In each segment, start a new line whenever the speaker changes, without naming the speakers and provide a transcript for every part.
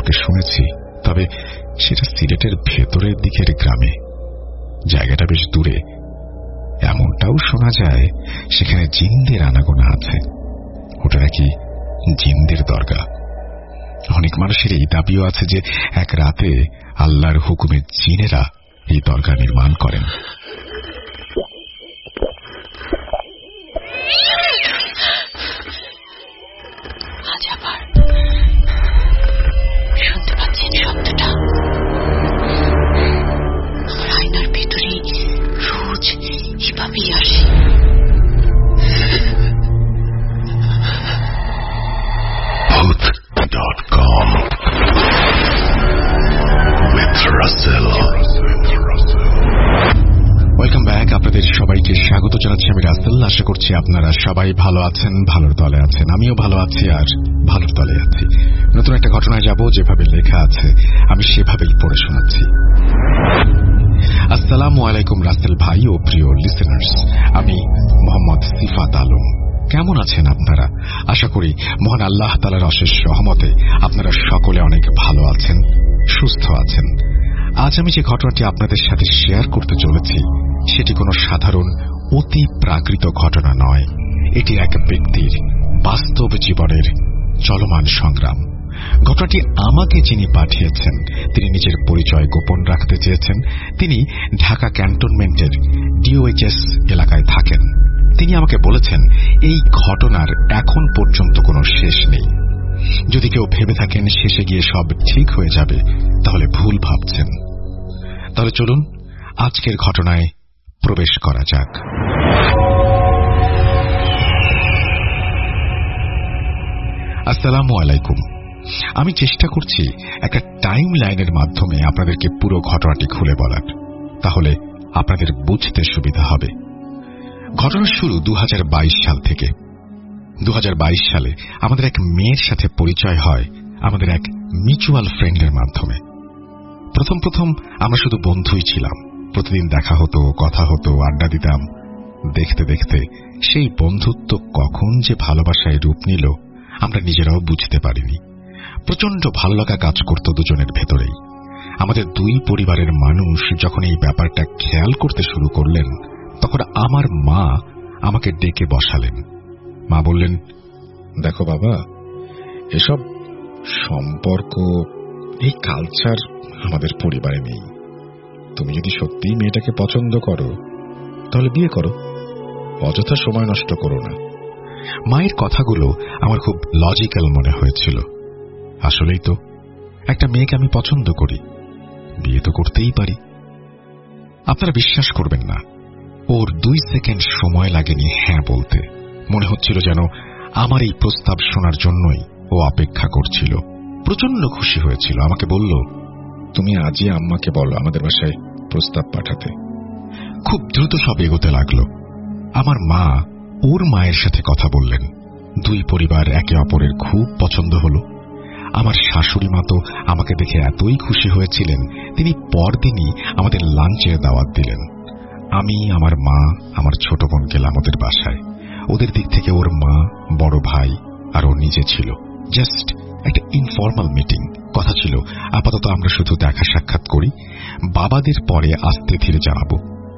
বলতে শুনেছি, তবে সেটা সিলেটের ভেতরের দিকের গ্রামে, জায়গাটা বেশ দূরে। এমনটাও শোনা যায় সেখানে জিনদের আনাগোনা আছে, ওটা নাকি জিনদের দরগা। অনেক মানুষের এই দাবিও আছে যে এক রাতে আল্লাহর হুকুমে জিনেরা এই দরগা নির্মাণ করেন।
শুনতে পাচ্ছেন শব্দটা? আমার আয়নার ভেতরে রোজ এভাবেই আসে।
Booth.com with Russell.
Welcome back. আপনাদের সবাইকে স্বাগত জানাচ্ছি আমি রাসেল। আশা করছি আপনারা সবাই ভালো আছেন, ভালোর দলে আছেন। আমিও ভালো আছি আর ভালোর দলে আছি। নতুন একটা ঘটনায় যাব, যেভাবে লেখা আছে আমি সেভাবেই পড়ে শোনাচ্ছি। আসসালামু আলাইকুম রাসেল ভাই ও প্রিয় লিসেনার্স, আমি মোহাম্মদ সিফাত আলম। কেমন আছেন আপনারা? আশা করি মহান আল্লাহ তাআলার অশেষ রহমতে আপনারা সকলে অনেক ভালো আছেন, সুস্থ আছেন। আজ আমি যে ঘটনাটি আপনাদের সাথে শেয়ার করতে চলেছি সেটি কোনো সাধারণ অতি প্রাকৃত ঘটনা নয়। এটি এক ব্যক্তির বাস্তব জীবনের চলমান সংগ্রাম। ঘটনাটি আমাকে যিনি পাঠিয়েছেন তিনি নিজের পরিচয় গোপন রাখতে চেয়েছেন। তিনি ঢাকা ক্যান্টনমেন্টের ডিওএইচএস এলাকায় থাকেন। তিনি আমাকে বলেছেন এই ঘটনার এখন পর্যন্ত কোনো শেষ নেই। যদি কেউ ভেবে থাকেন শেষে গিয়ে সব ঠিক হয়ে যাবে, তাহলে ভুল ভাবছেন। তাহলে চলুন আজকের ঘটনায় প্রবেশ করা যাক। আসসালামু আলাইকুম। আমি চেষ্টা করছি একটা টাইম লাইনের মাধ্যমে আপনাদেরকে পুরো ঘটনাটি খুলে বলার, তাহলে আপনাদের বুঝতে সুবিধা হবে। ঘটনার শুরু 2022 সাল থেকে। 2022 সালে আমাদের এক মেয়ের সাথে পরিচয় হয় আমাদের এক মিউচুয়াল ফ্রেন্ডের মাধ্যমে। প্রথম আমরা শুধু বন্ধুই ছিলাম। প্রতিদিন দেখা হতো, কথা হতো, আড্ডা দিতাম। দেখতে দেখতে সেই বন্ধুত্ব কখন যে ভালোবাসায় রূপ নিল আমরা নিজেরাও বুঝতে পারিনি। প্রচন্ড ভালো লাগা কাজ করত দুজনের ভেতরেই। আমাদের দুই পরিবারের মানুষ যখন এই ব্যাপারটা খেয়াল করতে শুরু করলেন, তখন আমার মা আমাকে ডেকে বসালেন। মা বললেন, দেখো বাবা, এসব সম্পর্ক, এই কালচার আমাদের পরিবারে নেই। তুমি যদি সত্যিই মেয়েটাকে পছন্দ করো তাহলে বিয়ে করো, অযথা সময় নষ্ট করো না। মায়ের কথাগুলো আমার খুব লজিক্যাল মনে হয়েছিল। আসলেই তো, একটা মেয়েকে আমি পছন্দ করি, বিয়ে তো করতেই পারি। আপনারা বিশ্বাস করবেন না, ওর 2 সেকেন্ড সময় লাগেনি হ্যাঁ বলতে। মনে হচ্ছিল যেন আমার এই প্রস্তাব শোনার জন্যই ও অপেক্ষা করছিল। প্রচন্ড খুশি হয়েছিল। আমাকে বলল, তুমি আজই আম্মাকে বলো আমাদের বাসায় প্রস্তাব পাঠাতে। খুব দ্রুত সব এগোতে লাগলো। আমার মা ওর মায়ের সাথে কথা বললেন। দুই পরিবার একে অপরের খুব পছন্দ হলো। আমার শাশুড়ি মা তো আমাকে দেখে এতই খুশি হয়েছিলেন, তিনি পরদিনই আমাদের লাঞ্চের দাওয়াত দিলেন। আমি, আমার মা, আমার ছোট বোন গেলাম ওদের বাসায়। ওদের দিক থেকে ওর মা, বড় ভাই আর ও নিজে ছিল। জাস্ট একটা ইনফর্মাল মিটিং। কথা ছিল আপাতত আমরা শুধু দেখা সাক্ষাৎ করি, বাবাদের পরে আস্তে ধীরে জানাবো।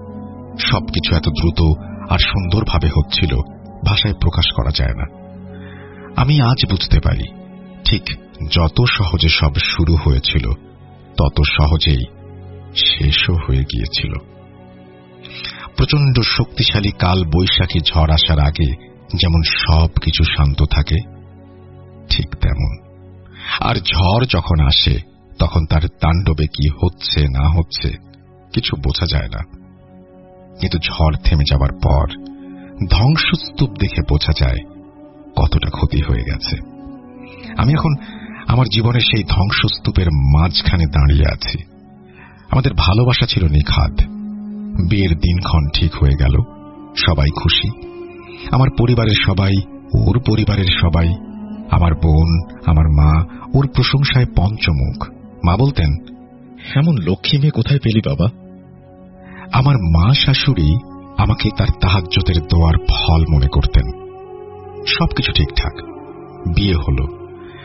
সবকিছু এত দ্রুত আর সুন্দরভাবে হচ্ছিল, ভাষায় প্রকাশ করা যায় না। আমি আজ বুঝতে পারি, ঠিক যত সহজে সব শুরু হয়েছিল তত সহজেই শেষও হয়ে গিয়েছিল। প্রচন্ড শক্তিশালী কাল বৈশাখী ঝড় আসার আগে যেমন সবকিছু শান্ত থাকে, ঠিক তেমন। আর ঝড় যখন আসে তখন তার তাণ্ডবে কি হচ্ছে না হচ্ছে কিছু বোঝা যায় না। কিন্তু ঝড় থেমে যাবার পর ধ্বংসস্তূপ দেখে বোঝা যায় কতটা ক্ষতি হয়ে গেছে। আমি এখন আমার জীবনের সেই ধ্বংসস্তূপের মাঝখানে দাঁড়িয়ে আছি। আমাদের ভালোবাসা ছিল নিখাদ। বিয়ের দিনক্ষণ ঠিক হয়ে গেল, সবাই খুশি। আমার পরিবারের সবাই, ওর পরিবারের সবাই, আমার বোন, আমার মা ওর প্রশংসায় পঞ্চমুখ। মা বলতেন, এমন লক্ষ্মী মেয়ে কোথায় পেলি বাবা? আমার মা শাশুড়ি আমাকে তার তাহাজ্জুদের দোয়ার ফল মনে করতেন। সবকিছু ঠিকঠাক, বিয়ে হলো।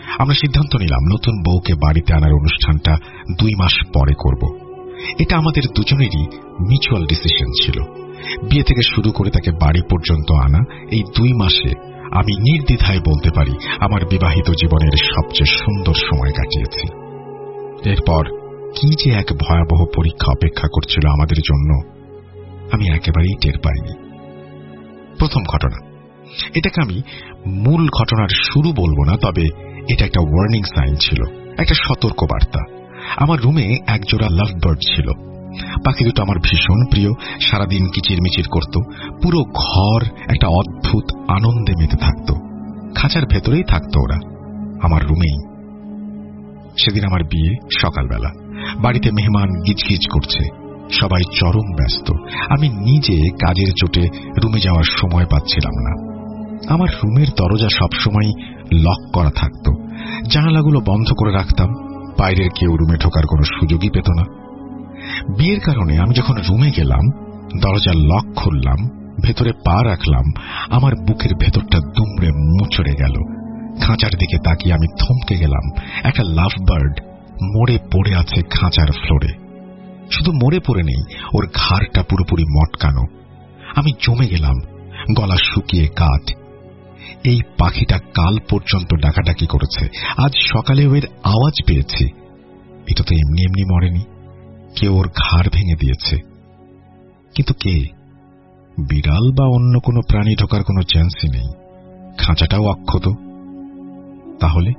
আমরা সিদ্ধান্ত নিলাম নতুন বউকে বাড়িতে আনার অনুষ্ঠানটা 2 মাস পরে করব। এটা আমাদের দুজনেরই মিউচুয়াল ডিসিশন ছিল। বিয়ে থেকে শুরু করে তাকে বাড়ি পর্যন্ত আনা এই 2 মাসে আমি নির্দ্বিধায় বলতে পারি আমার বিবাহিত জীবনের সবচেয়ে সুন্দর সময় কাটিয়েছি। এরপর কি যে এক ভয়াবহ পরীক্ষা অপেক্ষা করছিল আমাদের জন্য আমি একেবারেই টের পাইনি। প্রথম ঘটনা, এটাকে আমি মূল ঘটনার শুরু বলবো না, তবে এটা একটা ওয়ার্নিং সাইন ছিল, একটা সতর্ক বার্তা। আমার রুমে একজোড়া লাভ বার্ড ছিল। পাখি দুটো আমার ভীষণ প্রিয়, সারাদিন কিচিরমিচির করত। পুরো ঘর একটা অদ্ভুত আনন্দে মেতে থাকত। খাঁচার ভেতরেই থাকত ওরা, আমার রুমেই। সেদিন আমার বিয়ে সকালবেলা। বাড়িতে মেহমান গিজগিজ করছে, সবাই চরম ব্যস্ত। আমি নিজে কাজের চোটে রুমে যাওয়ার সময় পাচ্ছিলাম না। আমার রুমের দরজা সবসময় লক করা থাকত, জানালাগুলো বন্ধ করে রাখতাম। বাইরের কেউ রুমে ঢোকার কোনো সুযোগই পেত না। বিয়ের কারণে আমি যখন রুমে গেলাম, দরজা লক খুললাম, ভেতরে পা রাখলাম, আমার বুকের ভেতরটা দুমড়ে মুচড়ে গেল। খাঁচার দিকে তাকিয়ে আমি থমকে গেলাম। একটা লাভ বার্ড মরে পড়ে আছে খাঁচার ফ্লোরে। শুধু মরে পড়ে নেই, ওর ঘাড়টা পুরোপুরি মটকানো। আমি জমে গেলাম, গলা শুকিয়ে কাঠ। এই পাখিটা কাল পর্যন্ত ডাকাডাকি করেছে, আজ সকালে এর আওয়াজ পেয়েছি। এটা তো এমনি এমনি মরেনি, কেউ ওর ঘাড় ভেঙে দিয়েছে। কিন্তু কে? বিড়াল বা অন্য কোনো প্রাণী ঢোকার কোনো চান্সই নেই। খাঁচাটাও অক্ষত। তাহলে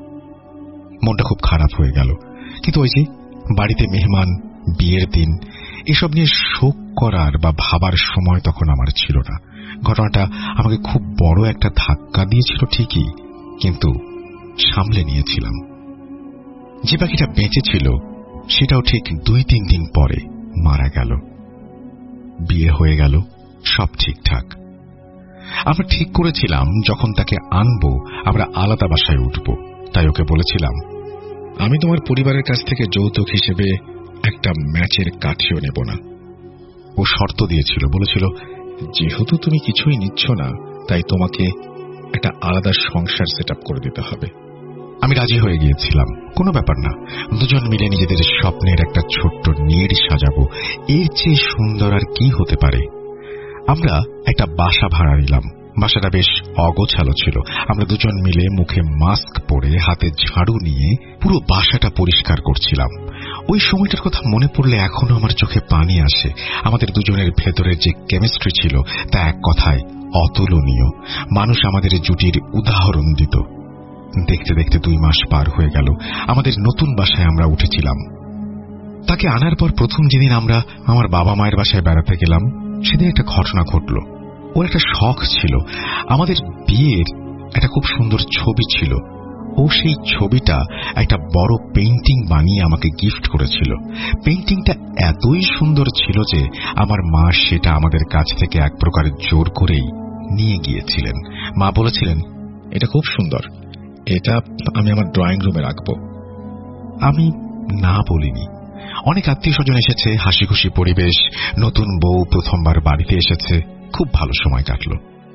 মনটা খুব খারাপ হয়ে গেল। কিন্তু ওই যে বাড়িতে মেহমান, বিয়ের দিন, এসব নিয়ে শোক করার বা ভাবার সময় তখন আমার ছিল না। ঘটনাটা আমাকে খুব বড় একটা ধাক্কা দিয়েছিল ঠিকই, কিন্তু সামলে নিয়েছিলাম। যে পাখিটা বেঁচে ছিল সেটাও ঠিক 2-3 দিন পরে মারা গেল। বিয়ে হয়ে গেল, সব ঠিকঠাক। আমরা ঠিক করেছিলাম যখন তাকে আনবো আমরা আলাদা বাসায় উঠব। তাই ওকে বলেছিলাম, আমি তোমার পরিবারের কাছ থেকে যৌতুক হিসেবে একটা ম্যাচের কাঠিও নেব না। ও শর্ত দিয়েছিল, বলেছিল যেহেতু তুমি কিছুই নিচ্ছ না, তাই তোমাকে একটা আলাদা সংসার সেট আপ করে দিতে হবে। আমি রাজি হয়ে গিয়েছিলাম, কোনো ব্যাপার না, দুজন মিলে নিজেদের স্বপ্নের একটা ছোট্ট নীড় সাজাবো। এর চেয়ে সুন্দর আর কি হতে পারে। আমরা একটা বাসা ভাড়া নিলাম। বাসাটা বেশ অগোছালো ছিল। আমরা দুজন মিলে মুখে মাস্ক পরে, হাতে ঝাড়ু নিয়ে পুরো বাসাটা পরিষ্কার করছিলাম। ওই সময়টার কথা মনে পড়লে এখনো আমার চোখে পানি আসে। আমাদের দুজনের ভেতরে যে কেমিস্ট্রি ছিল তা এক কথায় অতুলনীয়। মানুষ আমাদের জুটির উদাহরণ দিত। দেখতে দেখতে 2 মাস পার হয়ে গেল। আমাদের নতুন বাসায় আমরা উঠেছিলাম। তাকে আনার পর প্রথম যেদিন আমরা আমার বাবা মায়ের বাসায় বেড়াতে গেলাম, সেদিন একটা ঘটনা ঘটল। ওর একটা শখ ছিল, আমাদের বিয়ের একটা খুব সুন্দর ছবি ছিল। ও সেই ছবিটা একটা বড় পেইন্টিং বানিয়ে আমাকে গিফট করেছিল। পেইন্টিংটা এতই সুন্দর ছিল যে আমার মা সেটা আমাদের কাছ থেকে এক প্রকার জোর করেই নিয়ে গিয়েছিলেন। মা বলেছিলেন, এটা খুব সুন্দর, এটা আমি আমার ড্রয়িং রুমে রাখব। আমি না বলিনি। অনেক আত্মীয় স্বজন এসেছে, হাসি খুশি পরিবেশ, নতুন বউ প্রথমবার বাড়িতে এসেছে, খুব ভালো সময় কাটল।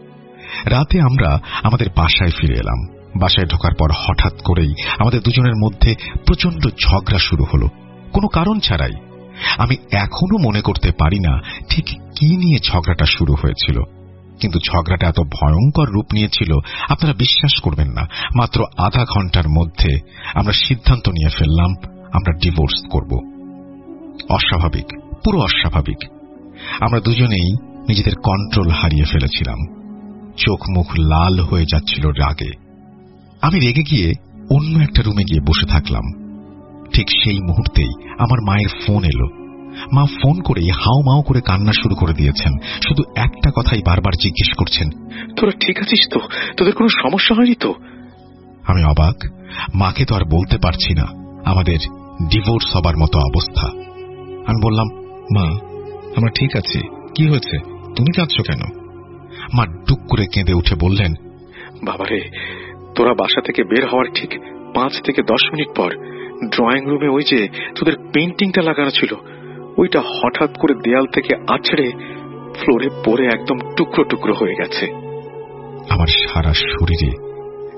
রাতে আমরা আমাদের বাসায় ফিরে এলাম। বাসায় ঢোকার পর হঠাৎ করেই আমাদের দুজনের মধ্যে প্রচন্ড ঝগড়া শুরু হলো, কোনো কারণ ছাড়াই। আমি এখনো মনে করতে পারি না ঠিক কি নিয়ে ঝগড়াটা শুরু হয়েছিল, কিন্তু ঝগড়াটা এত ভয়ঙ্কর রূপ নিয়েছিল আপনারা বিশ্বাস করবেন না। মাত্র আধা ঘন্টার মধ্যে আমরা সিদ্ধান্ত নিয়ে ফেললাম আমরা ডিভোর্স করব। অস্বাভাবিক, পুরো অস্বাভাবিক। আমরা দুজনেই নিজেদের কন্ট্রোল হারিয়ে ফেলেছিলাম। চোখ মুখ লাল হয়ে যাচ্ছিল রাগে। আমি রেগে গিয়ে অন্য একটা রুমে গিয়ে বসে থাকলাম। ঠিক সেই মুহূর্তেই আমার মায়ের ফোন এলো। মা ফোন করেই হাও মাও করে কান্না শুরু করে দিয়েছেন। শুধু একটা কথাই বারবার জিজ্ঞেস করছেন, তোরা ঠিক আছিস তো? তোদের কোনো সমস্যা হয়নি তো? আমি অবাক। মাকে তো আর বলতে পারছি না আমাদের ডিভোর্স হবার মতো অবস্থা। আমি বললাম, মা আমরা ঠিক আছি, কি হয়েছে, তুমি কাঁদছো কেন? মা টুক করে কেঁদে উঠে বললেন, বাবারে, তোরা বাসা থেকে বের হওয়ার ঠিক 5 থেকে 10 মিনিট পর ড্রয়িং রুমে ওই যে তোদের পেইন্টিংটা লাগানো ছিল, ওইটা হঠাৎ করে দেয়াল থেকে আছড়ে ফ্লোরে পড়ে একদম টুকরো টুকরো হয়ে গেছে। আমার সারা শরীরে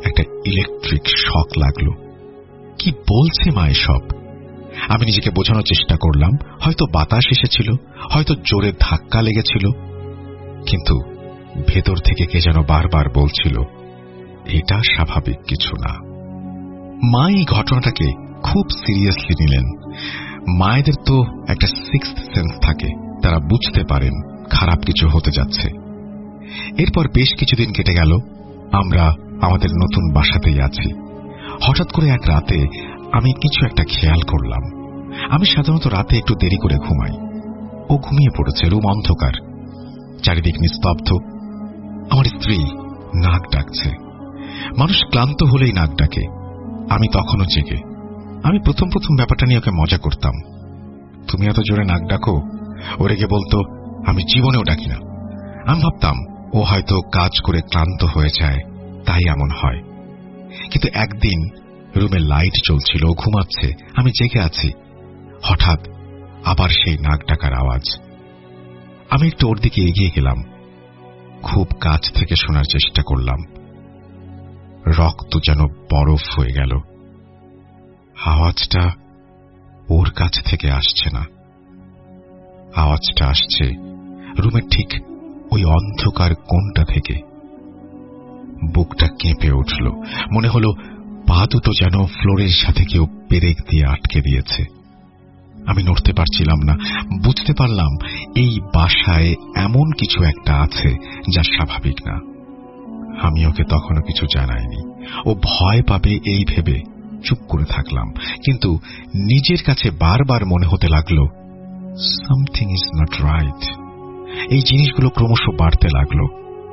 একটা ইলেকট্রিক শক লাগলো। কি বলছে মা এসব? আমি নিজেকে বোঝানোর চেষ্টা করলাম, হয়তো বাতাস এসেছিল, হয়তো জোরে ধাক্কা লেগেছিল, কিন্তু ভেতর থেকে কে যেন বারবার বলছিল এটা স্বাভাবিক কিছু না। মা এই ঘটনাটাকে খুব সিরিয়াসলি নিলেন। মায়েদের তো একটা সিক্সথ সেন্স থাকে, তারা বুঝতে পারেন খারাপ কিছু হতে যাচ্ছে। এরপর বেশ কিছুদিন কেটে গেল, আমরা আমাদের নতুন বাসাতেই আছি। হঠাৎ করে এক রাতে আমি কিছু একটা খেয়াল করলাম। আমি সাধারণত রাতে একটু দেরি করে ঘুমাই। ও ঘুমিয়ে পড়েছে, রুম অন্ধকার, চারিদিক নিস্তব্ধ। আমার স্ত্রী নাক ডাকছে। মানুষ ক্লান্ত হলেই নাক ডাকে, আমি তখনও জেগে। আমি প্রথম ব্যাপারটা নিয়ে ওকে মজা করতাম। তুমি এত জোরে নাক ডাকো? ও রেগে বলতো আমি জীবনেও ডাকি না। আমি ভাবতাম ও হয়তো কাজ করে ক্লান্ত হয়ে যায়, তাই এমন হয়। কিন্তু একদিন রুমে লাইট চলছিল, ও ঘুমাচ্ছে, আমি জেগে আছি। হঠাৎ আবার সেই নাক ডাকার আওয়াজ। আমি একটু ওর দিকে এগিয়ে গেলাম, খুব কাছ থেকে শোনার চেষ্টা করলাম। রক্ত যেন বরফ হয়ে গেল। আওয়াজটা ওর কাছ থেকে আসছে না, আওয়াজটা আসছে রুমের ঠিক ওই অন্ধকার কোণটা থেকে। বুকটা কেঁপে উঠল, মনে হলো পা দুটো যেন ফ্লোরের সাথে কেউ পেরেক দিয়ে আটকে দিয়েছে। আমি নড়তে পারছিলাম না। বুঝতে পারলাম এই বাসায় এমন কিছু একটা আছে যা স্বাভাবিক না। আমি ওকে তখনও কিছু জানাইনি। ও ভয় পাবে এই ভেবে চুপ করে থাকলাম, কিন্তু নিজের কাছে বারবার মনে হতে লাগলো সামথিং ইজ নট রাইট। এই জিনিসগুলো ক্রমশ বাড়তে লাগলো।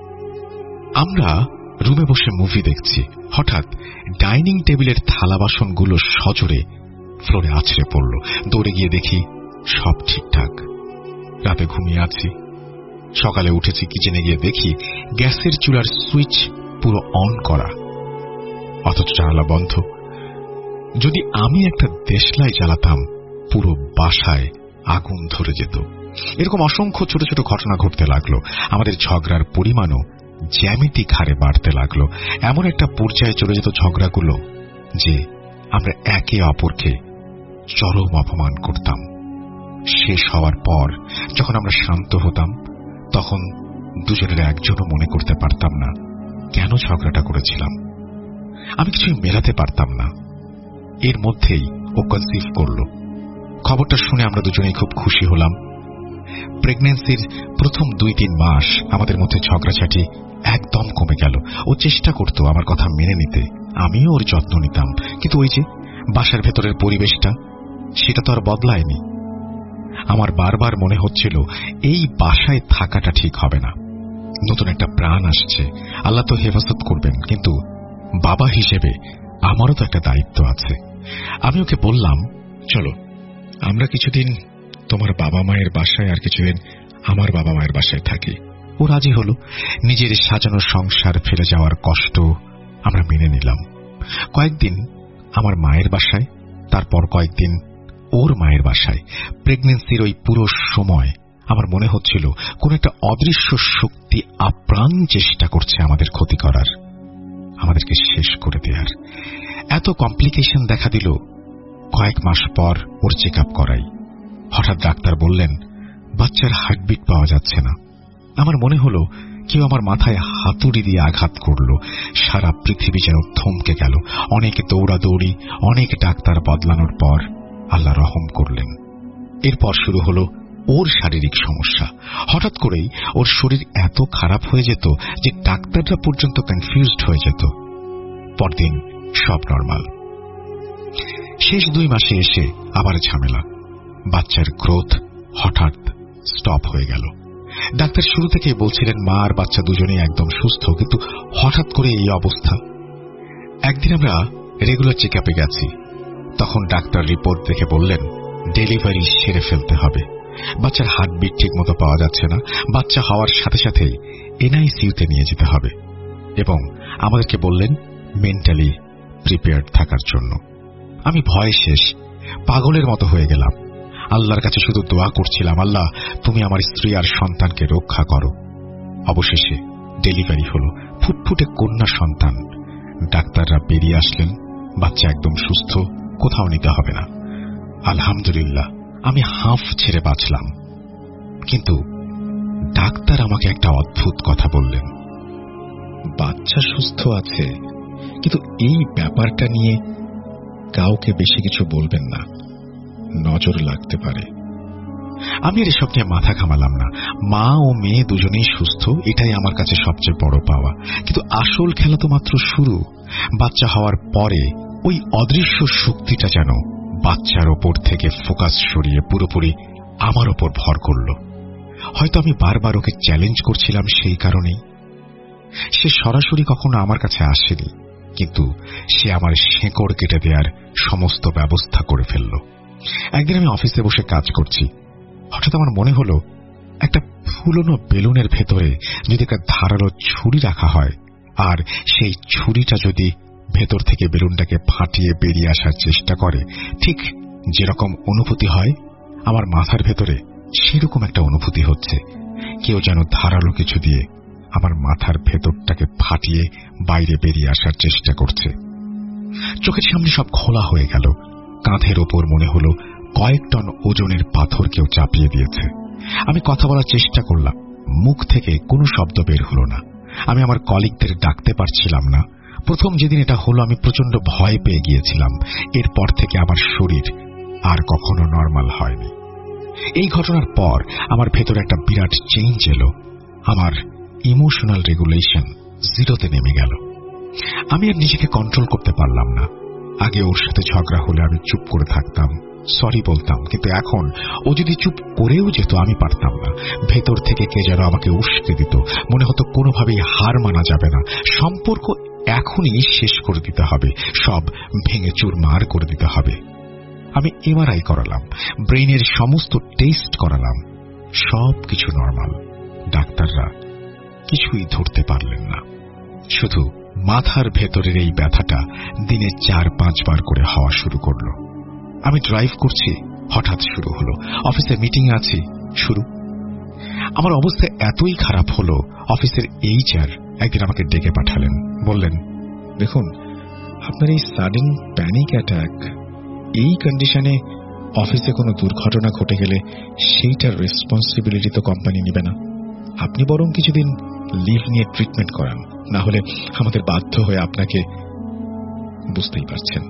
আমরা রুমে বসে মুভি দেখছি, হঠাৎ ডাইনিং টেবিলের থালা বাসনগুলো সজোরে ফ্লোরে আছড়ে পড়ল। দৌড়ে গিয়ে দেখি সব ঠিকঠাক। রাতে ঘুমিয়ে আছি। সকালে উঠেছি, কিচেনে গিয়ে দেখি গ্যাসের চুলার সুইচ পুরো অন করা, অথচ জানালা বন্ধ। যদি আমি একটা দেশলাই জ্বালাতাম পুরো বাসায় আগুন ধরে যেত। এরকম অসংখ্য ছোট ছোট ঘটনা ঘটতে লাগলো। আমাদের ঝগড়ার পরিমাণও জ্যামিতিক হারে বাড়তে লাগলো। এমন একটা পর্যায়ে চলে যেত ঝগড়াগুলো যে আমরা একে অপরকে চরম অপমান করতাম। শেষ হওয়ার পর যখন আমরা শান্ত হতাম, তখন দুজনের একজনও মনে করতে পারতাম না কেন ঝগড়াটা করেছিলাম। আমি কিছুই মেলাতে পারতাম না। এর মধ্যেই ও কনসিভ করল। খবরটা শুনে আমরা দুজনেই খুব খুশি হলাম। প্রেগন্যান্সির প্রথম 2-3 মাস আমাদের মধ্যে ঝগড়াঝাটি একদম কমে গেল। ও চেষ্টা করত আমার কথা মেনে নিতে, আমিও ওর যত্ন নিতাম, কিন্তু ওই যে বাসার ভেতরের পরিবেশটা, সেটা তো আর বদলায়নি। আমার বারবার মনে হচ্ছিল এই বাসায় থাকাটা ঠিক হবে না। নতুন একটা প্রাণ আসছে, আল্লাহ তো হেফাজত করবেন, কিন্তু বাবা হিসেবে আমারও তো একটা দায়িত্ব আছে। আমি ওকে বললাম, চলো আমরা কিছুদিন তোমার বাবা মায়ের বাসায় আর কিছুদিন আমার বাবা মায়ের বাসায় থাকি। ও রাজি হলো। নিজের সাজানো সংসার ফেলে যাওয়ার কষ্ট আমরা মেনে নিলাম। কয়েকদিন আমার মায়ের বাসায়, তারপর কয়েকদিন ওর মায়ের বাসায়। প্রেগন্যান্সির ওই পুরো সময় আমার মনে হচ্ছিল কোন একটা অদৃশ্য শক্তি আপ্রাণ চেষ্টা করছে আমাদের ক্ষতি করার, আমাদেরকে শেষ করে দেওয়ার। এত কমপ্লিকেশন দেখা দিল। কয়েক মাস পর ওর চেক আপ করাই। হঠাৎ ডাক্তার বললেন বাচ্চার হার্টবিট পাওয়া যাচ্ছে না। আমার মনে হলো কেউ আমার মাথায় হাতুড়ি দিয়ে আঘাত করল। সারা পৃথিবী যেন থমকে গেল। অনেক দৌড়াদৌড়ি, অনেক ডাক্তার বদলানোর পর আল্লাহ রহম করলেন। এরপর শুরু হলো ওর শারীরিক সমস্যা। হঠাৎ করেই ওর শরীর এত খারাপ হয়ে যেত যে ডাক্তাররা পর্যন্ত কনফিউজড হয়ে যেত। পরদিন সব নরমাল। শেষ 2 মাসে এসে আবার ঝামেলা। বাচ্চার গ্রোথ হঠাৎ স্টপ হয়ে গেল। ডাক্তার শুরু থেকেই বলছিলেন মা আর বাচ্চা দুজনেই একদম সুস্থ, কিন্তু হঠাৎ করে এই অবস্থা। একদিন আমরা রেগুলার চেক আপে গেছি। তখন ডাক্তার রিপোর্ট দেখে বললেন ডেলিভারি সেরে ফেলতে হবে। বাচ্চার হার্টবিট ঠিক মতো পাওয়া যাচ্ছে না। বাচ্চা হওয়ার সাথে সাথেই এনআইসিইউতে নিয়ে যেতে হবে এবং আমাদেরকে বললেন মেন্টালি প্রিপেয়ার্ড থাকার জন্য। আমি ভয়ে শেষ, পাগলের মতো হয়ে গেলাম। আল্লাহর কাছে শুধু দোয়া করছিলাম, আল্লাহ তুমি আমার স্ত্রী আর সন্তানকে রক্ষা করো। অবশেষে ডেলিভারি হলো। ফুটফুটে কন্যা সন্তান। ডাক্তাররা বেরিয়ে আসলেন, বাচ্চা একদম সুস্থ, কোথাও নিতে হবে না। আলহামদুলিল্লাহ, আমি হাঁফ ছেড়ে বাঁচলাম। কিন্তু ডাক্তার আমাকে একটা অদ্ভুত কথা বললেন। বাচ্চা সুস্থ আছে, কিন্তু এই ব্যাপারটা নিয়ে কাউকে বেশি কিছু বলবেন না, নজর লাগতে পারে। আমি আর এসব নিয়ে মাথা ঘামালাম না। মা ও মেয়ে দুজনেই সুস্থ, এটাই আমার কাছে সবচেয়ে বড় পাওয়া। কিন্তু আসল খেলা তো মাত্র শুরু। বাচ্চা হওয়ার পরে ওই অদৃশ্য শক্তিটা যেন বাচ্চার ওপর থেকে ফোকাস সরিয়ে পুরোপুরি আমার ওপর ভর করল। হয়তো আমি বারবার ওকে চ্যালেঞ্জ করছিলাম সেই কারণেই। সে সরাসরি কখনো আমার কাছে আসেনি, কিন্তু সে আমার শেকড় কেটে দেওয়ার সমস্ত ব্যবস্থা করে ফেলল। একদিন আমি অফিসে বসে কাজ করছি, হঠাৎ আমার মনে হলো একটা ফুলনো বেলুনের ভেতরে যদি একটা ধারালো ছুরি রাখা হয়, আর সেই ছুরিটা যদি ভেতর থেকে বেলুনটাকে ফাটিয়ে বেরিয়ে আসার চেষ্টা করে, ঠিক যেরকম অনুভূতি হয় আমার মাথার ভেতরে সেরকম একটা অনুভূতি হচ্ছে। কেউ যেন ধারালো কিছু দিয়ে আমার মাথার ভেতরটাকে ফাটিয়ে বাইরে বেরিয়ে আসার চেষ্টা করছে। চোখের সামনে সব খোলা হয়ে গেল। কাঁধের ওপর মনে হলো কয়েক টন ওজনের পাথর কেউ চাপিয়ে দিয়েছে। আমি কথা বলার চেষ্টা করলাম, মুখ থেকে কোনো শব্দ বের হলো না। আমি আমার কলিগদের ডাকতে পারছিলাম না। প্রথম যেদিন এটা হলো আমি প্রচন্ড ভয় পেয়ে গিয়েছিলাম। এরপর থেকে আমার শরীর আর কখনো নরমাল হয়নি। এই ঘটনার পর আমার ভেতরে একটা বিরাট চেঞ্জ এলো। আমার ইমোশনাল রেগুলেশন জিরোতে নেমে গেল। আমি আর নিজেকে কন্ট্রোল করতে পারলাম না। আগে ওর সাথে ঝগড়া হলে আমি চুপ করে থাকতাম, সরি বলতাম, কিন্তু এখন ও যদি চুপ করেও যেত আমি পারতাম না। ভেতর থেকে কে যেন আমাকে উস্কে দিত। মনে হতো কোনোভাবেই হার মানা যাবে না, সম্পর্ক এখনই শেষ করে দিতে হবে, সব ভেঙে চুরমার করে দিতে হবে। আমি এমআরআই করালাম, ব্রেইনের সমস্ত টেস্ট করালাম, সব কিছু নরমাল। ডাক্তাররা কিছুই ধরতে পারলেন না। শুধু মাথার ভেতরের এই ব্যথাটা দিনে 4-5 বার করে হওয়া শুরু করল। আমি ড্রাইভ করছি, হঠাৎ শুরু হলো। অফিসে মিটিং আছি, শুরু। আমার অবস্থা এতই খারাপ হলো, অফিসের এইচআর একদিন আমাকে ডেকে পাঠালেন। বললেন, দেখুন, আপনার এই সাডেন প্যানিক অ্যাটাক, এই কন্ডিশনে অফিসে কোনো দুর্ঘটনা ঘটে গেলে সেইটার রেসপন্সিবিলিটি তো কোম্পানি নেবে না। আপনি বরং কিছুদিন লিভ নিয়ে ট্রিটমেন্ট করান, না হলে আমাদের বাধ্য হয়ে আপনাকে, বুঝতেই পারছেন।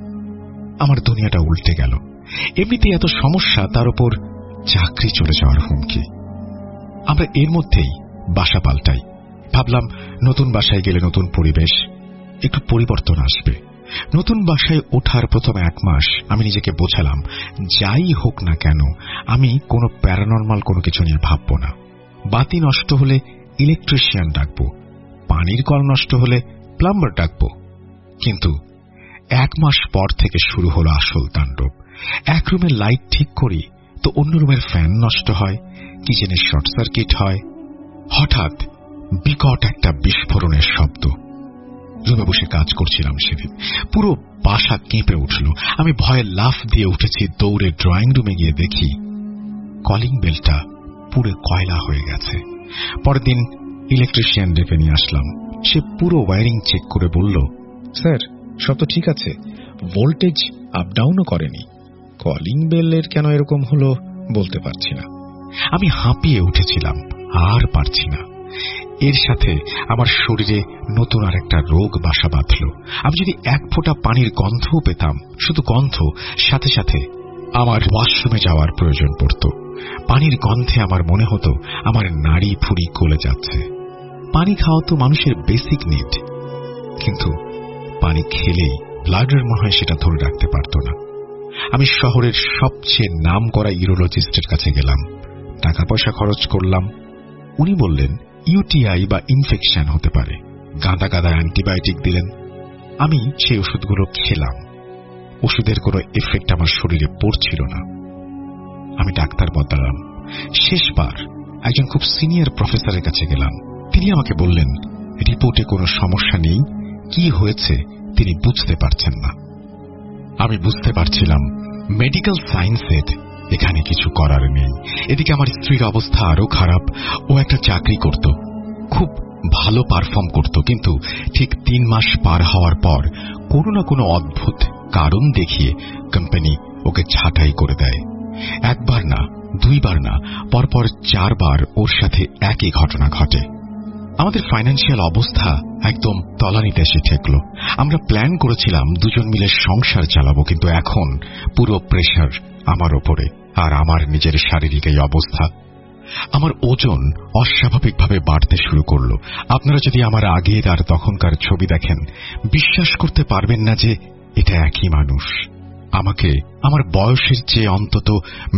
আমার দুনিয়াটা উল্টে গেল। এমনিতেই এত সমস্যা, তার উপর চাকরি চলে যাওয়ার হুমকি। আমরা এর মধ্যেই বাসা পাল্টাই। ভাবলাম নতুন বাসায় গেলে নতুন পরিবেশ, একটু পরিবর্তন আসবে। নতুন বাসায় ওঠার প্রথম 1 মাস আমি নিজেকে বোঝালাম, যাই হোক না কেন আমি কোনো প্যারানরমাল কোনো কিছু নিয়ে ভাবব না। বাতি নষ্ট হলে ইলেকট্রিশিয়ান ডাকবো, পানির কল নষ্ট হলে প্লাম্বার ডাকবো। কিন্তু 1 মাস পর থেকে শুরু হলো আসল তাণ্ডব। এক রুমের লাইট ঠিক করি তো অন্য রুমের ফ্যান নষ্ট হয়, কিচেনের শর্ট সার্কিট হয়। হঠাৎ বিকট একটা বিস্ফোরণের শব্দ। রুমে বসে কাজ করছিলাম সেদিন। পুরো বাসা কেঁপে উঠল। আমি ভয়ে লাফ দিয়ে উঠেছি, দৌড়ে ড্রয়িং রুমে গিয়ে দেখি কলিং বেলটা পুরো কয়লা হয়ে গেছে। পরের দিন ইলেকট্রিশিয়ান ডেকে নিয়ে আসলাম। সে পুরো ওয়্যারিং চেক করে বলল, স্যার সব তো ঠিক আছে, ভোল্টেজ আপ ডাউনও করেনি, কলিং বেলের কেন এরকম হলো বলতে পারছি না। আমি হাঁপিয়ে উঠেছিলাম, আর পারছি না। এর সাথে আমার শরীরে নতুন আর একটা রোগ বাসা বাঁধল। আমি যদি 1 ফোঁটা পানির গন্ধও পেতাম, শুধু গন্ধ, সাথে সাথে আমার ওয়াশরুমে যাওয়ার প্রয়োজন পড়ত। পানির গন্ধে আমার মনে হতো আমার নাড়ি ফুড়ি গলে যাচ্ছে। পানি খাওয়া তো মানুষের বেসিক নিড, কিন্তু পানি খেলেই ব্লাডের মনে হয় সেটা ধরে রাখতে পারত না। আমি শহরের সবচেয়ে নাম করা ইউরোলজিস্টের কাছে গেলাম, টাকা পয়সা খরচ করলাম। উনি বললেন ইউটিআই বা ইনফেকশন হতে পারে। গাদা গাদা অ্যান্টিবায়োটিক দিলেন। আমি সেই ওষুধগুলো খেলাম। ওষুধের কোনো এফেক্ট আমার শরীরে পড়ছিল না। আমি ডাক্তার বদলালাম। শেষবার একজন খুব সিনিয়র প্রফেসরের কাছে গেলাম। তিনি আমাকে বললেন রিপোর্টে কোনো সমস্যা নেই, কি হয়েছে তিনি বুঝতে পারছেন না। আমি বুঝতে পারছিলাম মেডিকেল সায়েন্সের এখানে কিছু করার নেই। এদিকে আমার স্ত্রীর অবস্থা আরো খারাপ। ও একটা চাকরি করত, খুব ভালো পারফর্ম করত, কিন্তু ঠিক 3 মাস পার হওয়ার পর কোনো না কোনো অদ্ভুত কারণ দেখিয়ে কোম্পানি ওকে ছাঁটাই করে দেয়। একবার না, 2 বার না, পরপর 4 বার ওর সাথে একই ঘটনা ঘটে। আমাদের ফাইন্যান্সিয়াল অবস্থা একদম তলানিতে এসে ঠেকল। আমরা প্ল্যান করেছিলাম দুজন মিলে সংসার চালাবো, কিন্তু এখন পুরো প্রেশার আমার ওপরে, আর আমার নিজের শারীরিক এই অবস্থা। আমার ওজন অস্বাভাবিকভাবে বাড়তে শুরু করল। আপনারা যদি আমার আগের আর তখনকার ছবি দেখেন, বিশ্বাস করতে পারবেন না যে এটা একই মানুষ। আমাকে আমার বয়সের চেয়ে অন্তত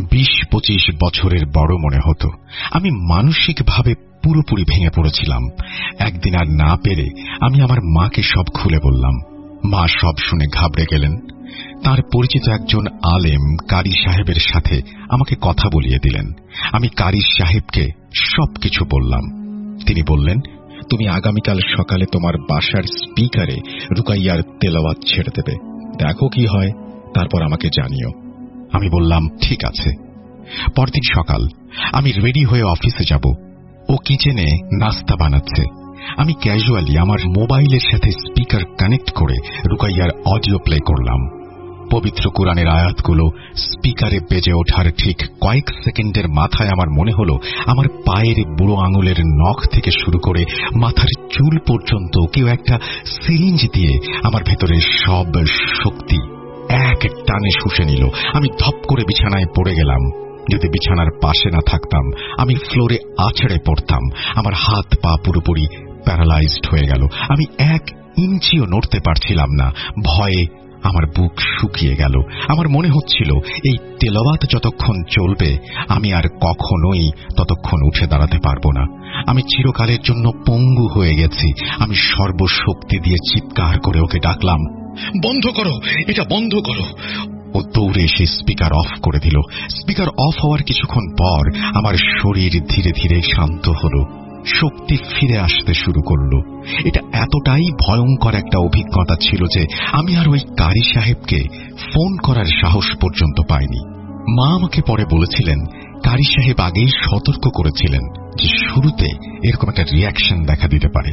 20-25 বছরের বড় মনে হতো। আমি মানসিকভাবে পুরোপুরি ভেঙে পড়েছিলাম। একদিন আর না পেরে আমি আমার মাকে সব খুলে বললাম। মা সব শুনে ঘাবড়ে গেলেন। তার পরিচিত একজন আলেম কারি সাহেবের সাথে আমাকে কথা বলিয়ে দিলেন। আমি কারি সাহেবকে সবকিছু বললাম। তিনি বললেন, তুমি আগামীকাল সকালে তোমার বাসার স্পিকারে রুকাইয়ার তেলাওয়াত ছেড়ে দেবে, দেখো কি হয়, তারপর আমাকে জানিও। আমি বললাম ঠিক আছে। পরদিন সকাল আমি রেডি হয়ে অফিসে যাব। ও কিচেনে নাস্তা বানাচ্ছে। আমি ক্যাজুয়ালি আমার মোবাইলের সাথে স্পিকার কানেক্ট করে রুকাইয়ার অডিও প্লে করলাম। পবিত্র কোরআনের আয়াতগুলো স্পিকারে বেজে ওঠার ঠিক কয়েক সেকেন্ডের মাথায় আমার মনে হলো আমার পায়ের বুড়ো আঙুলের নখ থেকে শুরু করে মাথার চুল পর্যন্ত কেউ একটা সিরিঞ্জ দিয়ে আমার ভেতরের সব শক্তি এক টানে শুষে নিল। আমি ধপ করে বিছানায় পড়ে গেলাম। যদি বিছানার পাশে না থাকতাম, আমি ফ্লোরে আছড়ে পড়তাম। আমার হাত পা পুরোপুরি প্যারালাইজড হয়ে গেল। আমি 1 ইঞ্চিও নড়তে পারছিলাম না। ভয়ে আমার বুক শুকিয়ে গেল। আমার মনে হচ্ছিল এই তেলাওয়াত যতক্ষণ চলবে আমি আর কখনোই ততক্ষণ উঠে দাঁড়াতে পারবো না। আমি চিরকালের জন্য পঙ্গু হয়ে গেছি। আমি সর্বশক্তি দিয়ে চিৎকার করে ওকে ডাকলাম, বন্ধ করো, এটা বন্ধ করো। ও দৌড়ে এসে স্পিকার অফ করে দিল। স্পিকার অফ হওয়ার কিছুক্ষণ পর আমার শরীর ধীরে ধীরে শান্ত হল, শক্তি ফিরে আসতে শুরু করল। এটা এতটাই ভয়ঙ্কর একটা অভিজ্ঞতা ছিল যে আমি আর ওই কারি সাহেবকে ফোন করার সাহস পর্যন্ত পাইনি। মা আমাকে পরে বলেছিলেন, কারি সাহেব আগেই সতর্ক করেছিলেন যে শুরুতে এরকম একটা রিয়াকশন দেখা দিতে পারে।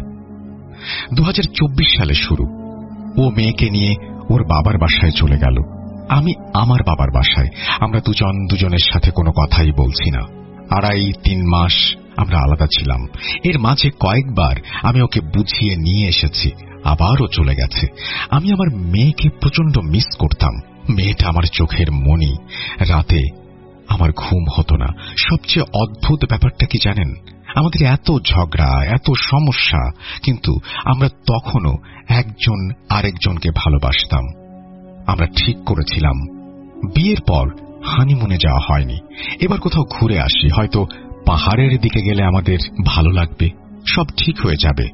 2024 সালে শুরু। ও মেয়েকে নিয়ে ওর বাবার বাসায় চলে গেল। আমি আমার বাবার বাসায়। আমরা দুজনের সাথে কোনো কথাই বলছি না। 2.5-3 মাস আমরা আলাদা ছিলাম। এর মাঝে কয়েকবার আমি ওকে বুঝিয়ে নিয়ে এসেছি, আবারও চলে গেছে। আমি আমার মেয়েকে প্রচন্ড মিস করতাম। মেয়েটা আমার চোখের মণি। রাতে আমার ঘুম হতো না। সবচেয়ে অদ্ভুত ব্যাপারটা কি জানেন? আমাদের এত ঝগড়া, এত সমস্যা, কিন্তু আমরা তখনও একজন আরেকজনকে ভালোবাসতাম। আমরা ঠিক করেছিলাম বিয়ের পর হানিমুনে যাওয়া হয়নি, এবার কোথাও ঘুরে আসি, হয়তো পাহাড়ের দিকে গেলে আমাদের ভালো লাগবে, সব ঠিক হয়ে যাবে।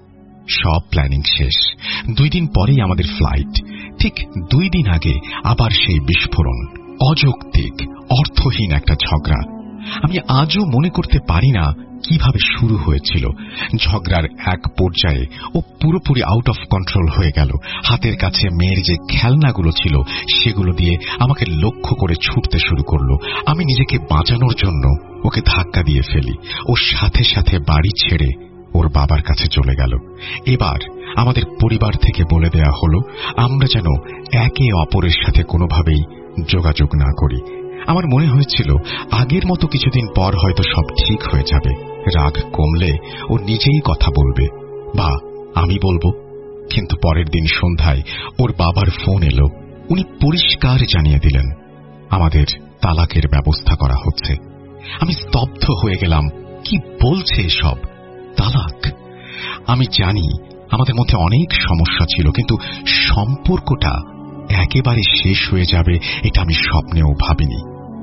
সব প্ল্যানিং শেষ। 2 দিন পরেই আমাদের ফ্লাইট। ঠিক 2 দিন আগে আবার সেই বিস্ফোরণ। অযৌক্তিক, অর্থহীন একটা ঝগড়া। আমি আজও মনে করতে পারি না কিভাবে শুরু হয়েছিল। ঝগড়ার এক পর্যায়ে ও পুরোপুরি আউট অফ কন্ট্রোল হয়ে গেল। হাতের কাছে মেয়ের যে খেলনাগুলো ছিল সেগুলো দিয়ে আমাকে লক্ষ্য করে ছুটতে শুরু করলো। আমি নিজেকে বাঁচানোর জন্য ওকে ধাক্কা দিয়ে ফেলি। ওর সাথে সাথে বাড়ি ছেড়ে ওর বাবার কাছে চলে গেল। এবার আমাদের পরিবার থেকে বলে দেয়া হলো আমরা যেন একে অপরের সাথে কোনোভাবেই যোগাযোগ না করি। আমার মনে হয়েছিল আগের মতো কিছুদিন পর হয়তো সব ঠিক হয়ে যাবে, রাগ কমলে ও নিজেই কথা বলবে বা আমি বলবো। কিন্তু পরের দিন সন্ধ্যায় ওর বাবার ফোন এলো। উনি পরিষ্কার জানিয়ে দিলেন আমাদের তালাকের ব্যবস্থা করা হচ্ছে। আমি স্তব্ধ হয়ে গেলাম। কি বলছে সব? তালাক? আমি জানি আমাদের মধ্যে অনেক সমস্যা ছিল, কিন্তু সম্পর্কটা একেবারে শেষ হয়ে যাবে এটা আমি স্বপ্নেও ভাবিনি।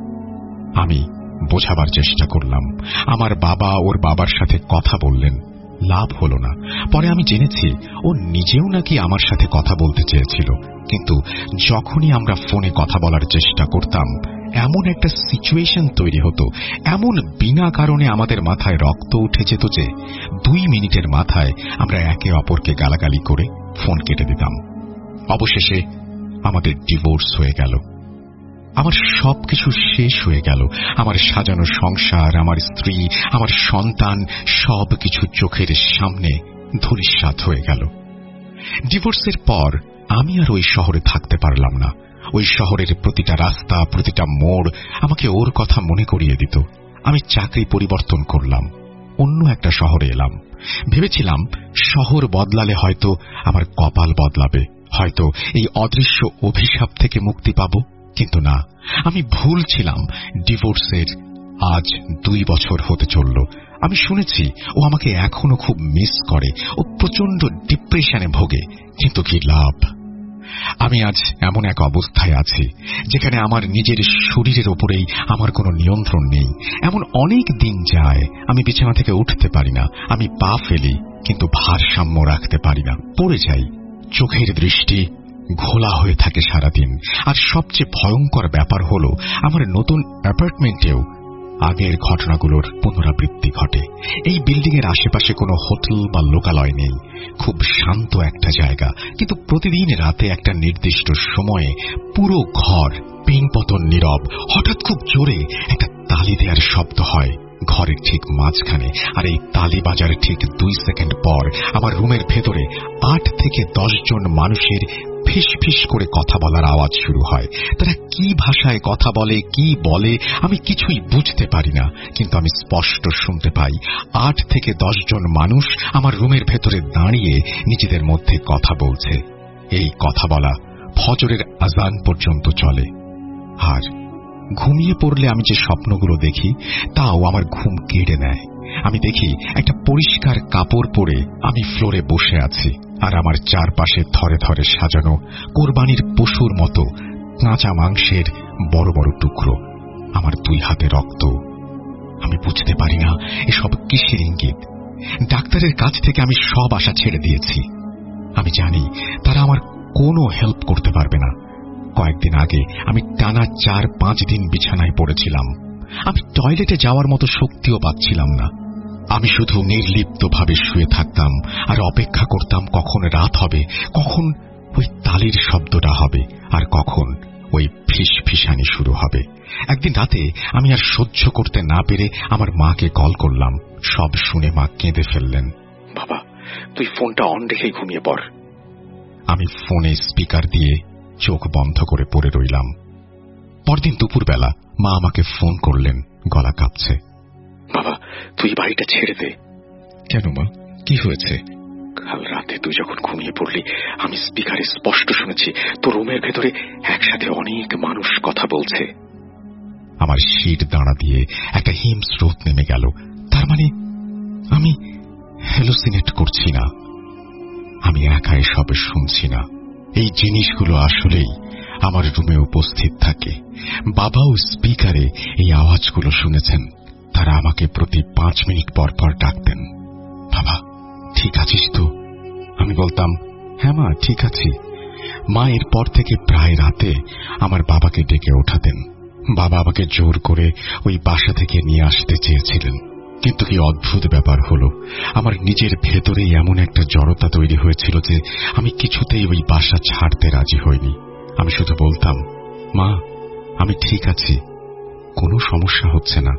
আমি বোঝাবার চেষ্টা করলাম। আমার বাবা ওর বাবার সাথে কথা বললেন, লাভ হলো না। পরে আমি জেনেছি ও নিজেও নাকি আমার সাথে কথা বলতে চেয়েছিল, কিন্তু যখনই আমরা ফোনে কথা বলার চেষ্টা করতাম এমন একটা সিচুয়েশন তৈরি হতো, এমন বিনা কারণে আমাদের মাথায় রক্ত উঠে যেত যে 2 মিনিটের মাথায় আমরা একে অপরকে গালাগালি করে ফোন কেটে দিতাম। অবশেষে আমাদের ডিভোর্স হয়ে গেল। আমার সবকিছু শেষ হয়ে গেল। আমার সাজানো সংসার, আমার স্ত্রী, আমার সন্তান, সবকিছু চোখের সামনে ধূলিসাৎ হয়ে গেল। ডিভোর্সের পর আমি আর ওই শহরে থাকতে পারলাম না। ওই শহরের প্রতিটা রাস্তা, প্রতিটা মোড় আমাকে ওর কথা মনে করিয়ে দিত। আমি চাকরি পরিবর্তন করলাম, অন্য একটা শহরে এলাম। ভেবেছিলাম শহর বদলালে হয়তো আমার কপাল বদলাবে, হয়তো এই অদৃশ্য অভিশাপ থেকে মুক্তি পাব। কিন্তু না, আমি ভুল ছিলাম। ডিভোর্সের আজ 2 বছর হতে চলল। আমি শুনেছি ও আমাকে এখনো খুব মিস করে, ও প্রচন্ড ডিপ্রেশনে ভোগে। কিন্তু কি লাভ? আমি আজ এমন এক অবস্থায় আছি যেখানে আমার নিজের শরীরের ওপরেই আমার কোনো নিয়ন্ত্রণ নেই। এমন অনেক দিন যায় আমি বিছানা থেকে উঠতে পারি না। আমি পা ফেলি কিন্তু ভারসাম্য রাখতে পারি না, পড়ে যাই। চোখের দৃষ্টি ঘোলা হয়ে থাকে সারাদিন। আর সবচেয়ে ভয়ঙ্কর ব্যাপার হল, আমার নতুন অ্যাপার্টমেন্টেও আগের ঘটনাগুলোর পুনরাবৃত্তি ঘটে। এই বিল্ডিং এর আশেপাশে কোনো হোটেল বা লোকালয় নেই, খুব শান্ত একটা জায়গা। কিন্তু প্রতিদিন রাতে একটা নির্দিষ্ট সময়ে পুরো ঘর পিংপতন নীরব। হঠাৎ খুব জোরে একটা তালি দেওয়ার শব্দ হয় ঘরের ঠিক মাঝখানে, আর এই তালি বাজার ঠিক 2 সেকেন্ড পর আমার রুমের ভেতরে 8 থেকে 10 জন মানুষের ফিস ফিস করে কথা বলার আওয়াজ শুরু হয়। তারা কি ভাষায় কথা বলে, কি বলে আমি কিছুই বুঝতে পারি না, কিন্তু আমি স্পষ্ট শুনতে পাই 8 থেকে 10 জন মানুষ আমার রুমের ভেতরে দাঁড়িয়ে নিজেদের মধ্যে কথা বলছে। এই কথা বলা ফজরের আজান পর্যন্ত চলে। আর ঘুমিয়ে পড়লে আমি যে স্বপ্নগুলো দেখি তাও আমার ঘুম কেড়ে নেয়। আমি দেখি একটা পরিষ্কার কাপড় পরে আমি ফ্লোরে বসে আছি, আর আমার চারপাশে থরে থরে সাজানো কোরবানির পশুর মতো কাঁচা মাংসের বড় বড় টুকরো, আমার 2 হাতে রক্ত। আমি বুঝতে পারি না এসব কিসের ইঙ্গিত। ডাক্তারের কাছ থেকে আমি সব আশা ছেড়ে দিয়েছি। আমি জানি তারা আমার কোনো হেল্প করতে পারবে না। কয়েকদিন আগে আমি টানা 4-5 দিন বিছানায় পড়েছিলাম। আমি টয়লেটে যাওয়ার মতো শক্তিও পাচ্ছিলাম না। আমি শুধু নির্লিপ্তভাবে শুয়ে থাকতাম আর অপেক্ষা করতাম কখন রাত হবে, কখন ওই তালির শব্দটা হবে, আর কখন ওই ফিসফিসানি শুরু হবে। একদিন রাতে আমি আর সহ্য করতে না পেরে আমার মাকে কল করলাম। সব শুনে মা কেঁদে ফেললেন। বাবা, তুই ফোনটা অন রেখে ঘুমিয়ে পড়। আমি ফোনে স্পিকার দিয়ে চোখ বন্ধ করে পড়ে রইলাম। পরদিন দুপুরবেলা মা আমাকে ফোন করলেন, গলা কাঁপছে। বাবা, তুই বাড়িটা ছেড়ে দে। কেন মা, কি হয়েছে? কাল রাতে তুই যখন ঘুমিয়ে পড়লি আমি স্পিকারে স্পষ্ট শুনেছি তোর রুমের ভেতরে একসাথে অনেক মানুষ কথা বলছে। আমার শির দাঁড়া দিয়ে একটা হিমস্রোত নেমে গেল। তার মানে আমি হ্যালুসিনেট করছি না, আমি একা এসব শুনছি না। এই জিনিসগুলো আসলেই আমার রুমে উপস্থিত থাকে। বাবাও স্পিকারে এই আওয়াজগুলো শুনেছেন। তারা আমাকে প্রতি 5 মিনিট পর পর ডাকতেন, বাবা ঠিক আছিস তো? আমি বলতাম, হ্যাঁ মা, ঠিক আছি। মা এরপর থেকে প্রায় রাতে আমার বাবাকে ডেকে ওঠাতেন। বাবা আমাকে জোর করে ওই বাসা থেকে নিয়ে আসতে চেয়েছিলেন, কিন্তু কি অদ্ভুত ব্যাপার হলো, আমার নিজের ভেতরেই এমন একটা জড়তা তৈরি হয়েছিল যে আমি কিছুতেই ওই বাসা ছাড়তে রাজি হইনি। আমি শুধু বলতাম, মা আমি ঠিক আছি, কোনো সমস্যা হচ্ছে না।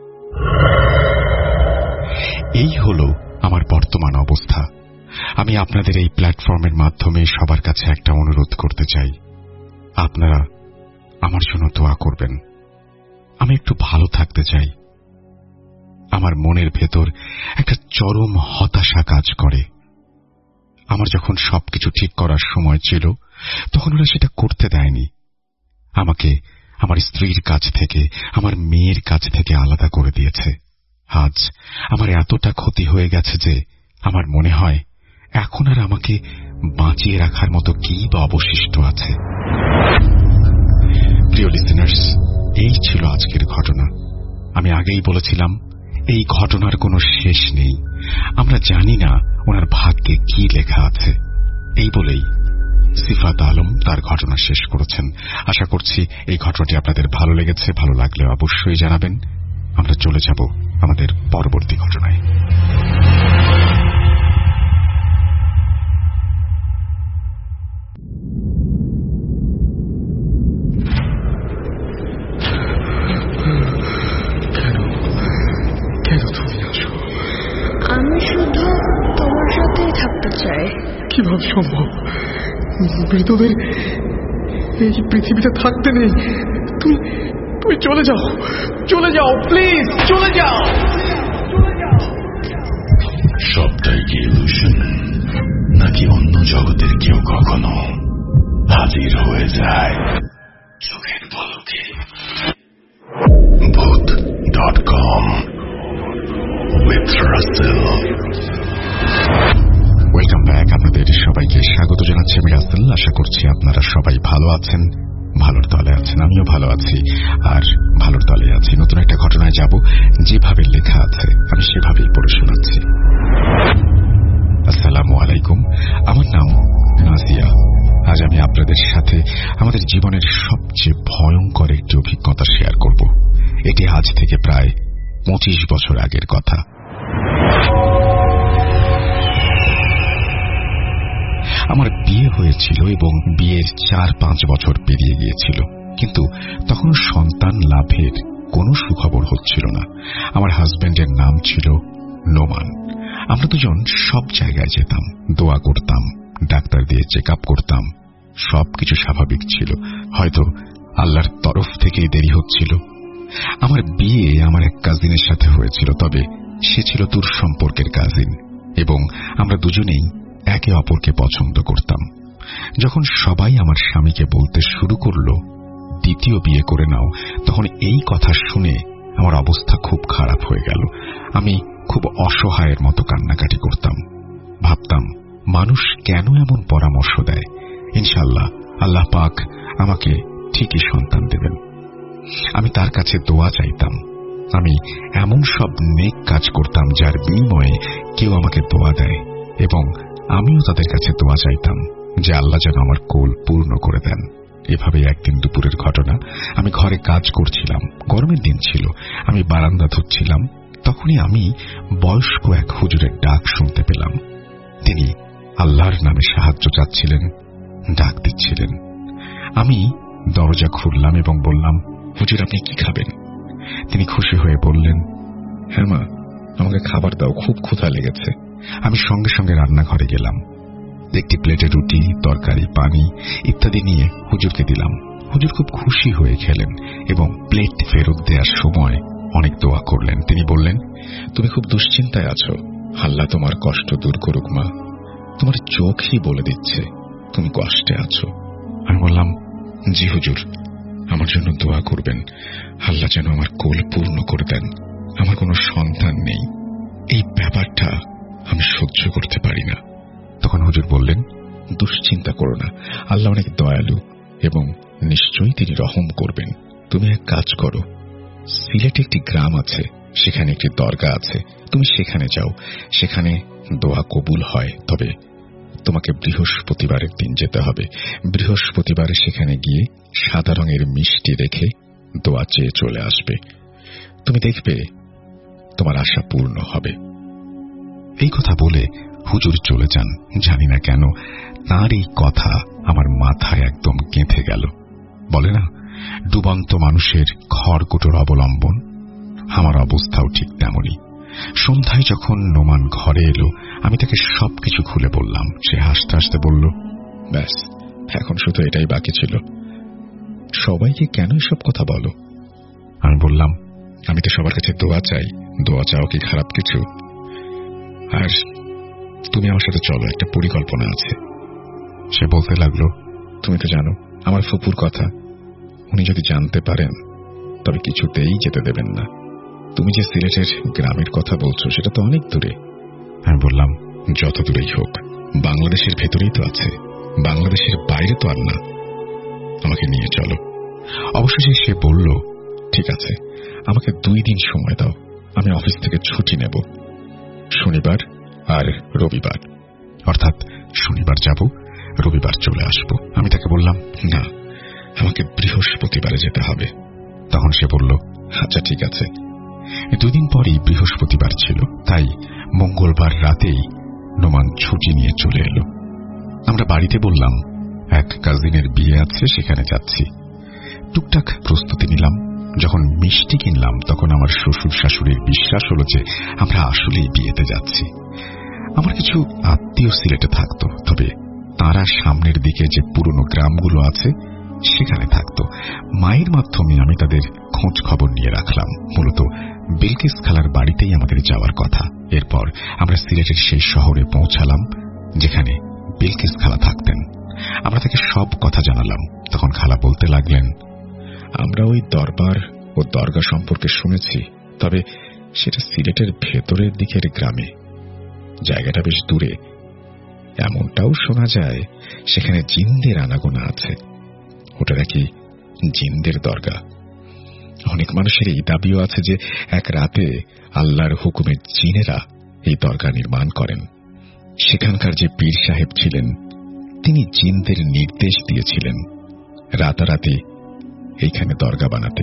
এই হলো আমার বর্তমান অবস্থা। আমি আপনাদের এই প্ল্যাটফর্মের মাধ্যমে সবার কাছে একটা অনুরোধ করতে চাই, আপনারা আমার জন্য দোয়া করবেন। আমি একটু ভালো থাকতে চাই। আমার মনের ভেতর একটা চরম হতাশা কাজ করে। আমার যখন সবকিছু ঠিক করার সময় ছিল তখন ওরা সেটা করতে দেয়নি। আমাকে আমার স্ত্রীর কাছ থেকে, আমার মেয়ের কাছ থেকে আলাদা করে দিয়েছে। আজ আমার এতটা ক্ষতি হয়ে গেছে যে আমার মনে হয় এখন আর আমাকে বাঁচিয়ে রাখার মতো কি বা অবশিষ্ট আছে। প্রিয় লিসেনার্স, এই ছিল আজকের ঘটনা। আমি আগেই বলেছিলাম এই ঘটনার কোনো শেষ নেই। আমরা জানি না ওনার ভাগ্যে কি লেখা আছে। এই বলেই সিফাত আলম তার ঘটনা শেষ করেছেন। আশা করছি এই ঘটনাটি আপনাদের ভালো লেগেছে। ভালো লাগলে অবশ্যই জানাবেন। আমরা চলে যাব আমাদের পরবর্তী ঘটনায়।
কিভাবে সম্ভব? মৃতদের এই পৃথিবীতে থাকতে নেই। তুমি চলে যাও, চলে যাও, প্লিজ চলে যাও।
সবটাই কি ইলুশন, নাকি অন্য জগতের কেউ কখনো হাজির হয়ে যায় চোখের পলকে? Bhoot.com with Russell।
Welcome back. আপনাদের সবাইকে স্বাগত জানাচ্ছি আমি রাসেল। আশা করছি আপনারা সবাই ভালো আছেন, ভালোর দলে আছেন। আমিও ভালো আছি আর ভালোর দলে আছি। নতুন একটা ঘটনায় যাব, যেভাবে লেখা আছে আমি সেভাবেই পড়ে শোনাচ্ছি। আসসালামু আলাইকুম, আমার নাম নাজিয়া। আজ আমি আপনাদের সাথে আমাদের জীবনের সবচেয়ে ভয়ঙ্কর একটি অভিজ্ঞতা শেয়ার করব। এটি আজ থেকে প্রায় 25 বছর আগের কথা। আমার বিয়ে হয়েছিল এবং বিয়ের 4-5 বছর পেরিয়ে গিয়েছিল, কিন্তু তখন সন্তান লাভের কোনো সুখবর হচ্ছিল না। আমার হাজবেন্ডের নাম ছিল নোমান। আমরা দুজন সব জায়গায় যেতাম, দোয়া করতাম, ডাক্তার দিয়ে চেক আপ করতাম। সবকিছু স্বাভাবিক ছিল, হয়তো আল্লাহর তরফ থেকেই দেরি হচ্ছিল। আমার বিয়ে আমার এক কাজিনের সাথে হয়েছিল, তবে সে ছিল দূর সম্পর্কের কাজিন এবং আমরা দুজনেই একে অপরকে পছন্দ করতাম। যখন সবাই আমার স্বামীকে বলতে শুরু করলো দ্বিতীয় বিয়ে করে নাও, তখন এই কথা শুনে আমার অবস্থা খুব খারাপ হয়ে গেল। আমি খুব অসহায়ের মতো কান্নাকাটি করতাম। ভাবতাম, মানুষ কেন এমন পরামর্শ দেয়? ইনশাআল্লাহ আল্লাহ পাক আমাকে ঠিকই সন্তান দেবেন। আমি তার কাছে দোয়া চাইতাম। আমি এমন সব নেক কাজ করতাম যার বিনিময়ে কেউ আমাকে দোয়া দেয়, এবং আমিও তাদের কাছে দোয়া চাইতাম যে আল্লাহ যেন আমার কোল পূর্ণ করে দেন। এভাবে একদিন দুপুরের ঘটনা। আমি ঘরে কাজ করছিলাম, গরমের দিন ছিল। আমি বারান্দা ধুচ্ছিলাম, তখনই আমি বয়স্ক এক হুজুরের ডাক শুনতে পেলাম। তিনি আল্লাহর নামে সাহায্য চাচ্ছিলেন, ডাক দিচ্ছিলেন। আমি দরজা খুললাম এবং বললাম, হুজুর আপনি কি খাবেন? তিনি খুশি হয়ে বললেন, হ্যাঁ মা, আমাকে খাবার দাও, খুব ক্ষুধা লেগেছে। আমি সঙ্গে সঙ্গে রান্নাঘরে গেলাম। একটি প্লেটে রুটি, তরকারি, পানি ইত্যাদি নিয়ে হুজুরকে দিলাম। হুজুর খুব খুশি হয়ে খেলেন এবং প্লেট ফেরত দেওয়ার সময় অনেক দোয়া করলেন। তিনি বললেন, তুমি খুব দুশ্চিন্তায় আছো, আল্লাহ তোমার কষ্ট দূর করুক মা। তোমার চোখই বলে দিচ্ছে তুমি কষ্টে আছো। আমি বললাম, জি হুজুর, আমার জন্য দোয়া করবেন, আল্লাহ যেন আমার কোল পূর্ণ করে দেন। আমার কোনো সন্তান নেই, এই ব্যাপারটা আমি সহ্য করতে পারি না। তখন হুজুর বললেন, দুশ্চিন্তা করো না, আল্লাহ অনেক দয়ালু এবং নিশ্চয়ই তিনি রহম করবেন। তুমি এক কাজ করো, সিলেটে একটি গ্রাম আছে, সেখানে একটি দরগা আছে, তুমি সেখানে যাও। সেখানে দোয়া কবুল হয়, তবে তোমাকে বৃহস্পতিবারের দিন যেতে হবে। বৃহস্পতিবারে সেখানে গিয়ে সাদা রঙের মিষ্টি রেখে দোয়া চেয়ে চলে আসবে। তুমি দেখবে তোমার আশা পূর্ণ হবে। এই কথা বলে হুজুর চলে যান। জানি না কেন তাঁর এই কথা আমার মাথায় একদম গেঁথে গেল। বলে না, ডুবন্ত মানুষের খড়কুটোর অবলম্বন। আমার অবস্থাও ঠিক তেমনই। সন্ধ্যায় যখন নোমান ঘরে এলো, আমি তাকে সবকিছু খুলে বললাম। সে হাসতে হাসতে বলল, ব্যাস, এখন শুধু এটাই বাকি ছিল। সবাইকে কেন এসব কথা বলো? আমি বললাম, আমি তো সবার কাছে দোয়া চাই। দোয়া চাও কি খারাপ কিছু? আর তুমি আমার সাথে চলো, একটা পরিকল্পনা আছে। সে বলতে লাগলো, তুমি তো জানো আমার ফুপুর কথা, উনি যদি জানতে পারেন তবে কিছুতেই যেতে দেবেন না। তুমি যে সিলেটের গ্রামের কথা বলছো সেটা তো অনেক দূরে। আমি বললাম, যত দূরেই হোক, বাংলাদেশের ভেতরেই তো আছে, বাংলাদেশের বাইরে তো আর না। আমাকে নিয়ে চলো। অবশেষে সে বলল, ঠিক আছে, আমাকে 2 দিন সময় দাও, আমি অফিস থেকে ছুটি নেব, শনিবার আর রবিবার। অর্থাৎ শনিবার যাব, রবিবার চলে আসব। আমি তাকে বললাম, না, আমাকে বৃহস্পতিবারে যেতে হবে। তখন সে বলল, আচ্ছা ঠিক আছে। 2 দিন পরই বৃহস্পতিবার ছিল, তাই মঙ্গলবার রাতেই নোমান ছুটি নিয়ে চলে এলো। আমরা বাড়িতে বললাম, এক কাজিনের বিয়ে আছে, সেখানে যাচ্ছি। টুকটাক প্রস্তুতি নিলাম। যখন মিষ্টি কিনলাম তখন আমার শ্বশুর শাশুড়ির বিশ্বাস হলো যে আমরা আসলেই বিয়েতে যাচ্ছি। আমার কিছু আত্মীয় সিলেটে থাকতো, তবে তারা সামনের দিকে যে পুরনো গ্রামগুলো আছে সেখানে থাকতো। মায়ের মাধ্যমে আমি তাদের খোঁজ খবর নিয়ে রাখলাম। মূলত বিলকিস খালার বাড়িতেই আমাদের যাওয়ার কথা। এরপর আমরা সিলেটের সেই শহরে পৌঁছালাম যেখানে বিলকিস খালা থাকতেন। আমরা তাকে সব কথা জানালাম। তখন খালা বলতে লাগলেন, আমরা ওই দরবার ও দরগা সম্পর্কে শুনেছি, তবে সেটা সিলেটের ভেতরের দিকের গ্রামে, জায়গাটা বেশ দূরে। এমনটাও শোনা যায় সেখানে জিনদের আনাগোনা আছে। ওটা নাকি জিনদের দরগা। অনেক মানুষের এই দাবিও আছে যে এক রাতে আল্লাহর হুকুমে জিনেরা এই দরগা নির্মাণ করেন। সেখানকার যে পীর সাহেব ছিলেন তিনি জিনদের নির্দেশ দিয়েছিলেন রাতারাতি এইখানে দরগা বানাতে।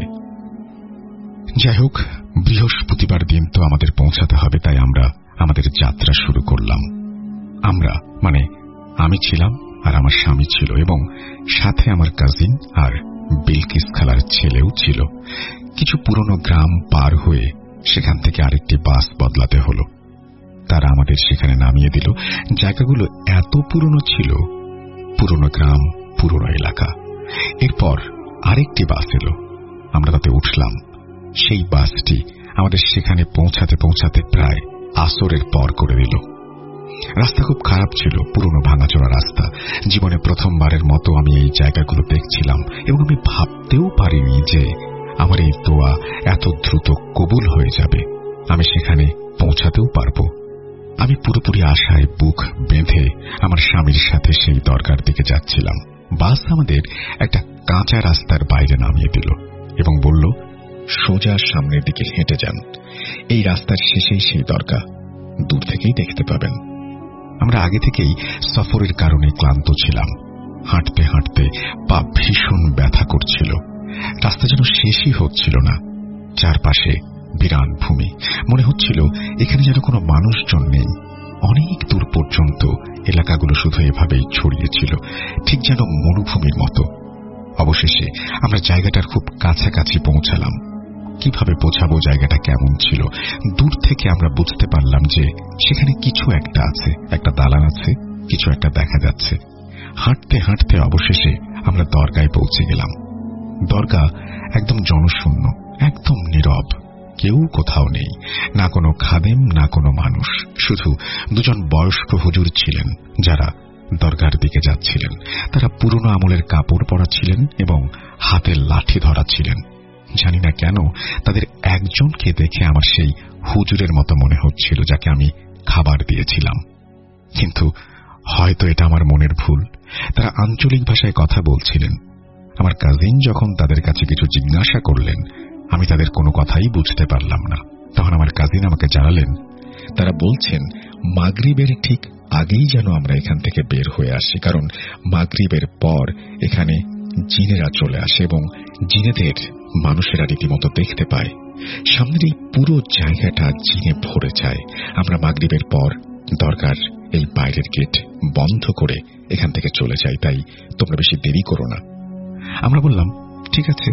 যাই হোক, বৃহস্পতিবার দিন তো আমাদের পৌঁছাতে হবে, তাই আমরা আমাদের যাত্রা শুরু করলাম। আমরা মানে আমি ছিলাম আর আমার স্বামী ছিল, এবং সাথে আমার কাজিন আর বিলকিস খালার ছেলেও ছিল। কিছু পুরনো গ্রাম পার হয়ে সেখান থেকে আরেকটি বাস বদলাতে হলো। তারা আমাদের সেখানে নামিয়ে দিল। জায়গাগুলো এত পুরনো ছিল, পুরনো গ্রাম, পুরনো এলাকা। এরপর আরেকটি বাস এলো, আমরা তাতে উঠলাম। সেই বাসটি আমাদের সেখানে পৌঁছাতে পৌঁছাতে প্রায় আসরের পর করে দিল। রাস্তা খুব খারাপ ছিল, পুরনো ভাঙাচোরা রাস্তা। জীবনে প্রথমবারের মতো আমি এই জায়গাগুলো দেখছিলাম, এবং আমি ভাবতেও পারিনি যে আমার এই দোয়া এত দ্রুত কবুল হয়ে যাবে, আমি সেখানে পৌঁছাতেও পারব। আমি পুরোপুরি আশায় বুক বেঁধে আমার স্বামীর সাথে সেই দরগার দিকে যাচ্ছিলাম। বাস আমাদের একটা কাঁচা রাস্তার বাইরে নামিয়ে দিল এবং বলল, সোজা সামনের দিকে হেঁটে যান, এই রাস্তার শেষেই সেই দরগা, দূর থেকেই দেখতে পাবেন। আমরা আগে থেকেই সফরের কারণে ক্লান্ত ছিলাম। হাঁটতে হাঁটতে পা ভীষণ ব্যথা করছিল। রাস্তা যেন শেষই হচ্ছিল না। চারপাশে বিরান ভূমি, মনে হচ্ছিল এখানে যেন কোনো মানুষজন নেই। অনেক দূর পর্যন্ত এলাকাগুলো শুধু এভাবেই ছড়িয়েছিল, ঠিক যেন মরুভূমির মতো। অবশেষে আমরা জায়গাটার খুব কাছাকাছি পৌঁছালাম। কিভাবে বোঝাবো জায়গাটা কেমন ছিল? দূর থেকে আমরা বুঝতে পারলাম যে সেখানে কিছু একটা আছে, একটা দালান আছে, কিছু একটা দেখা যাচ্ছে। হাঁটতে হাঁটতে অবশেষে আমরা দরগায় পৌঁছে গেলাম। দরগা একদম জনশূন্য, একদম নীরব, কেউ কোথাও নেই, না কোনো খাদেম, না কোনো মানুষ। শুধু দুজন বয়স্ক হুজুর ছিলেন যারা দরগার দিকে যাচ্ছিলেন। তারা পুরনো আমলের কাপড় পরা ছিলেন এবং হাতে লাঠি ধরা ছিলেন। জানি না কেন তাদের একজনকে দেখে আমার সেই হুজুরের মতো মনে হচ্ছিল যাকে আমি খাবার দিয়েছিলাম, কিন্তু হয়তো এটা আমার মনের ভুল। তারা আঞ্চলিক ভাষায় কথা বলছিলেন। আমার কাজিন যখন তাদের কাছে কিছু জিজ্ঞাসা করলেন, আমি তাদের কোনো কথাই বুঝতে পারলাম না। তখন আমার কাজিন আমাকে জানালেন, তারা বলছেন মাগরিবের ঠিক আগেই যেন আমরা এখান থেকে বের হয়ে আসি, কারণ মাগরিবের পর এখানে জিনেরা চলে আসে এবং জিনেদের মানুষেরা রীতিমতো দেখতে পায়। সামনের এই পুরো জায়গাটা জিনে ভরে যায়। আমরা মাগরিবের পর দরগার এই বাইরের গেট বন্ধ করে এখান থেকে চলে যাই, তাই তোমরা বেশি দেরি করো না। আমরা বললাম, ঠিক আছে।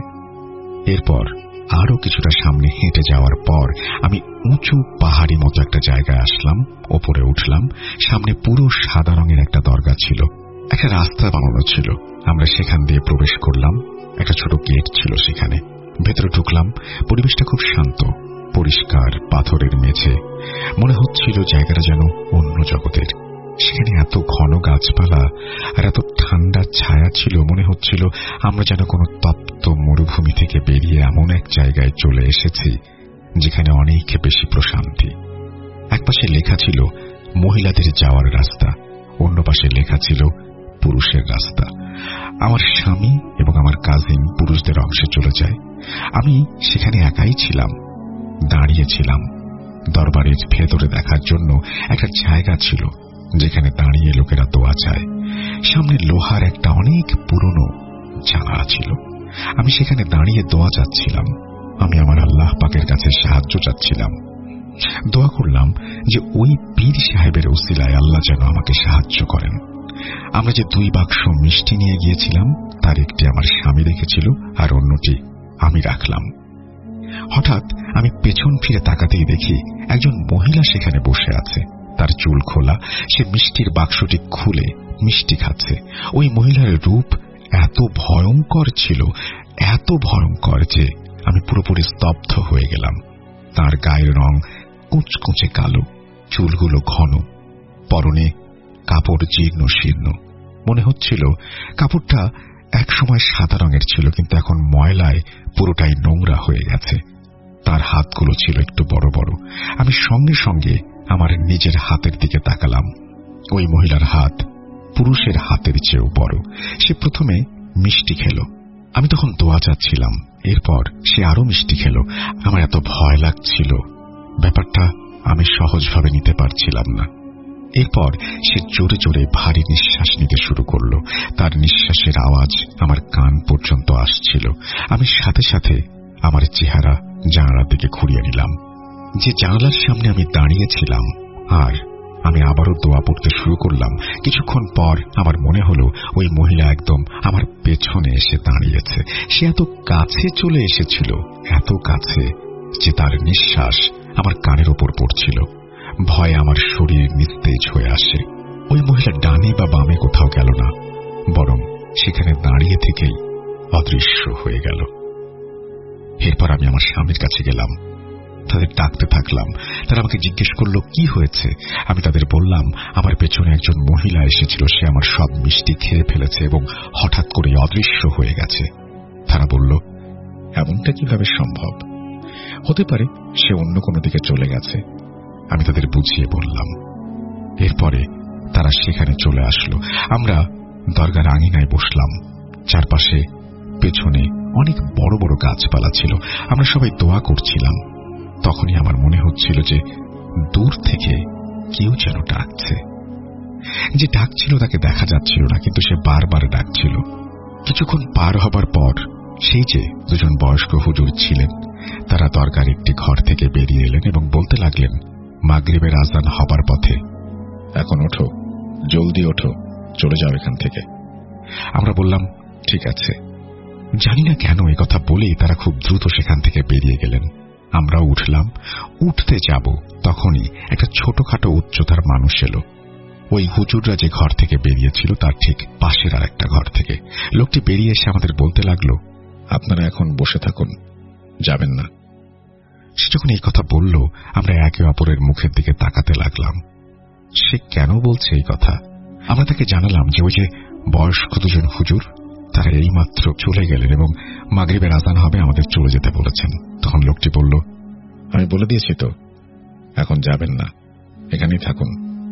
এরপর আরো কিছুটা সামনে হেঁটে যাওয়ার পর আমি উঁচু পাহাড়ি মতো একটা জায়গায় আসলাম। ওপরে উঠলাম। সামনে পুরো সাদা রঙের একটা দরগা ছিল। একটা রাস্তা বানানো ছিল। আমরা সেখান দিয়ে প্রবেশ করলাম। একটা ছোট গেট ছিল সেখানে। ভেতরে ঢুকলাম। পরিবেশটা খুব শান্ত, পরিষ্কার, পাথরের মেঝে। মনে হচ্ছিল জায়গাটা যেন অন্য জগতের। সেখানে এত ঘন গাছপালা আর এত ঠান্ডা ছায়া ছিল, মনে হচ্ছিল আমরা যেন কোনো তপ্ত মরুভূমি থেকে বেরিয়ে এমন এক জায়গায় চলে এসেছি যেখানে অনেক বেশি প্রশান্তি। একপাশে লেখা ছিল মহিলাদের যাওয়ার রাস্তা, অন্য পাশে লেখা ছিল পুরুষের রাস্তা। আমার স্বামী এবং আমার কাজিন পুরুষদের অংশে চলে যায়। আমি সেখানে একাই ছিলাম, দাঁড়িয়েছিলাম। দরবারের ভেতরে দেখার জন্য একটা জায়গা ছিল যেখানে দাঁড়িয়ে লোকেরা দোয়া চায়। সামনে লোহার একটা অনেক পুরনো জানালা ছিল। আমি সেখানে দাঁড়িয়ে দোয়া চাচ্ছিলাম। আমি আমার আল্লাহ পাকের কাছে সাহায্য চাচ্ছিলাম। দোয়া করলাম যে ওই পীর সাহেবের উসিলায় আল্লাহ যেন আমাকে সাহায্য করেন। আমরা যে 2 বাক্স মিষ্টি নিয়ে গিয়েছিলাম তার একটি আমার স্বামী রেখেছিল আর অন্যটি আমি রাখলাম। হঠাৎ আমি পেছন ফিরে তাকাতেই দেখি একজন মহিলা সেখানে বসে আছে। তার চুল খোলা, সে মিষ্টির বাক্সটি খুলে মিষ্টি খাচ্ছে। ওই মহিলার রূপ এত ভয়ঙ্কর ছিল, এত ভয়ঙ্কর যে আমি পুরোপুরি স্তব্ধ হয়ে গেলাম। তার গায়ের রং কুচকুচে কালো, চুলগুলো ঘন, পরনে কাপড় জীর্ণ শীর্ণ। মনে হচ্ছিল কাপড়টা একসময় সাদা রঙের ছিল, কিন্তু এখন ময়লায় পুরোটাই নোংরা হয়ে গেছে। তার হাতগুলো ছিল একটু বড় বড়। আমি সঙ্গে সঙ্গে আমার নিজের হাতের দিকে তাকালাম। ওই মহিলার হাত পুরুষের হাতের চেয়েও বড়। সে প্রথমে মিষ্টি খেল, আমি তখন দোয়া চাচ্ছিলাম। এরপর সে আরো মিষ্টি খেল। আমার এত ভয় লাগছিল, ব্যাপারটা আমি সহজভাবে নিতে পারছিলাম না। এরপর সে জোরে জোরে ভারী নিঃশ্বাস নিতে শুরু করল। তার নিঃশ্বাসের আওয়াজ আমার কান পর্যন্ত আসছিল। আমি সাথে সাথে আমার চেহারা জানালার দিকে ঘুরিয়ে নিলাম। যে জানালার সামনে আমি দাঁড়িয়েছিলাম, আর আমি আবারও দোয়া পড়তে শুরু করলাম। কিছুক্ষণ পর আমার মনে হলো ওই মহিলা একদম আমার পেছনে এসে দাঁড়িয়েছে। সে এত কাছে চলে এসেছিল, এত কাছে যে তার নিঃশ্বাস আমার কানের ওপর পড়ছিল। ভয়ে আমার শরীর নিস্তেজ হয়ে আসে। ওই মহিলা ডানে বা বামে কোথাও গেল না, বরং সেখানে দাঁড়িয়ে থেকেই অদৃশ্য হয়ে গেল। এরপর আমি আমার স্বামীর কাছে গেলাম, তাদের ডাকতে থাকলাম। তারা আমাকে জিজ্ঞেস করলো কি হয়েছে। আমি তাদের বললাম আমার পেছনে একজন মহিলা এসেছিল, সে আমার সব মিষ্টি খেয়ে ফেলেছে এবং হঠাৎ করে অদৃশ্য হয়ে গেছে। তারা বলল, এমনটা কিভাবে সম্ভব? হতে পারে সে অন্য কোনো দিকে চলে গেছে। আমি তাদের বুঝিয়ে বললাম। এরপরে তারা সেখানে চলে আসলো। আমরা দরগার আঙিনায় বসলাম। চারপাশে পেছনে অনেক বড় বড় গাছপালা ছিল। আমরা সবাই দোয়া করছিলাম। তখনই আমার মনে হচ্ছিল যে দূর থেকে কেউ যেন ডাকছে। যে ডাকছিল তাকে দেখা যাচ্ছিল না, কিন্তু সে বারবার ডাকছিল। কিছুক্ষণ পার হবার পর সেই যে দুজন বয়স্ক হুজুর ছিলেন, তারা দরগার একটি ঘর থেকে বেরিয়ে এলেন এবং বলতে লাগলেন, মাগরিবের আজান হবার পথে, এখন ওঠো, জলদি ওঠো, চলে যাও এখান থেকে। আমরা বললাম ঠিক আছে। জানি না কেন এই কথা বলেই তারা খুব দ্রুত সেখান থেকে বেরিয়ে গেলেন। আমরাও উঠলাম। উঠতে যাব, তখনই একটা ছোটখাটো উচ্চতার মানুষ এলো। ওই হুজুররা যে ঘর থেকে বেরিয়েছিল তার ঠিক পাশের আর একটা ঘর থেকে। লোকটি বেরিয়ে এসে আমাদের বলতে লাগলো, আপনারা এখন বসে থাকুন, যাবেন না। সে যখন এই কথা বলল, আমরা একে অপরের মুখের দিকে তাকাতে লাগলাম। সে কেন বলছে এই কথা? আমরা তাকে জানালাম যে ওই যে বয়স্ক দুজন হুজুর, তারা এইমাত্র চলে গেলেন এবং মাগরিবের আজান হবে, আমাদের চলে যেতে বলেছেন। তখন লোকটি বলল, আমি বলে দিয়েছি তো, এখন যাবেন না, এখানেই থাকুন।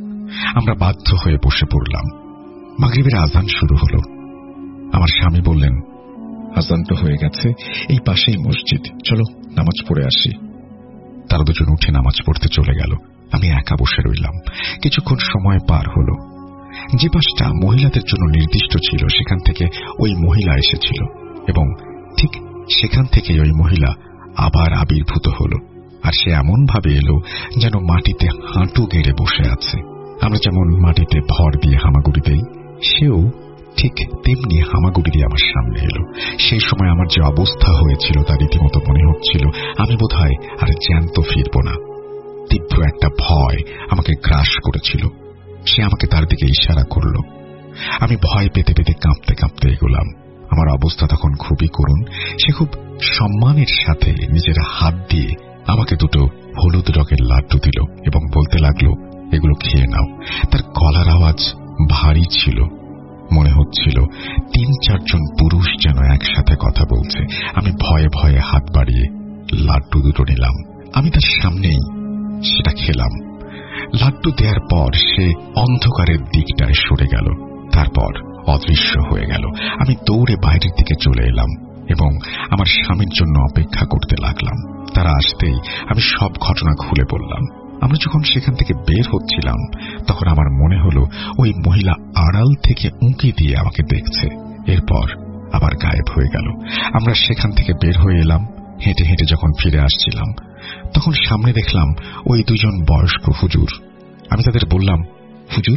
আমরা বাধ্য হয়ে বসে পড়লাম। মাগরিবের আজান শুরু হলো। আমার স্বামী বললেন, আজান তো হয়ে গেছে, এই পাশেই মসজিদ, চলো নামাজ পড়ে আসি। তারা দুজন উঠে নামাজ পড়তে চলে গেল। আমি একা বসে রইলাম। কিছুক্ষণ সময় পার হলো। যে পাশটা মহিলাদের জন্য নির্দিষ্ট ছিল সেখান থেকে ওই মহিলা এসেছিল এবং ঠিক সেখান থেকে ওই মহিলা আবার আবির্ভূত হল। আর সে এমন ভাবে এলো যেন মাটিতে হাঁটু গেড়ে বসে আছে। আমরা যেমন মাটিতে ভর দিয়ে হামাগুড়ি দেই, সেও ঠিক তেমনি হামাগুড়ি দিয়ে আমার সামনে এলো। সেই সময় আমার যে অবস্থা হয়েছিল তা রীতিমতো মনে হচ্ছিল আমি বোধহয় আর জ্যান্ত ফিরব না। তীব্র একটা ভয় আমাকে গ্রাস করেছিল। সে আমাকে তার দিকে ইশারা করল। আমি ভয় পেতে পেতে কাঁপতে কাঁপতে এগোলাম। আমার অবস্থা তখন খুবই করুণ। সে খুব সম্মানের সাথে নিজের হাত দিয়ে আমাকে দুটো হলুদ রঙের লাড্ডু দিল এবং বলতে লাগলো, এগুলো খেয়ে নাও। তার গলার আওয়াজ ভারী ছিল। মনে হচ্ছিল ৩-৪ জন পুরুষ যেন একসাথে কথা বলছে। আমি ভয়ে ভয়ে হাত বাড়িয়ে লাড্ডু দুটো নিলাম। আমি তার সামনেই সেটা খেলাম। লাড্ডু দেওয়ার পর সে অন্ধকারের দিকটায় সরে গেল, তারপর অদৃশ্য হয়ে গেল। আমি দৌড়ে বাইরের দিকে চলে এলাম এবং আমার স্বামীর জন্য অপেক্ষা করতে লাগলাম। তারা আসতেই আমি সব ঘটনা খুলে বললাম। আমরা যখন সেখান থেকে বের হচ্ছিলাম তখন আমার মনে হলো ওই মহিলা আড়াল থেকে উঁকি দিয়ে আমাকে দেখছে। এরপর আবার গায়েব হয়ে গেল। আমরা সেখান থেকে বের হয়ে এলাম। হেঁটে হেঁটে যখন ফিরে আসছিলাম তখন সামনে দেখলাম ওই দুজন বয়স্ক হুজুর। আমি তাদের বললাম, হুজুর,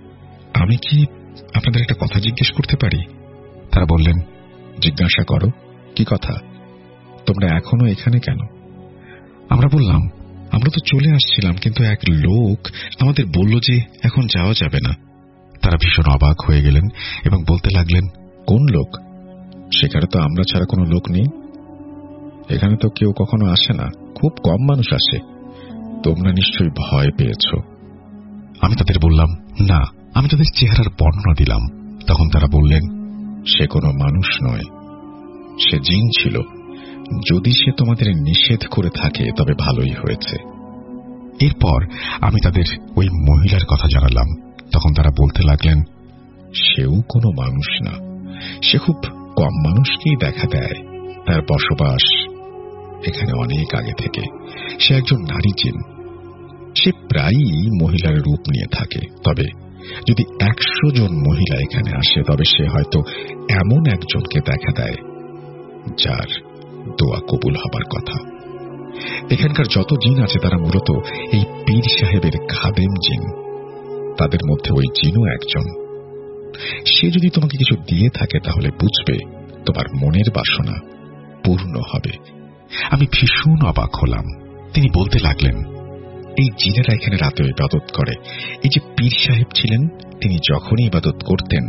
আমি কি আপনাদের একটা কথা জিজ্ঞেস করতে পারি? তারা বললেন, জিজ্ঞাসা করো, কি কথা? তোমরা এখনো এখানে কেন? আমরা বললাম, আমরা তো চলে আসছিলাম, কিন্তু এক লোক আমাদের বলল যে এখন যাওয়া যাবে না। তারা ভীষণ অবাক হয়ে গেলেন এবং বলতে লাগলেন, কোন লোক? সেখানে তো আমরা ছাড়া কোনো লোক নেই। এখানে তো কেউ কখনো আসে না, খুব কম মানুষ আসে। তোমরা নিশ্চয়ই ভয় পেয়েছ। আমি তাদের বললাম, না। আমি তাদের চেহারার বর্ণনা দিলাম। তখন তারা বললেন, সে কোনো মানুষ নয়, সে জিন ছিল। যদি সে তোমাদের নিষেধ করে থাকে তবে ভালোই হয়েছে। এরপর আমি তাদের ওই মহিলার কথা জানালাম। তখন তারা বলতে লাগলেন, সেও কোনো মানুষ না, সে খুব কম মানুষকেই দেখা দেয়। তার বসবাস এখানে অনেক আগে থেকে। সে একজন নারী জিন। সে প্রায়ই মহিলার রূপ নিয়ে থাকে। তবে যদি 100 জন মহিলা এখানে আসে তবে সে হয়তো এমন একজনকে দেখা দেয় যার দোয়া কবুল হবার কথা। এখানকার যত জিন আছে তারা মূলত এই পীর সাহেবের খাদেম জিন। তাদের মধ্যে ওই জিনও একজন। সে যদি তোমাকে কিছু দিয়ে থাকে তাহলে বুঝবে তোমার মনের বাসনা পূর্ণ হবে। আমি ভীষণ অবাক হলাম। তিনি বলতে লাগলেন, এই জিনেরা এখানে রাতে ইবাদত করে। এই যে পীর সাহেব ছিলেন, তিনি যখনই ইবাদত করতেন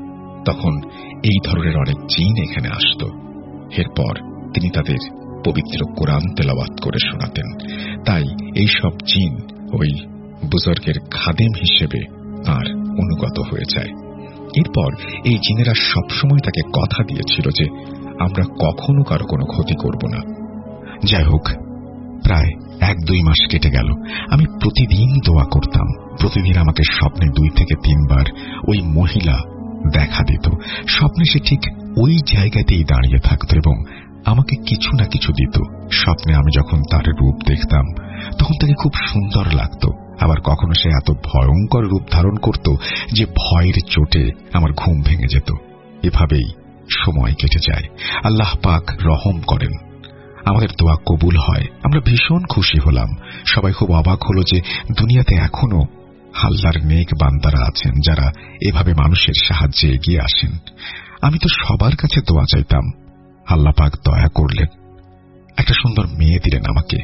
তখন এই ধরনের অনেক জিন এখানে আসত। এরপর তিনি তাদের পবিত্র কোরআন তেলাওয়াত করে শোনাতেন। তাই এই সব জিন ওই বুজুর্গের খাদেম হিসেবে তার অনুগত হয়ে যায়। এরপর এই জিনেরা সবসময় তাকে কথা দিয়েছিল যে আমরা কখনো কারো কোনো ক্ষতি করব না। যাই হোক, প্রায় 1-2 মাস কেটে গেল। আমি প্রতিদিন দোয়া করতাম। প্রতিদিন আমাকে স্বপ্নে 2 থেকে 3 বার ওই মহিলা দেখা দিত। স্বপ্নে সে ঠিক ওই জায়গাতেই দাঁড়িয়ে থাকত এবং আমাকে কিছু না কিছু দিত। স্বপ্নে আমি যখন তার রূপ দেখতাম তখন তাকে খুব সুন্দর লাগত। আবার কখনো সে এত ভয়ঙ্কর রূপ ধারণ করত যে ভয়ের চোটে আমার ঘুম ভেঙে যেত। এভাবেই সময় কেটে যায়। আল্লাহ পাক রহম করেন, আমাদের দোয়া কবুল হয়। আমরা ভীষণ খুশি হলাম। সবাই খুব অবাক হলো যে দুনিয়াতে এখনো আল্লাহর নেক বান্দারা আছেন যারা এভাবে মানুষের সাহায্যে এগিয়ে আসেন। আমি তো সবার কাছে দোয়া চাইতাম। আল্লাহ পাক দয়া করলেন, একটা সুন্দর মেয়ে দিলেন আমাকে।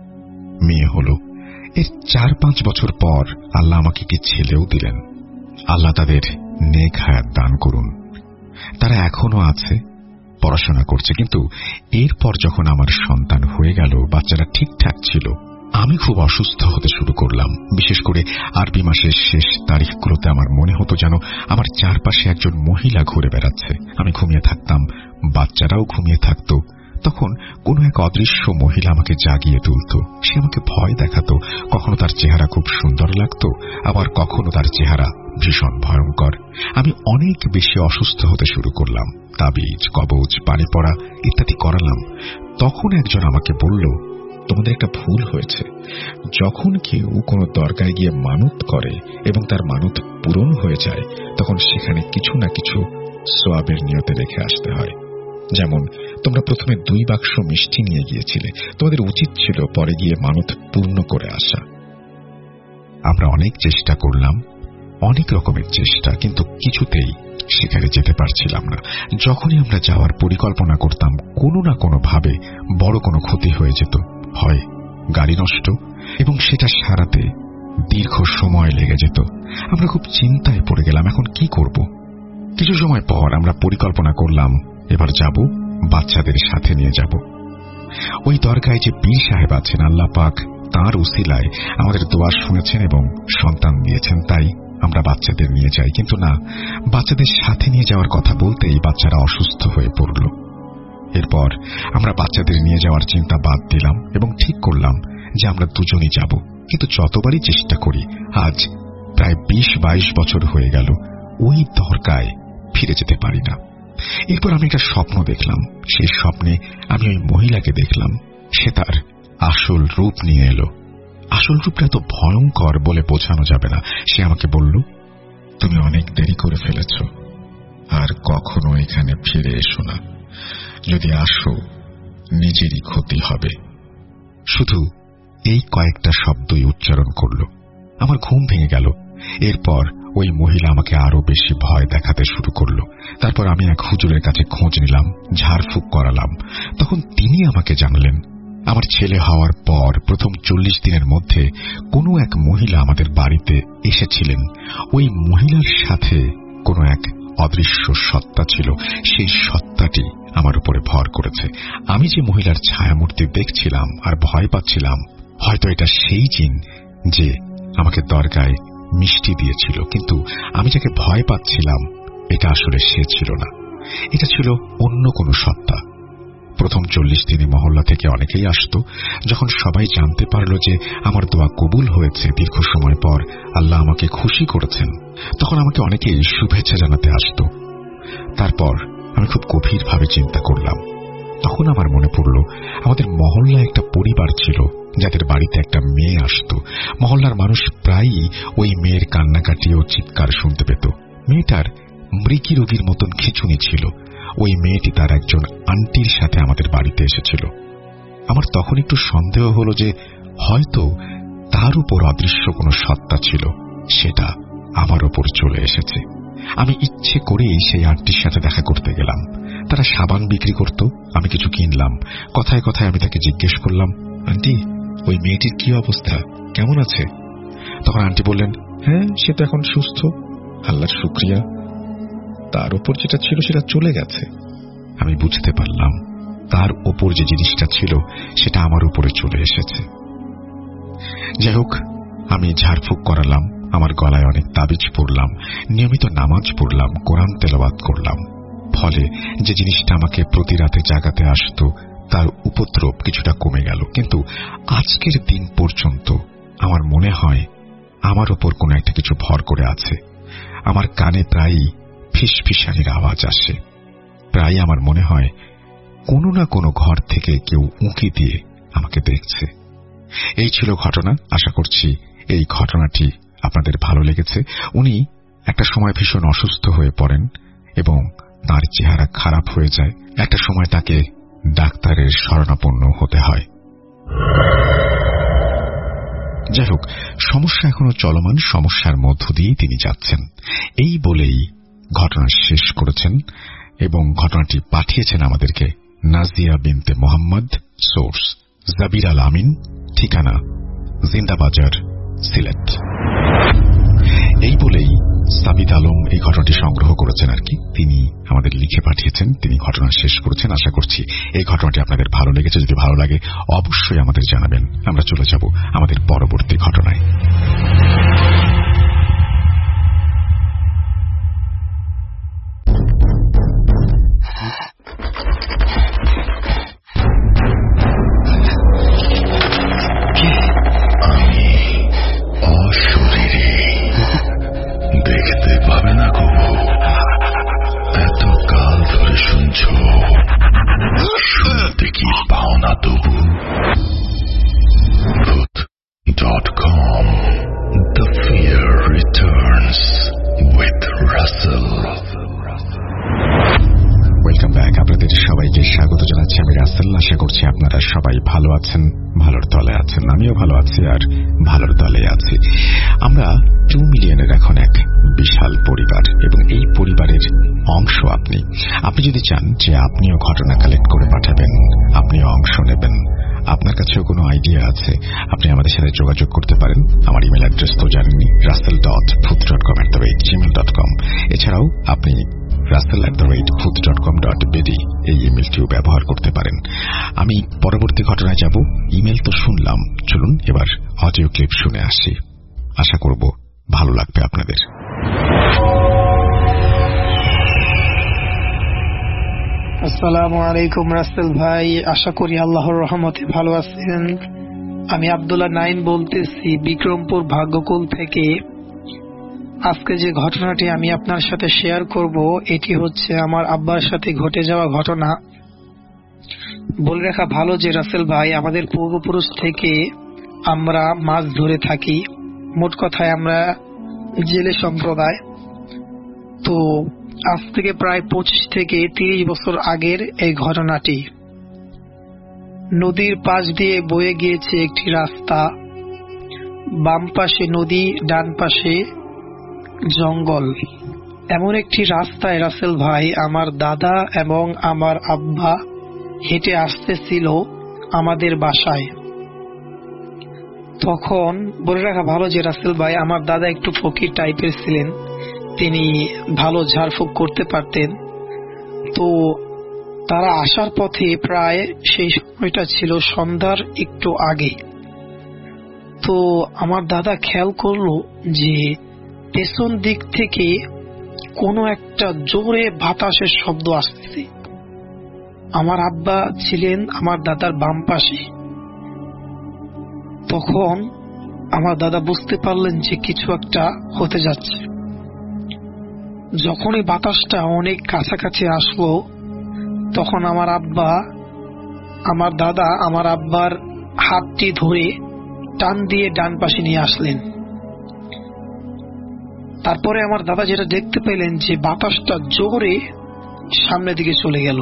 মেয়ে হলো। এর 4-5 বছর পর আল্লাহ আমাকে কি ছেলেও দিলেন। আল্লাহ তাদের নেক হায়াত দান করুন। তারা এখনো আছে, পড়াশোনা করছে। কিন্তু এরপর যখন আমার সন্তান হয়ে গেল, বাচ্চারা ঠিকঠাক ছিল, আমি খুব অসুস্থ হতে শুরু করলাম। বিশেষ করে আরবি মাসের শেষ তারিখগুলোতে আমার মনে হতো যেন আমার চারপাশে একজন মহিলা ঘুরে বেড়াচ্ছে। আমি ঘুমিয়ে থাকতাম, বাচ্চারাও ঘুমিয়ে থাকত। তখন কোনো এক অদৃশ্য মহিলা আমাকে জাগিয়ে তুলত। সে আমাকে ভয় দেখাত। কখনো তার চেহারা খুব সুন্দর লাগত, আবার কখনো তার চেহারা ভীষণ ভয়ঙ্কর। আমি অনেক বেশি অসুস্থ হতে শুরু করলাম। তাবিজ, কবজ, পানি পড়া ইত্যাদি করালাম। তখন একজন আমাকে বলল, তোমাদের একটা ভুল হয়েছে। যখন কেউ কোনো দরগায় গিয়ে মানত করে এবং তার মানত পূরণ হয়ে যায় তখন সেখানে কিছু না কিছু সওয়াবের নিয়তে রেখে আসতে হয়। যেমন তোমরা প্রথমে 2 বাক্স মিষ্টি নিয়ে গিয়েছিলে, তোমাদের উচিত ছিল পরে গিয়ে মানত পূর্ণ করে আসা। আমরা অনেক চেষ্টা করলাম, অনেক রকমের চেষ্টা, কিন্তু কিছুতেই সেখানে যেতে পারছিলাম না। যখনই আমরা যাওয়ার পরিকল্পনা করতাম কোনো না কোনো ভাবে বড় কোনো ক্ষতি হয়ে যেত। হয় গাড়ি নষ্ট, এবং সেটা সারাতে দীর্ঘ সময় লেগে যেত। আমরা খুব চিন্তায় পড়ে গেলাম, এখন কি করব। কিছু সময় পর আমরা পরিকল্পনা করলাম এবার যাব, বাচ্চাদের সাথে নিয়ে যাব। ওই দরগায় যে পীর সাহেব আছেন, আল্লাহ পাক তাঁর উসিলায় আমাদের দোয়া শুনেছেন এবং সন্তান দিয়েছেন। তাই আমরা বাচ্চাদের নিয়ে যাই। কিন্তু না, বাচ্চাদের সাথে নিয়ে যাওয়ার কথা বলতেই বাচ্চারা অসুস্থ হয়ে পড়ল। এরপর আমরা বাচ্চাদের নিয়ে যাওয়ার চিন্তা বাদ দিলাম এবং ঠিক করলাম যে আমরা দুজনই যাব। কিন্তু যতবারই চেষ্টা করি, আজ প্রায় 20-22 বছর হয়ে গেল, ওই দরগায় ফিরে যেতে পারি না। এরপর আমি একটা স্বপ্ন দেখলাম। সেই স্বপ্নে আমি ওই মহিলাকে দেখলাম। সে তার আসল রূপ নিয়ে এলো। আসল রূপটা এত ভয়ঙ্কর বলে বোঝানো যাবে না। সে আমাকে বলল, তুমি অনেক দেরি করে ফেলেছ, আর কখনো এখানে ফিরে এসো না। যদি আসো নিজেরই ক্ষতি হবে। শুধু এই কয়েকটা শব্দই উচ্চারণ করল। আমার ঘুম ভেঙে গেল। এরপর ওই মহিলা আমাকে আরো বেশি ভয় দেখাতে শুরু করল। তারপর আমি এক হুজুরের কাছে খোঁজ নিলাম, ঝাড়ফুঁক করালাম। তখন তিনি আমাকে জানালেন, আমার ছেলে হওয়ার পর প্রথম 40 দিনের মধ্যে কোনো এক মহিলা আমাদের বাড়িতে এসেছিলেন। ওই মহিলার সাথে কোনো এক অদৃশ্য সত্তা ছিল। সেই সত্তাটি আমার উপরে ভর করেছে। আমি যে মহিলার ছায়ামূর্তি দেখছিলাম আর ভয় পাচ্ছিলাম, হয়তো এটা সেই জিন যে আমাকে দরগায় মিষ্টি দিয়েছিল, কিন্তু আমি যাকে ভয় পাচ্ছিলাম এটা আসলে সে ছিল না, এটা ছিল অন্য কোনো সত্তা। প্রথম 40 দিনে মহল্লা থেকে অনেকেই আসত। যখন সবাই জানতে পারল যে আমার দোয়া কবুল হয়েছে, দীর্ঘ সময় পর আল্লাহ আমাকে খুশি করেছেন, তখন আমাকে অনেকেই শুভেচ্ছা জানাতে আসত। তারপর আমি খুব গভীরভাবে চিন্তা করলাম। তখন আমার মনে পড়ল আমাদের মহল্লায় একটা পরিবার ছিল যাদের বাড়িতে একটা মেয়ে আসত। মহল্লার মানুষ প্রায়ই ওই মেয়ের কান্নাকাটি ও চিৎকার শুনতে পেত। মেয়েটার মৃগী রোগীর মতন খিঁচুনি ছিল। ওই মেয়েটি তার একজন আন্টির সাথে আমাদের বাড়িতে এসেছিল। আমার তখন একটু সন্দেহ হলো যে হয়তো তার উপর অদৃশ্য কোনো সত্তা ছিল, সেটা আমার উপর চলে এসেছে। আমি ইচ্ছে করেই সেই আন্টির সাথে দেখা করতে গেলাম। তারা সাবান বিক্রি করত, আমি কিছু কিনলাম। কথায় কথায় আমি তাকে জিজ্ঞেস করলাম, আন্টি, ওই মেয়েটির কি অবস্থা, কেমন আছে? তখন আন্টি বললেন, হ্যাঁ, সে তো এখন সুস্থ, আল্লাহর শুকরিয়া, তার ওপর যেটা ছিল সেটা চলে গেছে। আমি বুঝতে পারলাম তার ওপর যে জিনিসটা ছিল সেটা আমার উপরে চলে এসেছে। যাই হোক, আমি ঝাড়ফুঁক করালাম, আমার গলায় অনেক তাবিজ পড়লাম, নিয়মিত নামাজ পড়লাম, কোরআন তেলাওয়াত করলাম। ফলে যে জিনিসটা আমাকে প্রতি রাতে জাগাতে আসত তার উপদ্রব কিছুটা কমে গেল। কিন্তু আজকের দিন পর্যন্ত আমার মনে হয় আমার ওপর কোনো একটা কিছু ভর করে আছে। আমার কানে প্রায়ই ফিসফিসানির আওয়াজ আসে। প্রায় আমার মনে হয় কোনো না কোনো ঘর থেকে কেউ উঁকি দিয়ে আমাকে দেখছে। এই ছিল ঘটনা। আশা করছি এই ঘটনাটি আপনাদের ভালো লেগেছে। উনি একটা সময় ভীষণ অসুস্থ হয়ে পড়েন এবং তার চেহারা খারাপ হয়ে যায়। একটা সময় তাকে ডাক্তারের শরণাপন্ন হতে হয়। যাই হোক, সমস্যা এখনো চলমান, সমস্যার মধ্য দিয়েই তিনি যাচ্ছেন, এই বলেই ঘটনা শেষ করেছেন এবং ঘটনাটি পাঠিয়েছেন আমাদেরকে নাজিয়া বিনতে মোহাম্মদ, সোর্স জাবির আল আমিন, ঠিকানা জিন্দাবাজার, সিলেট। এই বলেই সাবিত আলম এই ঘটনাটি সংগ্রহ করেছেন আর কি, তিনি আমাদের লিখে পাঠিয়েছেন, তিনি ঘটনা শেষ করেছেন। আশা করছি এই ঘটনাটি আপনাদের ভালো লেগেছে। যদি ভালো লাগে অবশ্যই আমাদের জানাবেন। আমরা চলে যাব আমাদের পরবর্তী ঘটনায়।
দেখতে পাবে না গো, এত কাল ধরে শুনছো, শুনতে কি পাও না তবু? Voot.com, The Fear Returns with Russell.
Welcome back. আপনাদের সবাইকে স্বাগত জানাচ্ছি, আমি রাসেল। আশা করছি আপনারা সবাই ভালো আছেন, ভালোর তলে আছেন। আমিও ভালো আছি আর ভালোর তলে আছি। আমরা 2 মিলিয়নের এখন এক বিশাল পরিবার এবং এই পরিবারের অংশ আপনি। আপনি যদি চান যে আপনিও ঘটনা কালেক্ট করে পাঠাবেন, আপনিও অংশ নেবেন, আপনার কাছেও কোনো আইডিয়া আছে, আপনি আমাদের সাথে যোগাযোগ করতে পারেন। আমার ইমেল অ্যাড্রেস তো জানেনই, russell.booth.com@gmail.com। এছাড়াও আপনি russell@booth.com.bd এই ইমেলটিও ব্যবহার করতে পারেন। আমি পরবর্তী ঘটনায় যাব। ইমেল তো শুনলাম, চলুন এবার অডিও ক্লিপ শুনে আসি। আশা করব ভালো লাগবে আপনাদের।
আসসালামু আলাইকুম রাসেল ভাই, আশা করি আল্লাহর রহমতে ভালো আছেন। আমি আব্দুল্লাহ নাইম বলতেছি বিক্রমপুর ভাগ্যকুল থেকে। আজকে যে ঘটনাটি আমি আপনার সাথে শেয়ার করব, এটি হচ্ছে আমার আব্বার সাথে ঘটে যাওয়া ঘটনা। বলে রাখা ভালো যে রাসেল ভাই, আমাদের পূর্বপুরুষ থেকে আমরা মাছ ধরে থাকি। মোট কথায় আমরা জেলে সম্প্রদায়। তো আজ থেকে প্রায় 25 থেকে 30 বছর আগের এই ঘটনাটি। নদীর পাশ দিয়ে বয়ে গিয়েছে একটি রাস্তা। বাম পাশে নদী, ডান পাশে জঙ্গল। এমন একটি রাস্তায় রাসেল ভাই আমার দাদা এবং আমার আব্বা হেঁটে আসতেছিল। আমাদের বাসায়। তখন বলে রাখা ভালো যে রাসেল ভাই, আমার দাদা একটু ফকির টাইপের ছিলেন, তিনি ভালো ঝাড়ফুঁক করতে পারতেন। তো তারা আসার পথে প্রায় সেই সময়টা ছিল সন্ধ্যার একটু আগে। তো আমার দাদা খেয়াল করলো যে পেছন দিক থেকে কোনো একটা জোরে বাতাসের শব্দ আসতেছে। আমার আব্বা ছিলেন আমার দাদার বাম পাশে। তখন আমার দাদা বুঝতে পারলেন যে কিছু একটা হতে যাচ্ছে। যখনই বাতাসটা অনেক কাছাকাছি আসলো, তখন আমার দাদা আমার আব্বার হাতটি ধরে টান দিয়ে ডান পাশে নিয়ে আসলেন। তারপরে আমার দাদা যেটা দেখতে পেলেন যে বাতাসটা জোরে সামনের দিকে চলে গেল।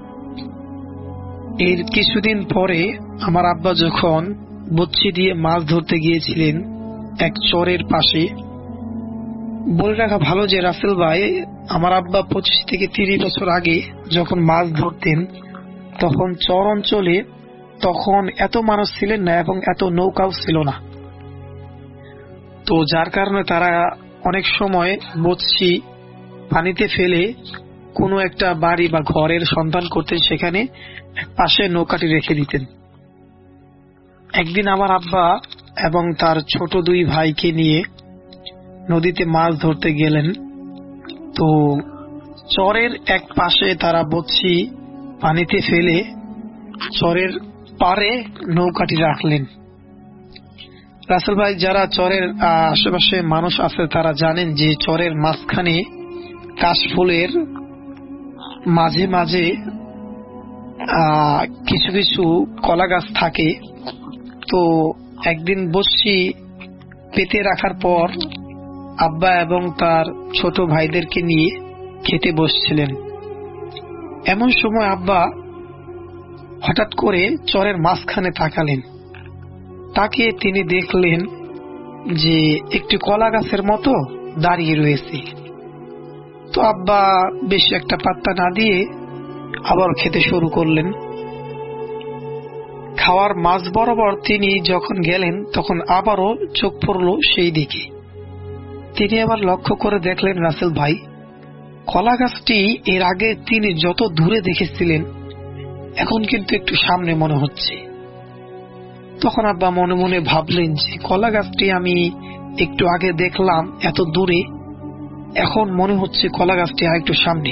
এর কিছুদিন পরে আমার আব্বা যখন বচ্চি দিয়ে মাছ ধরতে গিয়েছিলেন এক চরের পাশে, বলে রাখা ভালো যে রাসেল ভাই, আমার আব্বা 25 থেকে 30 বছর আগে যখন মাছ ধরতেন, তখন চর অঞ্চলে তখন এত মানুষ ছিলেন না এবং এত নৌকাও ছিল না। তো যার কারণে তারা অনেক সময় বচ্চি পানিতে ফেলে কোনো একটা বাড়ি বা ঘরের সন্ধান করতেন, সেখানে পাশে নৌকাটি রেখে দিতেন। একদিন আমার আব্বা এবং তার ছোট 2 ভাইকে নিয়ে নদীতে মাছ ধরতে গেলেন। তো চরের এক পাশে তারা বচ্চি পানিতে ফেলে চরের পারে নৌকাটি রাখলেন। রাসেল ভাই, যারা চরের আশেপাশে মানুষ আছে তারা জানেন যে চরের মাঝখানে কাশফুলের মাঝে মাঝে কিছু কিছু কলা গাছ থাকে। তো একদিন বসছি পেতে রাখার পর আব্বা এবং তার ছোট ভাইদেরকে নিয়ে খেতে বসছিলেন। এমন সময় আব্বা হঠাৎ করে চরের মাঝখানে তাকালেন। তাকে তিনি দেখলেন যে একটি কলা গাছের মতো দাঁড়িয়ে রয়েছে। তো আব্বা বেশি একটা পাত্তা না দিয়ে আবার খেতে শুরু করলেন। খাওয়ার মাঝ বরাবর তিনি যখন গেলেন, তখন আবারও চোখ পড়ল সেই দিকে। তিনি আবার লক্ষ্য করে দেখলেন রাসেল ভাই, কলা গাছটি এর আগে তিনি যত দূরে দেখেছিলেন এখন কিন্তু একটু সামনে মনে হচ্ছে। তখন আব্বা মনে মনে ভাবলেন যে কলা গাছটি আমি একটু আগে দেখলাম এত দূরে, এখন মনে হচ্ছে কলা গাছটি আর একটু সামনে।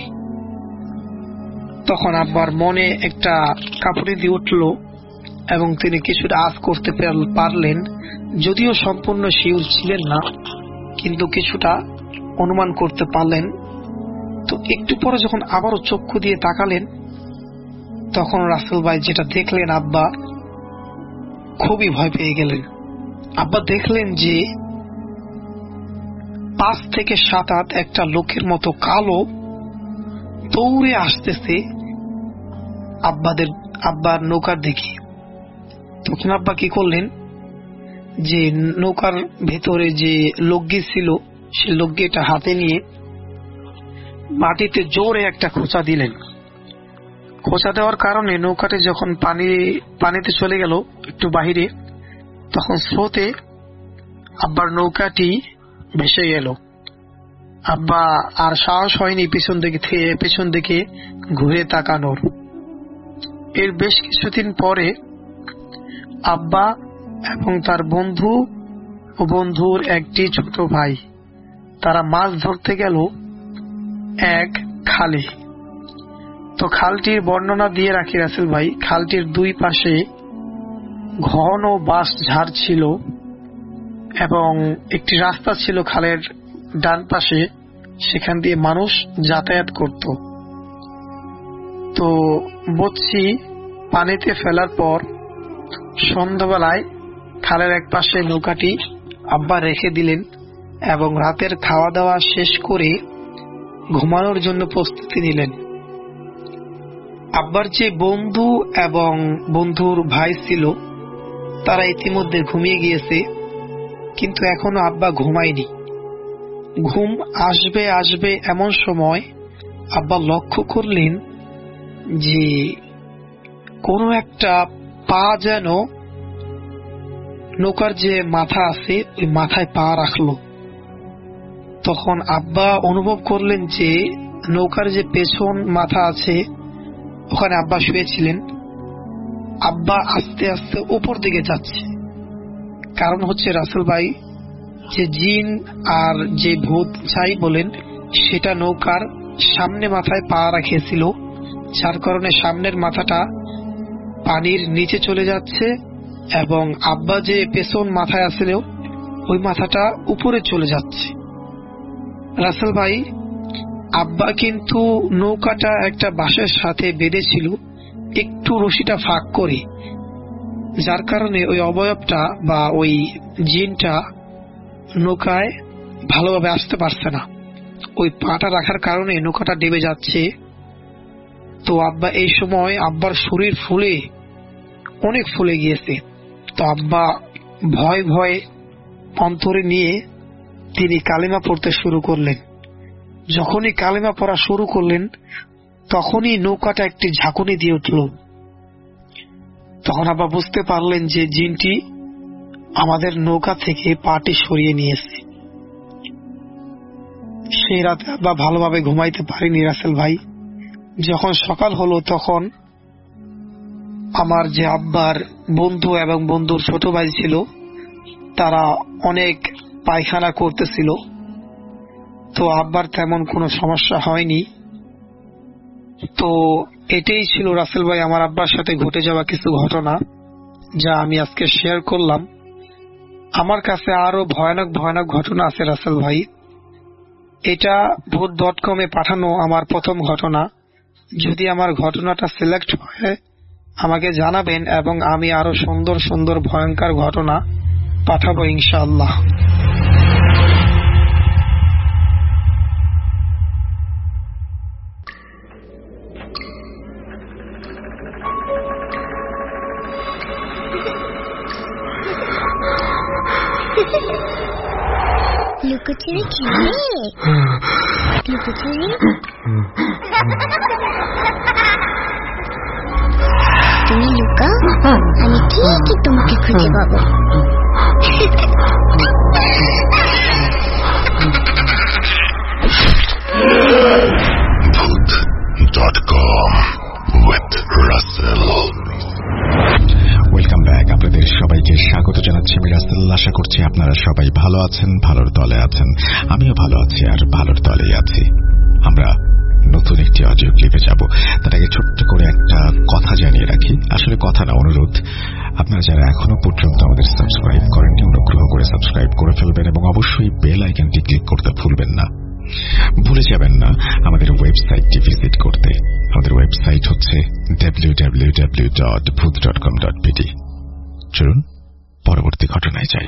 তখন আব্বার মনে একটা কাঁপুনি দিয়ে উঠল এবং তিনি কিছুটা আঁচ করতে পারলেন, যদিও সম্পূর্ণ শিওর ছিলেন না, কিন্তু কিছুটা অনুমান করতে পারলেন। তো একটু পরে যখন আবারও চক্ষু দিয়ে তাকালেন, তখন রাসেল ভাই যেটা দেখলেন, আব্বা খুবই ভয় পেয়ে গেলেন। আব্বা দেখলেন যে 5 থেকে 7 হাত একটা লোকের মতো কালো দৌড়ে আসতেছে আব্বার নৌকার দিকে। তখন আব্বা কি করলেন, যে নৌকার ভেতরে যে লগ্গি ছিল সে লগ্গিটা হাতে নিয়ে মাটিতে জোরে একটা খোঁচা দিলেন। খোঁচা দেওয়ার কারণে নৌকাটি যখন পানিতে চলে গেল একটু বাহিরে, তখন স্রোতে আব্বার নৌকাটি ভেসে গেল। আব্বা আর সাহস হয়নি পেছন দিকে ঘুরে তাকানোর। এর বেশ কিছুদিন পরে আব্বা এবং তার বন্ধু ও বন্ধুর একটি ছোট ভাই তারা মাছ ধরতে গেল এক খালে। তো খালটির বর্ণনা দিয়ে রাখি রাসেল ভাই, খালটির 2 পাশে ঘন বাঁশ ঝাড় ছিল এবং একটি রাস্তা ছিল খালের ডান পাশে, সেখান দিয়ে মানুষ যাতায়াত করত। তো বচ্চি পানিতে ফেলার পর সন্ধ্যাবেলায় খালের এক পাশে নৌকাটি আব্বা রেখে দিলেন এবং রাতের খাওয়া দাওয়া শেষ করে ঘুমানোর জন্য প্রস্তুতি নিলেন। আব্বার যে বন্ধু এবং বন্ধুর ভাই ছিল তারা ইতিমধ্যে ঘুমিয়ে গিয়েছে, কিন্তু এখনো আব্বা ঘুমায়নি। ঘুম আসবে এমন সময় আব্বা লক্ষ্য করলেন যে কোনো একটা পা যেন নৌকার যে মাথা আছে ওই মাথায় পা রাখলো। তখন আব্বা অনুভব করলেন যে নৌকার যে পেছন মাথা আছে ওখানে আব্বা শুয়েছিলেন, আব্বা আস্তে আস্তে উপর দিকে যাচ্ছে। কারণ হচ্ছে রাসেল ভাই, যে জিন আর যে ভূত যাই বলেন, সেটা নৌকার সামনে মাথায় পা রাখিয়েছিল, যার কারণে সামনের মাথাটা পানির নিচে চলে যাচ্ছে এবং আব্বা যে পেছন মাথায় আছিল ওই মাথাটা উপরে চলে যাচ্ছে। রাসেল ভাই, আব্বা কিন্তু নৌকাটা একটা বাঁশের সাথে বেঁধেছিল একটু রশিটা ফাঁক করে, যার কারণে ওই অবয়বটা বা ওই জিনটা নৌকায় ভালোভাবে আসতে পারছে না। ওই পাটা রাখার কারণে নৌকাটা ডেবে যাচ্ছে। তো আব্বা এই সময় আব্বার শরীর অনেক ফুলে গিয়েছে। তো আব্বা ভয় ভয়ে অন্তরে নিয়ে তিনি কালিমা পড়তে শুরু করলেন। যখনই কালিমা পড়া শুরু করলেন তখনই নৌকাটা একটি ঝাঁকুনি দিয়ে উঠল। তখন আব্বা বুঝতে পারলেন যে জিনটি আমাদের নৌকা থেকে পাটি সরিয়ে নিয়েছে। সেই রাতে আব্বা ভালোভাবে ঘুমাইতে পারেনি রাসেল ভাই। যখন সকাল হলো তখন আমার যে আব্বার বন্ধু এবং বন্ধুর ছোট ভাই ছিল, তারা অনেক পায়খানা করতেছিল। তো আব্বার তেমন কোনো সমস্যা হয়নি। তো এটাই ছিল রাসেল ভাই আমার আব্বার সাথে ঘটে যাওয়া কিছু ঘটনা, যা আমি আজকে শেয়ার করলাম। আমার কাছে আরো ভয়ানক ভয়ানক ঘটনা আছে রাসেল ভাই। এটা ভূত.com পাঠানো আমার প্রথম ঘটনা। যদি আমার ঘটনাটা সিলেক্ট হয় আমাকে জানাবেন এবং আমি আরো সুন্দর সুন্দর ভয়ঙ্কর ঘটনা পাঠাবো ইনশাআল্লাহ।
লুকোচুরি খেলে লুকোচুরি তুমি লুকাও, আমি ঠিকই তোমাকে খুঁজে পাবো।
Voot.com with Russell.
Welcome back. আপনাদের সবাইকে স্বাগত জানাচ্ছি আমি রাসেল। আশা করছি আপনারা সবাই ভালো আছেন, ভালোর দলে আছেন। আমিও ভালো আছি আর ভালোর দলেই আছি। আমরা নতুন একটি অডিও ক্লিপে যাব। তার আগে ছোট্ট করে একটা কথা জানিয়ে রাখি, আসলে কথা না, অনুরোধ। আপনারা যারা এখনো পর্যন্ত আমাদের সাবস্ক্রাইব করেননি, অনুগ্রহ করে সাবস্ক্রাইব করে ফেলবেন এবং অবশ্যই বেল আইকনটি ক্লিক করতে ভুলবেন না। ভুলে যাবেন না আমাদের ওয়েবসাইটটি ভিজিট করতে। আমাদের ওয়েবসাইট হচ্ছে www.bhoot.com.pd। চলুন পরবর্তী ঘটনায় যাই।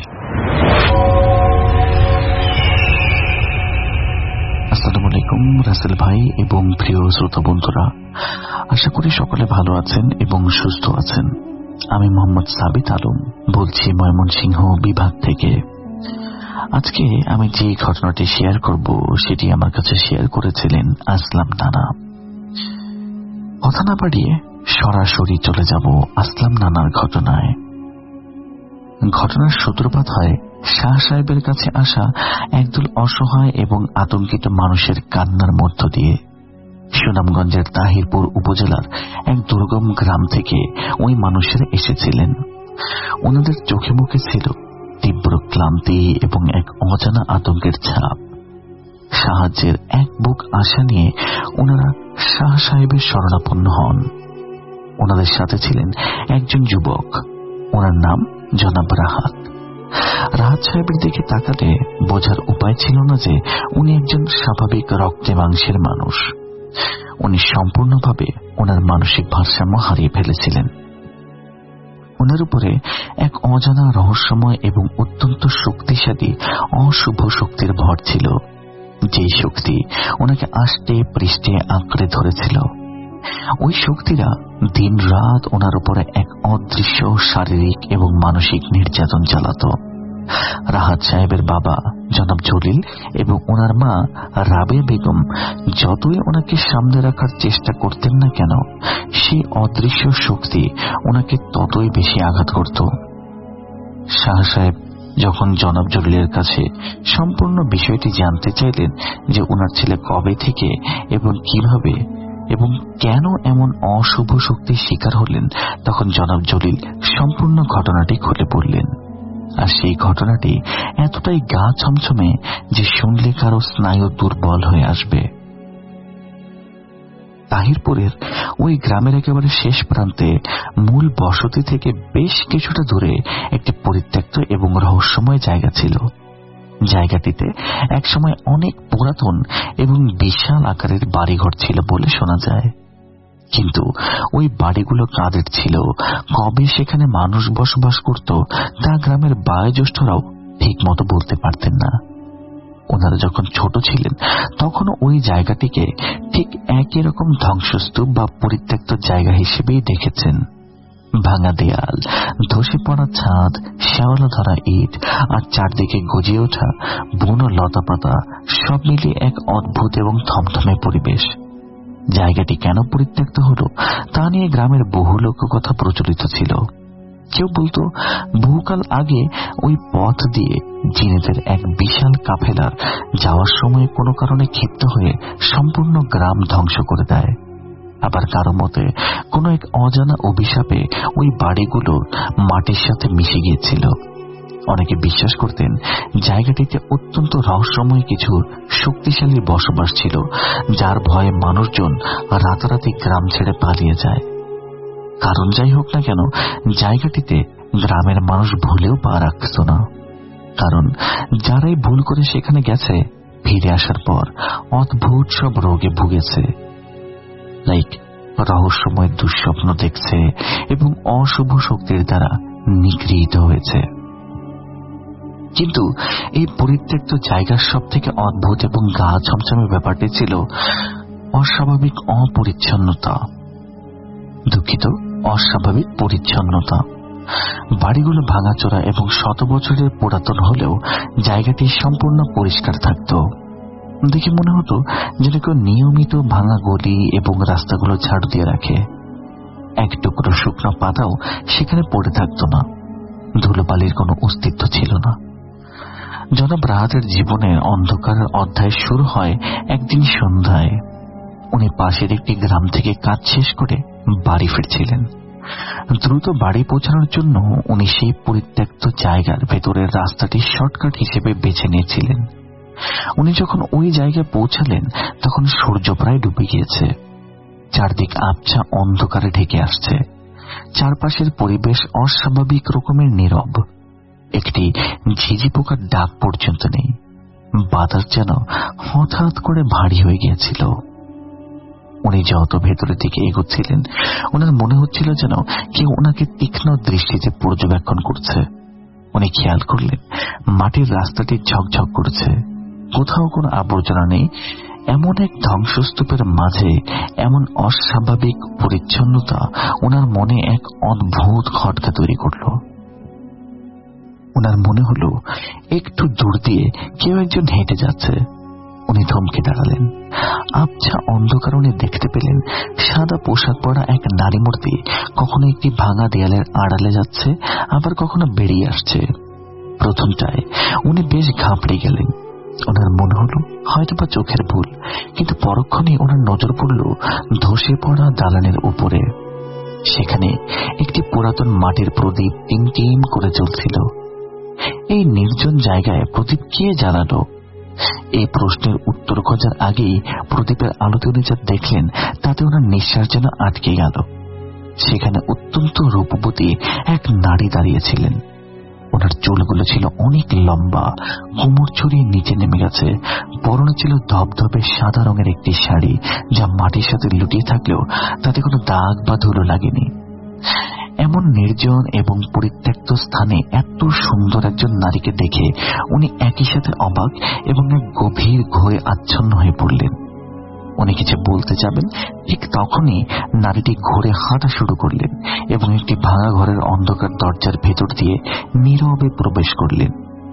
আসসালামু আলাইকুম রাসেল ভাই এবং প্রিয় শ্রোতা বন্ধুরা, আশা করি সকলে ভালো আছেন এবং সুস্থ আছেন। আমি মোহাম্মদ সাবিত আলম বলছি ময়মনসিংহ বিভাগ থেকে। আজকে আমি যে ঘটনাটি শেয়ার করব সেটি আমার কাছে শেয়ার করেছিলেন আসলাম নানা। কথা না বাড়িয়ে সরাসরি চলে যাব আসলাম নানার ঘটনায়। ঘটনার সূত্রপাত হয় শাহ সাহেবের কাছে আসা একদল অসহায় এবং আতঙ্কিত মানুষের কান্নার মধ্য দিয়ে। সুনামগঞ্জের তাহিরপুর উপজেলার এক দুর্গম গ্রাম থেকে ওই মানুষেরা এসেছিলেন। ওনাদের চোখে মুখে ছিল তীব্র ক্লান্তি এবং এক অজানা আতঙ্কের ছাপ। সাহায্যের এক বুক আশা নিয়ে ওনারা শাহ সাহেবের শরণাপন্ন হন। ওনাদের সাথে ছিলেন একজন যুবক, ওনার নাম জনাব রাহাত। রাহাত সাহেবের দিকে তাকালে বোঝার উপায় ছিল না যে উনি একজন স্বাভাবিক রক্তে মাংসের মানুষ। উনি সম্পূর্ণভাবে ওনার মানসিক ভারসাম্য হারিয়ে ফেলেছিলেন। ওনার উপরে এক অজানা রহস্যময় এবং অত্যন্ত শক্তিশালী অশুভ শক্তির ভর ছিল, যেই শক্তি ওনাকে আষ্টে পৃষ্ঠে আঁকড়ে ধরেছিল। ওই শক্তিরা দিন রাত ওনার উপরে এক অদৃশ্য শারীরিক এবং মানসিক নির্যাতন চালাত। রাহাত সাহেবের বাবা জনাব জলিল এবং ওনার মা রাবেয়া বেগম যতই ওনাকে সামনে রাখার চেষ্টা করতেন না কেন, সেই অদৃশ্য শক্তি ওনাকে ততই বেশি আঘাত করত। শাহ সাহেব যখন জনাব জলিলের কাছে সম্পূর্ণ বিষয়টি জানতে চাইলেন যে ওনার ছেলে কবে থেকে এবং কিভাবে এবং কেন এমন অশুভ শক্তির শিকার হলেন, তখন জনাব জলিল সম্পূর্ণ ঘটনাটি খুলে বললেন। আর সেই ঘটনাটি এতটাই গা ছমছমে যে শুনলে কারো স্নায়ু দুর্বল হয়ে আসবে। তাহিরপুরের ওই গ্রামের একেবারে শেষ প্রান্তে মূল বসতি থেকে বেশ কিছুটা দূরে একটি পরিত্যক্ত এবং রহস্যময় জায়গা ছিল। জায়গাটিতে একসময় অনেক পুরাতন এবং বিশাল আকারের বাড়িঘর ছিল বলে শোনা যায়, কিন্তু ওই বাড়িগুলো কাদের ছিল, কবে সেখানে মানুষ বসবাস করত, তা গ্রামের বয়োজ্যেষ্ঠরাও ঠিক মতো বলতে পারতেন না। ওনারা যখন ছোট ছিলেন তখনও ওই জায়গাটিকে ঠিক একই রকম ধ্বংসস্তূপ বা পরিত্যক্ত জায়গা হিসেবেই দেখেছেন। ভাঙা দেয়াল, ধসে পড়া ছাদ, শ্যাওলা ধরা ইট আর চারদিকে গজিয়ে ওঠা বুনো লতাপাতা সব মিলিয়ে এক অদ্ভুত এবং থমথমে পরিবেশ। জায়গাটি কেন পরিত্যক্ত হলো তা নিয়ে গ্রামের বহু লোককথা প্রচলিত ছিল। কেউ বলতো বহুকাল আগে ওই পথ দিয়ে জিনেদের এক বিশাল কাফেলা যাওয়ার সময় কোনো কারণে ক্ষিপ্ত হয়ে সম্পূর্ণ গ্রাম ধ্বংস করে দেয়। আবার কারো মতে কোনো এক অজানা অভিশাপে ওই বাড়িগুলো মাটির সাথে মিশে গিয়েছিল। অনেকে বিশ্বাস করতেন জায়গাটিতে অত্যন্ত রহস্যময় কিছু শক্তিশালী বসবাস ছিল, যার ভয়ে মানুষজন রাতারাতি গ্রাম ছেড়ে পালিয়ে যায়। কারণ যাই হোক না কেন, জায়গাটিতে গ্রামের মানুষ ভুলেও পা রাখত না, কারণ যারাই ভুল করে সেখানে গেছে ফিরে আসার পর অদ্ভুত সব রোগে ভুগেছে, লাইক রহস্যময় দুঃস্বপ্ন দেখছে এবং অশুভ শক্তির দ্বারা নিগৃহীত হয়েছে। কিন্তু এই পরিত্যক্ত জায়গার সব থেকে অদ্ভুত এবং গা ছমছমে ব্যাপারটি ছিল অস্বাভাবিক অপরিচ্ছন্নতা। দুঃখিত, অস্বাভাবিক পরিচ্ছন্নতা। বাড়িগুলো ভাঙাচোরা এবং শত বছরের পুরাতন হলেও জায়গাটি সম্পূর্ণ পরিষ্কার থাকত। দেখে মনে হতো যেন কেউ নিয়মিত ভাঙা গলি এবং রাস্তাগুলো ঝাড়ু দিয়ে রাখে। এক টুকরো শুকনো পাতাও সেখানে পড়ে থাকত না, ধুলোবালির কোনো অস্তিত্ব ছিল না। জনাব রাহাতের জীবনের অন্ধকারের অধ্যায় শুরু হয় একদিন সন্ধ্যায়। উনি পাশের একটি গ্রাম থেকে কাজ শেষ করে বাড়ি ফিরছিলেন। দ্রুত বাড়ি পৌঁছানোর জন্য উনি সেই পরিত্যক্ত জায়গার ভেতরের রাস্তাটি শর্টকাট হিসেবে বেছে নিয়েছিলেন। উনি যখন ওই জায়গায় পৌঁছালেন তখন সূর্য প্রায় ডুবে গিয়েছে। চারদিক আবছা অন্ধকারে ঢেকে আসছে। চারপাশের পরিবেশ অস্বাভাবিক রকমের নীরব। একটি ঝিঝি পোকার ডাক পর্যন্ত নেই। বাতাস যেন হঠাৎ করে ভারী হয়ে গিয়েছিল। উনি যত ভেতরের দিকে এগোচ্ছিলেন ওনার মনে হচ্ছিল যেন কেউ ওনাকে তীক্ষ্ণ দৃষ্টিতে পর্যবেক্ষণ করছে। উনি খেয়াল করলেন মাটির রাস্তাটি ঝকঝক করছে, কোথাও কোনো আবর্জনা নেই। এমন এক ধ্বংসস্তূপের মাঝে এমন অস্বাভাবিক পরিচ্ছন্নতা ওনার মনে এক অদ্ভুত খটকা তৈরি করল। ওনার মনে হলো একটু দূর দিয়ে কেউ একজন হেঁটে যাচ্ছে। উনি থমকে দাঁড়ালেন। আবছা অন্ধকার উনি দেখতে পেলেন সাদা পোশাক পরা এক নারী মূর্তি কখনো একটি ভাঙা দেয়ালের আড়ালে যাচ্ছে, আবার কখনো বেরিয়ে আসছে। প্রথমটায় উনি বেশ ঘাবড়ে গেলেন। ওনার মনে হলো হয়তোবা চোখের ভুল, কিন্তু পরক্ষণে ওনার নজর পড়ল ধসে পড়া দালানের উপরে। সেখানে একটি পুরাতন মাটির প্রদীপ টিম টিম করে জ্বলছিল। এই নির্জন জায়গায় প্রদীপ কে জ্বালালো? এই প্রশ্নের উত্তর খোঁজার আগেই প্রদীপের আলোতে উনি যা দেখলেন তাতে ওনার নিঃশ্বাস যেন আটকে গেল। সেখানে অত্যন্ত রূপবতী এক নারী দাঁড়িয়েছিলেন। ওনার চুলগুলো ছিল অনেক লম্বা, কোমর ছড়িয়ে নিচে নেমে গেছে। পরনে ছিল ধবধবে সাদা রঙের একটি শাড়ি, যা মাটির সাথে লুটিয়ে থাকলেও তাতে কোনো দাগ বা ধুলো লাগেনি। এমন নির্জন এবং পরিত্যক্ত স্থানে এত সুন্দর একজন নারীকে দেখে উনি একই সাথে অবাক এবং এক গভীর ঘোরে আচ্ছন্ন হয়ে পড়লেন। উনি কিছু বলতে যাবেন, ঠিক তখনই নারীটি ঘুরে হাঁটা শুরু করলেন এবং একটি ভাঙা ঘরের অন্ধকার দরজার ভেতর দিয়ে নীরবে প্রবেশ করলেন।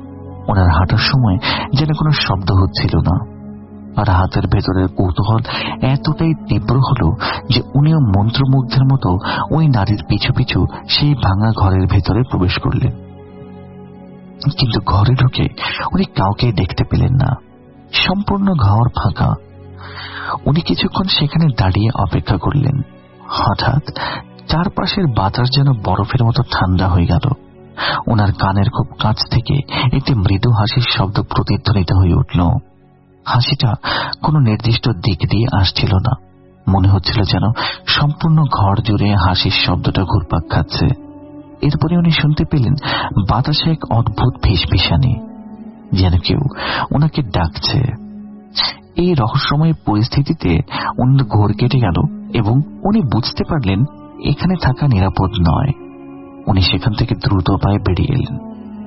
ওনার হাঁটার সময় যেন কোনো শব্দ হচ্ছিল না। আর হাতের ভেতরের কৌতূহল এতটাই তীব্র হলো যে উনিও মন্ত্রমুগ্ধের মতো ওই নারীর পিছু পিছু সেই ভাঙা ঘরের ভেতরে প্রবেশ করলেন। কিন্তু ঘরে ঢুকে উনি কাউকে দেখতে পেলেন না। সম্পূর্ণ ঘর ফাঁকা। উনি কিছুক্ষণ সেখানে দাঁড়িয়ে অপেক্ষা করলেন। হঠাৎ চারপাশের বাতাস যেন বরফের মতো ঠান্ডা হয়ে গেল। ওনার কানের খুব কাছ থেকে একটি মৃদু হাসির শব্দ প্রতিধ্বনিত হয়ে উঠল। হাসিটা কোনো নির্দিষ্ট দিক দিয়ে আসছিল না। মনে হচ্ছিল যেন সম্পূর্ণ ঘর জুড়ে হাসির শব্দটা ঘুরপাক খাচ্ছে। এরপরে উনি শুনতে পেলেন বাতাসে এক অদ্ভুত ফিসফিসানি, যেন কেউ ওনাকে ডাকছে। এই রহস্যময় পরিস্থিতিতে ওনার ঘোর কেটে গেল এবং উনি বুঝতে পারলেন এখানে থাকা নিরাপদ নয়। উনি সেখান থেকে দ্রুত পায়ে বেরিয়ে এলেন।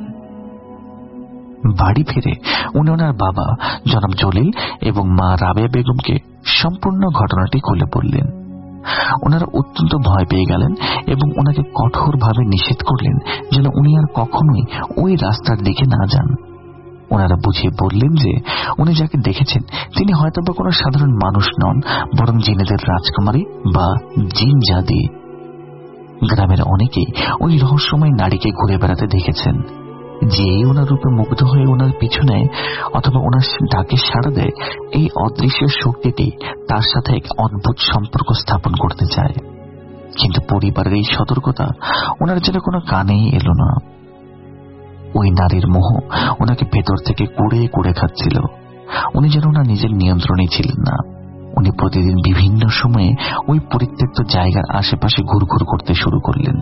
বাড়ি ফিরে উনি ওনার বাবা জনাব জলিল এবং মা রাবেয়া বেগমকে সম্পূর্ণ ঘটনাটি খুলে বললেন। ওনারা অত্যন্ত ভয় পেয়ে গেলেন এবং ওনাকে কঠোরভাবে নিষেধ করলেন যেন উনি আর কখনোই ওই রাস্তার দিকে না যান। ওনারা বুঝিয়ে বললেন যে উনি যাকে দেখেছেন তিনি হয়তোবা কোনো সাধারণ মানুষ নন, বরং জিনেদের রাজকুমারী বা জিন জাদি। গ্রামের অনেকেই ওই রহস্যময় নারীকে ঘুরে বেড়াতে দেখেছেন। যে ওনার রূপে মুগ্ধ হয়ে ওনার পিছনে অথবা ওনার ডাকে সাড়া দেয়, এই অদৃশ্য শক্তিটি তার সাথে এক অদ্ভুত সম্পর্ক স্থাপন করতে চায়। কিন্তু পরিবারের এই সতর্কতা ওনার যেন কোনো কানেই এলো না। ওই নারীর মোহ ওনাকে ভেতর থেকে কুড়ে কুড়ে খাচ্ছিল। উনি যেন ওনার নিজের নিয়ন্ত্রণে ছিলেন না। উনি প্রতিদিন বিভিন্ন সময়ে ওই পরিত্যক্ত জায়গার আশেপাশে ঘুরঘুর করতে শুরু করলেন।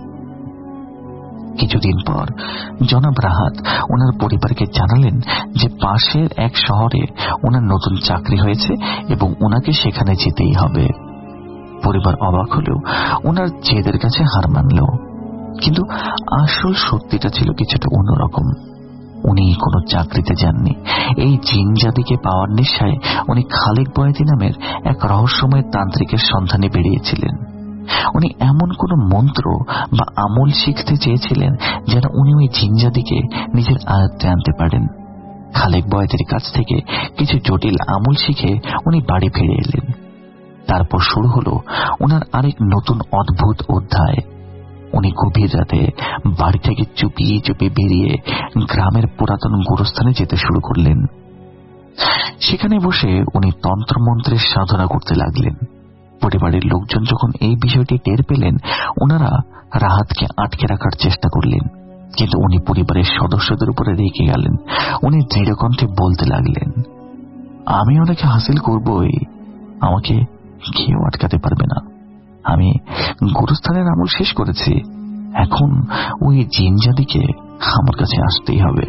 কিছুদিন পর জনাব রাহাত ওনার পরিবারকে জানালেন যে পাশের এক শহরে ওনার নতুন চাকরি হয়েছে এবং ওনাকে সেখানে যেতেই হবে। পরিবার অবাক হলেও ওনার জেদের কাছে হার মানল। কিন্তু আসল সত্যিটা ছিল কিছুটা অন্যরকম। উনি কোনো চাকরিতে যাননি। এই জিন জাতিকে পাওয়ার নেশায় উনি খালেক বয়াতি নামের এক রহস্যময় তান্ত্রিকের সন্ধানে বেরিয়েছিলেন। উনি এমন কোন মন্ত্র বা আমল শিখতে চেয়েছিলেন যেন উনি ওই জিন জাতিকে নিজের আয়ত্তে আনতে পারেন। খালেক বয়াতির কাছ থেকে কিছু জটিল আমল শিখে উনি বাড়ি ফিরে এলেন। তারপর শুরু হলো ওনার আরেক নতুন অদ্ভুত অধ্যায়। উনি গভীর রাতে বাড়ি থেকে চুপিয়ে চুপিয়ে বেরিয়ে গ্রামের পুরাতন গোরস্থানে যেতে শুরু করলেন। সেখানে বসে উনি তন্ত্রমন্ত্রের সাধনা করতে লাগলেন। পরিবারের লোকজন যখন এই বিষয়টি টের পেলেন, ওনারা রাহাতকে আটকে রাখার চেষ্টা করলেন, কিন্তু উনি পরিবারের সদস্যদের উপরে রেগে গেলেন। উনি দৃঢ় কণ্ঠে বলতে লাগলেন, আমি ওনাকে হাসিল করবই, আমাকে কেউ আটকাতে পারবে না। আমি গোরস্থানের আমল শেষ করেছি, এখন ওই জিন জাতিকে আমার কাছে আসতেই হবে।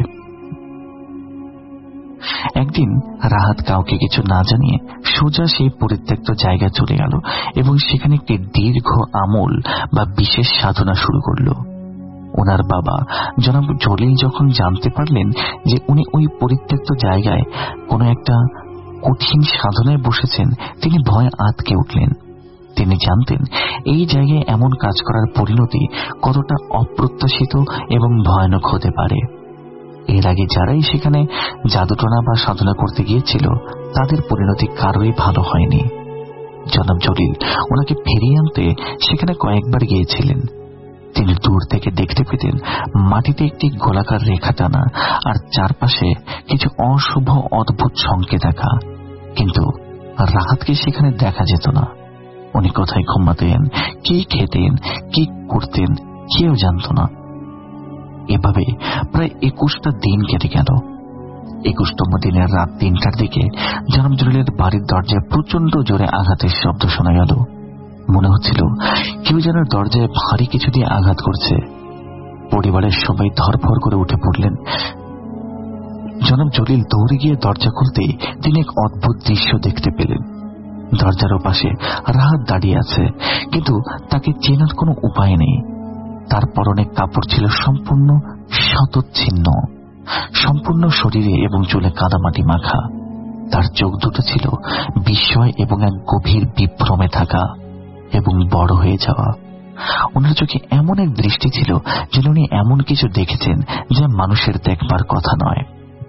একদিন রাহাত কাউকে কিছু না জানিয়ে সোজা সেই পরিত্যক্ত জায়গায় চলে গেল এবং সেখানে একটি দীর্ঘ আমল বা বিশেষ সাধনা শুরু করল। ওনার বাবা জনাব জলিল যখন জানতে পারলেন যে উনি ওই পরিত্যক্ত জায়গায় কোনো একটা কঠিন সাধনায় বসেছেন, তিনি ভয়ে আঁতকে উঠলেন। তিনি জানতেন এই জায়গায় এমন কাজ করার পরিণতি কতটা অপ্রত্যাশিত এবং ভয়ানক হতে পারে। এর আগে যারাই সেখানে জাদুটনা বা সাধনা করতে গিয়েছিল তাদের পরিণতি কারোই ভালো হয়নি। জনাব জলিল ওনাকে ফিরিয়ে আনতে সেখানে কয়েকবার গিয়েছিলেন। তিনি দূর থেকে দেখতে পেতেন মাটিতে একটি গোলাকার রেখা টানা আর চারপাশে কিছু অশুভ অদ্ভুত সংকেত দেখা, কিন্তু রাহাতকে সেখানে দেখা যেত না। উনি কোথায় ঘুমাতেন, কি খেতেন, কি করতেন কেউ জানত না। এভাবে প্রায় 21টা দিন কেটে গেল। 21তম দিনের রাত 3টার দিকে জনাব জলিলের বাড়ির দরজায় প্রচন্ড জোরে আঘাতের শব্দ শোনা গেল। মনে হচ্ছিল কেউ যেন দরজায় ভারী কিছু দিয়ে আঘাত করছে। পরিবারের সবাই ধরফর করে উঠে পড়লেন। জনাব জলিল দৌড়ে গিয়ে দরজা খুলতেই তিনি এক অদ্ভুত দৃশ্য দেখতে পেলেন। দরজার ওপাশে রাহাত দাঁড়িয়ে আছে, কিন্তু তাকে চেনার কোনো উপায় নেই। তার পরনে কাপড় ছিল সম্পূর্ণ শতচ্ছিন্ন, সম্পূর্ণ শরীরে এবং চুলে কাদামাটি মাখা। তার চোখ দুটো ছিল বিস্ময় এবং এক গভীর বিভ্রমে থাকা এবং বড় হয়ে যাওয়া। ওনার চোখে এমন এক দৃষ্টি ছিল যেন উনি এমন কিছু দেখেছেন যা মানুষের দেখবার কথা নয়।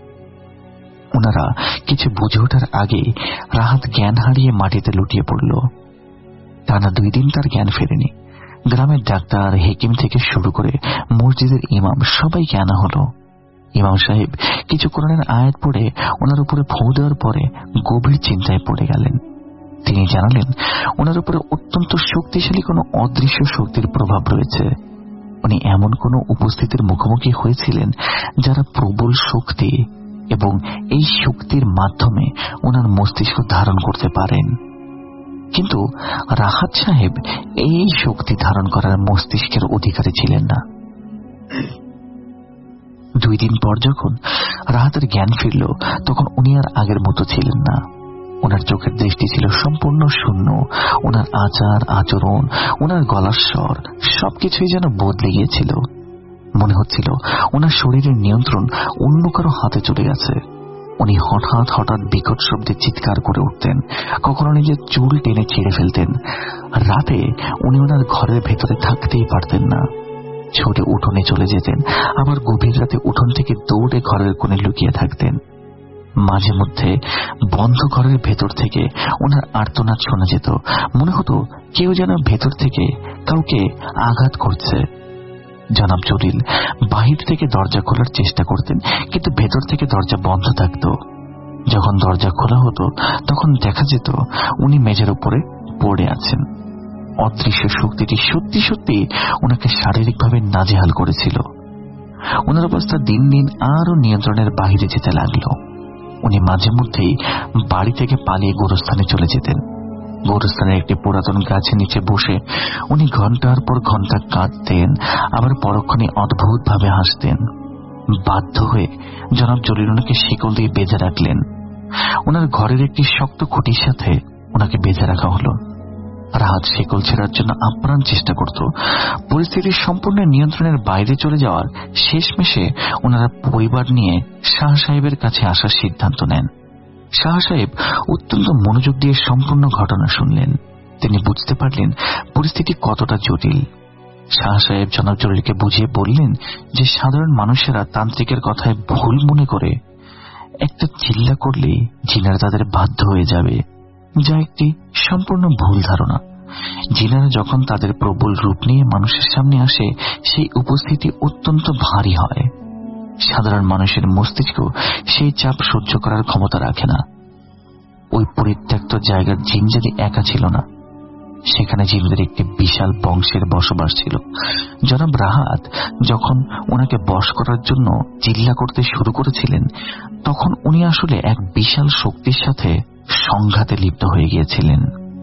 ওনারা কিছু বুঝে ওঠার আগে রাহাত জ্ঞান হারিয়ে মাটিতে লুটিয়ে পড়ল। টানা 2 দিন তার জ্ঞান ফেরেনি। গ্রামের ডাক্তার, হেকিম থেকে শুরু করে মসজিদের ইমাম সবাইকে আনা হলো। ইমাম সাহেব কিছু কোরআনের আয়াত পড়ে ওনার উপরে ফু দেওয়ার পরে গভীর চিন্তায় পড়ে গেলেন। তিনি জানালেন ওনার উপরে অত্যন্ত শক্তিশালী কোনো অদৃশ্য শক্তির প্রভাব রয়েছে। উনি এমন কোন উপস্থিতির মুখোমুখি হয়েছিলেন যারা প্রবল শক্তি এবং এই শক্তির মাধ্যমে ওনার মস্তিষ্ক ধারণ করতে পারেন। কিন্তু রাহাত সাহেব এই শক্তি ধারণ করার মস্তিষ্কের অধিকারী ছিলেন না। 2 দিন পর যখন রাহাতের জ্ঞান ফিরল তখন উনি আর আগের মতো ছিলেন না। ওনার চোখের দৃষ্টি ছিল সম্পূর্ণ শূন্য। ওনার আচার আচরণ, ওনার গলার স্বর সবকিছুই যেন বদলে গিয়েছিল। মনে হচ্ছিল ওনার শরীরের নিয়ন্ত্রণ অন্য কারো হাতে চলে গেছে। উনি হঠাৎ হঠাৎ বিকট শব্দে চিৎকার করে উঠতেন, কখনো নিজের চুল টেনে ছিঁড়ে ফেলতেন। রাতে উনি ওনার ঘরের ভেতরে থাকতেই পারতেন না, ছুটে উঠোনে চলে যেতেন, আবার গভীর রাতে উঠোন থেকে দৌড়ে ঘরের কোণে লুকিয়ে থাকতেন। মাঝে মধ্যে বন্ধ ঘরের ভেতর থেকে ওনার আর্তনাদ শোনা যেত। মনে হতো কেউ যেন ভেতর থেকে কাউকে আঘাত করছে। জনাব জলিল বাহির থেকে দরজা খোলার চেষ্টা করতেন, কিন্তু ভেতর থেকে দরজা বন্ধ থাকত। যখন দরজা খোলা হতো তখন দেখা যেত উনি মেঝের উপরে পড়ে আছেন। অদৃশ্য শক্তিটি সত্যি সত্যি ওনাকে শারীরিকভাবে নাজেহাল করেছিল। ওনার অবস্থা দিন দিন আরো নিয়ন্ত্রণের বাহিরে যেতে লাগলো। উনি মাঝে মধ্যেই বাড়ি থেকে পালিয়ে গোরস্থানে চলে যেতেন। গোরস্থানের একটি পুরাতন গাছের নিচে বসে উনি ঘন্টার পর ঘন্টা কাঁদতেন, আবার পরক্ষণে অদ্ভুত ভাবে হাসতেন। বাধ্য হয়ে জনাব জলিল ওনাকে শিকল দিয়ে বেঁধে রাখলেন। ওনার ঘরের একটি শক্ত খুঁটির সাথে ওনাকে বেঁধে রাখা হলো। রাহাত শিকল ছেড়ার জন্য আপ্রাণ চেষ্টা করত। পরিস্থিতির সম্পূর্ণ নিয়ন্ত্রণের বাইরে চলে যাওয়ার শেষমেশে ওনারা পরিবার নিয়ে শাহ সাহেবের কাছে আসার সিদ্ধান্ত নেন। শাহ সাহেব অত্যন্ত মনোযোগ দিয়ে সম্পূর্ণ ঘটনা শুনলেন। তিনি বুঝতে পারলেন পরিস্থিতি কতটা জটিল। শাহ সাহেব জনাব জলিলকে বুঝিয়ে বললেন যে সাধারণ মানুষেরা তান্ত্রিকের কথায় ভুল মনে করে একটা চিল্লা করলেই জিনারা তাদের বাধ্য হয়ে যাবে, যা একটি সম্পূর্ণ ভুল ধারণা। জিনারা যখন তাদের প্রবল রূপ নিয়ে মানুষের সামনে আসে সেই উপস্থিতি অত্যন্ত ভারী হয়। সাধারণ মানুষের মস্তিষ্ক সেই চাপ সহ্য করার ক্ষমতা রাখে না। ওই পরিত্যক্ত জায়গার জিনজাতি একা ছিল না, সেখানে জিনদের একটি বিশাল বংশের বসবাস ছিল। জনাব রাহাত যখন ওনাকে বশ করার জন্য চিল্লা করতে শুরু করেছিলেন তখন উনি আসলে এক বিশাল শক্তির সাথে সংঘাতে লিপ্ত হয়ে গিয়েছিলেন।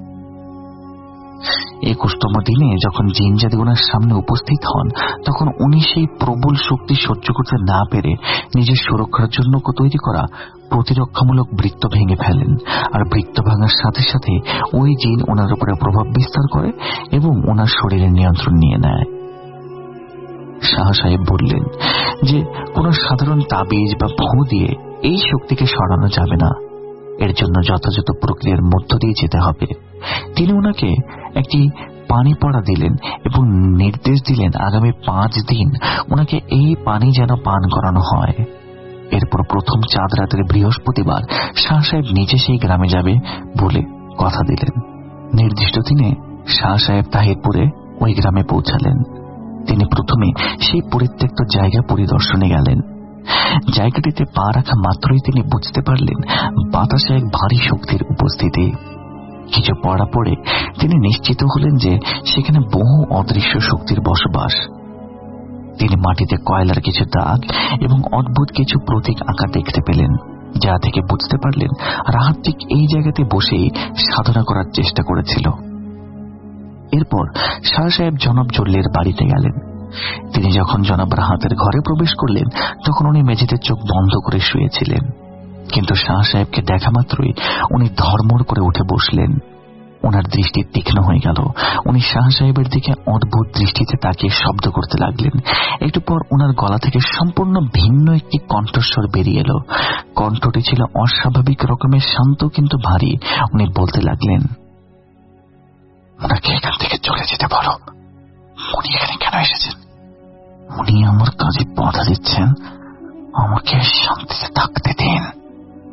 21তম দিনে যখন জিনজাতি ওনার সামনে উপস্থিত হন তখন উনি সেই প্রবল শক্তি সহ্য করতে না পেরে নিজের সুরক্ষার জন্য তৈরি করা প্রতিরক্ষামূলক বৃত্ত ভেঙে ফেলেন। আর বৃত্ত ভাঙার সাথে সাথে ওই জিন ওনার উপরে প্রভাব বিস্তার করে এবং ওনার শরীরে নিয়ন্ত্রণ নিয়ে নেয়। শাহ সাহেব বললেন যে কোন সাধারণ তাবিজ বা ফু দিয়ে এই শক্তিকে সরানো যাবে না, এর জন্য যথাযথ প্রক্রিয়ার মধ্য দিয়ে যেতে হবে। তিনি ওনাকে একটি পানি পড়া দিলেন এবং নির্দেশ দিলেন আগামী 5 দিন ওনাকে এই পানি যেন পান করানো হয়। এরপর প্রথম চাঁদ রাতের বৃহস্পতিবার শাহ সাহেব নিজে সেই গ্রামে যাবে বলে কথা দিলেন। নির্দিষ্ট দিনে শাহ সাহেব তাহিরপুরে ওই গ্রামে পৌঁছালেন। তিনি প্রথমে সেই পরিত্যক্ত জায়গা পরিদর্শনে গেলেন। জায়গাটিতে পা রাখা মাত্রই তিনি বুঝতে পারলেন বাতাসে এক ভারী শক্তির উপস্থিতি। কিছু পড়া পড়ে তিনি নিশ্চিত হলেন যে সেখানে বহু অদৃশ্য শক্তির বসবাস। তিনি মাটিতে কয়লার কিছু দাগ এবং অদ্ভুত কিছু প্রতীক আঁকা দেখতে পেলেন, যা থেকে বুঝতে পারলেন রাহাত ঠিক এই জায়গাতে বসেই সাধনা করার চেষ্টা করেছিল। এরপর শাহ সাহেব জনাব জলিলের বাড়িতে গেলেন। তিনি যখন জনাব রাহাতের ঘরে প্রবেশ করলেন তখন উনি মেঝেতে চোখ বন্ধ করে শুয়েছিলেন, কিন্তু শাহ সাহেবকে দেখা মাত্রই উনি ধর্মর করে উঠে বসলেন। ওনার দৃষ্টি তীক্ষ্ণ হয়ে গেল। উনি শাহ সাহেবের দিকে অদ্ভুত দৃষ্টিতে তাকিয়ে শব্দ করতে লাগলেন। একটু পর ওনার গলা থেকে সম্পূর্ণ ভিন্ন একটি কণ্ঠস্বর বেরিয়ে এলো। কণ্ঠটি ছিল অস্বাভাবিক রকমের শান্ত কিন্তু ভারী। উনি বলতে লাগলেন, ওনাকে এখান থেকে চলে যেতে বলো। উনি এখানে কেন এসেছেন? উনি আমার কাজে বাধা দিচ্ছেন, আমাকে শান্তিতে থাকতে দিন।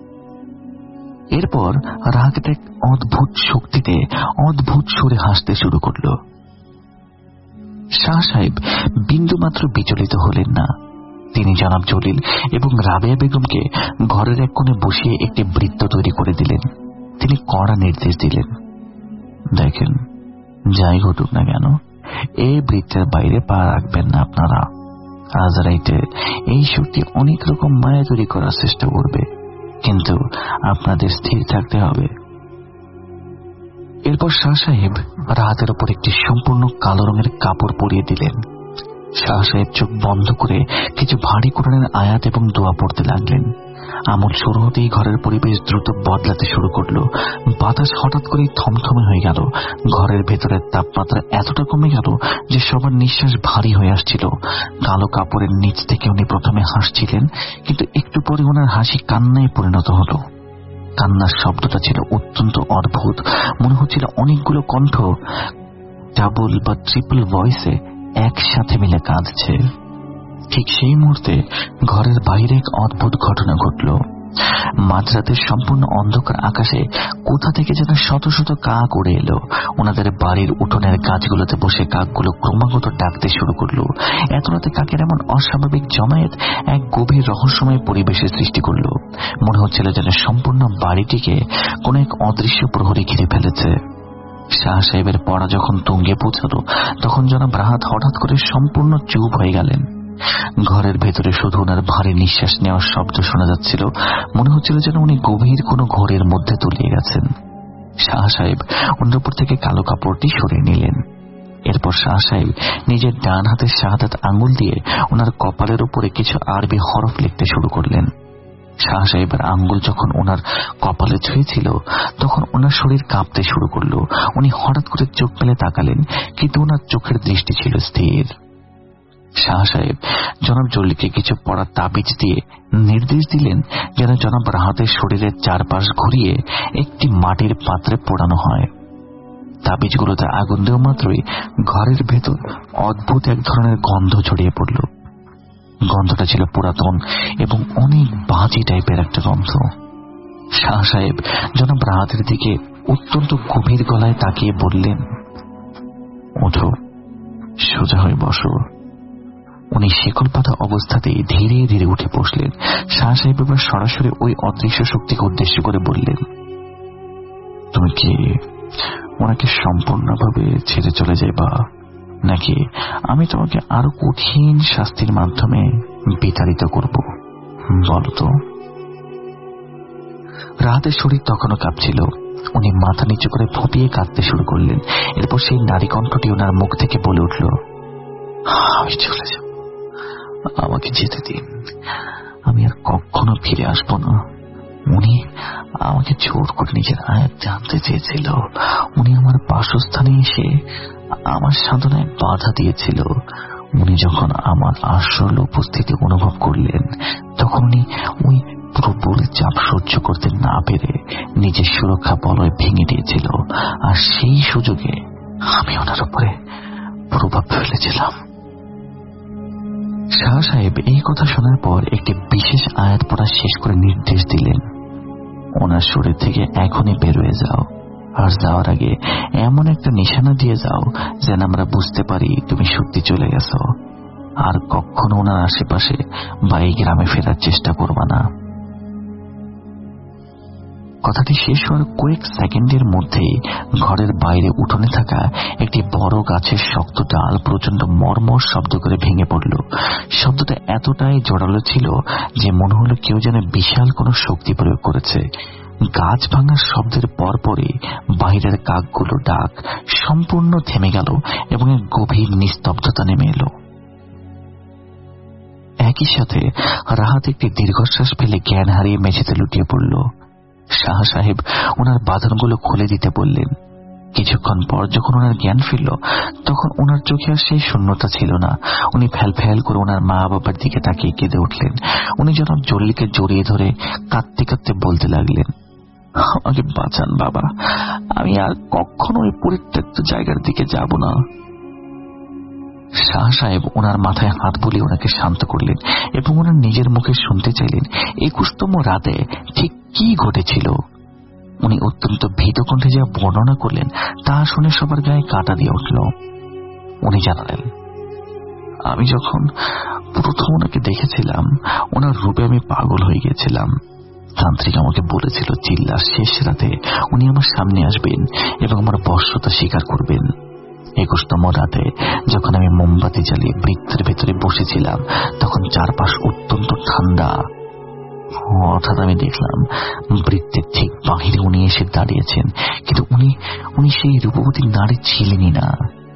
এরপর রাহাত এক অদ্ভুত শক্তিতে অদ্ভুত সুরে হাসতে শুরু করল। শাহ সাহেব বিন্দুমাত্র বিচলিত হলেন না। তিনি জনাব জলিল এবং রাবেয়া বেগমকে ঘরের এক কোণে বসিয়ে একটি বৃত্ত তৈরি করে দিলেন। তিনি কড়া নির্দেশ দিলেন, দেখেন, যাই ঘটুক না কেন এই বৃত্তের বাইরে পা রাখবেন না আপনারা। আজ রাইতে এই শক্তি অনেক রকম মায়া তৈরি করার চেষ্টা করবে, কিন্তু আপনাদের স্থির থাকতে হবে। এরপর শাহ সাহেব রাহাতের উপর একটি সম্পূর্ণ কালো রঙের কাপড় পরিয়ে দিলেন। শাহ সাহেব চোখ বন্ধ করে কিছু ভারী কোরআনের আয়াত এবং দোয়া পড়তে লাগলেন। আমল শুরু হতেই ঘরের পরিবেশ দ্রুত বদলাতে শুরু করলো। বাতাস হঠাৎ করেই থমথমে হয়ে গেল। ঘরের ভেতরের তাপমাত্রা এতটা কমে গেল যে সবার নিঃশ্বাস ভারী হয়ে আসছিল। কালো কাপড়ের নিচ থেকে উনি প্রথমে হাসছিলেন, কিন্তু একটু পরে ওনার হাসি কান্নায় পরিণত হলো। কান্নার শব্দটা ছিল অত্যন্ত অদ্ভুত। মনে হচ্ছিল অনেকগুলো কণ্ঠ ডাবল বা ট্রিপল ভয়েসে একসাথে মিলে কাঁদছে। ঠিক সেই মুহূর্তে ঘরের বাইরে এক অদ্ভুত ঘটনা ঘটল। মাঝরাতের সম্পূর্ণ অন্ধকার আকাশে কোথা থেকে যেন শত শত কাক উড়ে এলো। ওনাদের বাড়ির উঠোনের গাছগুলোতে বসে কাকগুলো ক্রমাগত ডাকতে শুরু করলো। এত রাতে কাকের এমন অস্বাভাবিক জমায়েত এক গভীর রহস্যময় পরিবেশের সৃষ্টি করলো। মনে হচ্ছিল যেন সম্পূর্ণ বাড়িটিকে কোন এক অদৃশ্য প্রহরী ঘিরে ফেলেছে। শাহ সাহেবের পড়া যখন তুঙ্গে পৌঁছালো, তখন জনাব রাহাত হঠাৎ করে সম্পূর্ণ চুপ হয়ে গেলেন। ঘরের ভেতরে শুধু ওনার ভারী নিঃশ্বাস নেওয়ার শব্দ শোনা যাচ্ছিল। মনে হচ্ছিল যেন উনি গভীর কোনো ঘোরের মধ্যে তলিয়ে গেছেন। শাহ সাহেব ওনার উপর থেকে কালো কাপড়টি সরিয়ে নিলেন। এরপর শাহ সাহেব নিজের ডান হাতের শাহাদাত আঙ্গুল দিয়ে ওনার কপালের উপরে কিছু আরবি হরফ লিখতে শুরু করলেন। শাহ সাহেবের আঙ্গুল যখন ওনার কপালে ছুঁয়েছিল, তখন ওনার শরীর কাঁপতে শুরু করলো। উনি হঠাৎ করে চোখ মেলে তাকালেন, কিন্তু ওনার চোখের দৃষ্টি ছিল স্থির। শাহ সাহেব জনাব জলিলকে কিছু পড়া তাবিজ দিয়ে নির্দেশ দিলেন যেন জনাব রাহাতের শরীরের চারপাশ ঘুরিয়ে একটি মাটির পাত্রে পোড়ানো হয়। তাবিজগুলোতে আগুন দেওয়া মাত্রই ঘরের ভেতর অদ্ভুত এক ধরনের গন্ধ ছড়িয়ে পড়ল। গন্ধটা ছিল পুরাতন এবং অনেক বাজে টাইপের একটা গন্ধ। শাহ সাহেব জনাব রাহাতের দিকে অত্যন্ত গভীর গলায় তাকিয়ে বললেন, ওঠো, সোজা হয়ে বসো। উনি শিকল পাতা অবস্থাতেই ধীরে ধীরে উঠে বসলেন। শাহ সাহেব এবার সরাসরি ওই অদৃশ্য শক্তিকে উদ্দেশ্য করে বললেন, তুমি কি ওনাকে সম্পূর্ণভাবে ছেড়ে চলে যাইবা, নাকি আমি তোমাকে আরো কঠিন শাস্তির মাধ্যমে বিতাড়িত করব, বলো তো? রাহাতের শরীর তখনও কাঁপছিল। উনি মাথা নিচু করে ফুপিয়ে কাঁদতে শুরু করলেন। এরপর সেই নারী কণ্ঠটি ওনার মুখ থেকে বলে উঠল, আমি চলে যাব, আমাকে যেতে দিন, আমি আর কখনো ফিরে আসবো না। উনি আমাকে জোর করে নিজের আয়াত জানতে চেয়েছিল। উনি আমার বাসস্থানে এসে আমার সাধনায় বাধা দিয়েছিল। উনি যখন আমার আসল উপস্থিতি অনুভব করলেন, তখন উনি ওই প্রবল চাপ সহ্য করতে না পেরে নিজের সুরক্ষা বলয় ভেঙে দিয়েছিল। আর সেই সুযোগে আমি ওনার উপরে প্রভাব ফেলেছিলাম। শাহ সাহেব এই কথা শোনার পর একটি বিশেষ আয়াত পড়া শেষ করে নির্দেশ দিলেন, ওনার শরীর থেকে এখনই বের হয়ে যাও, আর যাওয়ার আগে এমন একটা নিশানা দিয়ে যাও যেন আমরা বুঝতে পারি তুমি সত্যি চলে গেছো। আর কখনো ওনার আশেপাশে বা এই গ্রামে ফেরার চেষ্টা করবা না। কথাটি শেষ হওয়ার কয়েক সেকেন্ডের মধ্যেই ঘরের বাইরে উঠোনে থাকা একটি বড় গাছের শক্ত ডাল প্রচন্ড মর্মর শব্দ করে ভেঙে পড়ল। শব্দটা এতটাই জোরালো ছিল যে মনে হলো কেউ যেন বিশাল কোনো শক্তি প্রয়োগ করেছে। গাছ ভাঙার শব্দের পরপরই বাইরের কাকগুলো ডাক সম্পূর্ণ থেমে গেল এবং এক গভীর নিস্তব্ধতা নেমে এলো। একই সাথে রাহাত একটি দীর্ঘশ্বাস ফেলে জ্ঞান হারিয়ে মেঝেতে লুটিয়ে পড়ল। শাহ সাহেব ওনার বাঁধনগুলো খুলে দিতে বললেন। কিছুক্ষণ পর যখন ওনার জ্ঞান ফিরল, তখন ওনার চোখে আর সেই শূন্যতা ছিল না। উনি ফ্যাল ফ্যাল করে ওনার মা বাবার দিকে তাকিয়ে কেঁদে উঠলেন। উনি জনাব জলিলকে জড়িয়ে ধরে কাঁদতে কাঁদতে বলতে লাগলেন, আমাকে বাঁচান বাবা, আমি আর কখনো ওই পরিত্যক্ত জায়গার দিকে যাব না। শাহ সাহেব ওনার মাথায় হাত বুলিয়ে ওনাকে শান্ত করলেন এবং ওনার নিজের মুখে শুনতে চাইলেন 21তম রাতে ঠিক কি ঘটেছিল। উনি অত্যন্ত ভীত কণ্ঠে যা বর্ণনা করলেন তা শুনে সবার গায়ে কাঁটা দিয়ে উঠল। উনি জানালেন, আমি যখন প্রথম ওনাকে দেখেছিলাম ওনার রূপে আমি পাগল হয়ে গিয়েছিলাম। তান্ত্রিক আমাকে বলেছিল চিল্লার শেষ রাতে উনি আমার সামনে আসবেন এবং আমার বশ্যতা স্বীকার করবেন। 21তম রাতে যখন আমি মোমবাতি জ্বালিয়ে বৃত্তের ভেতরে বসেছিলাম তখন চারপাশ অত্যন্ত ঠান্ডা। হঠাৎ আমি দেখলাম বৃত্তের ঠিক বাহিরে উনি এসে দাঁড়িয়েছেন, কিন্তু উনি সেই রূপবতী নারী ছিলেনই না।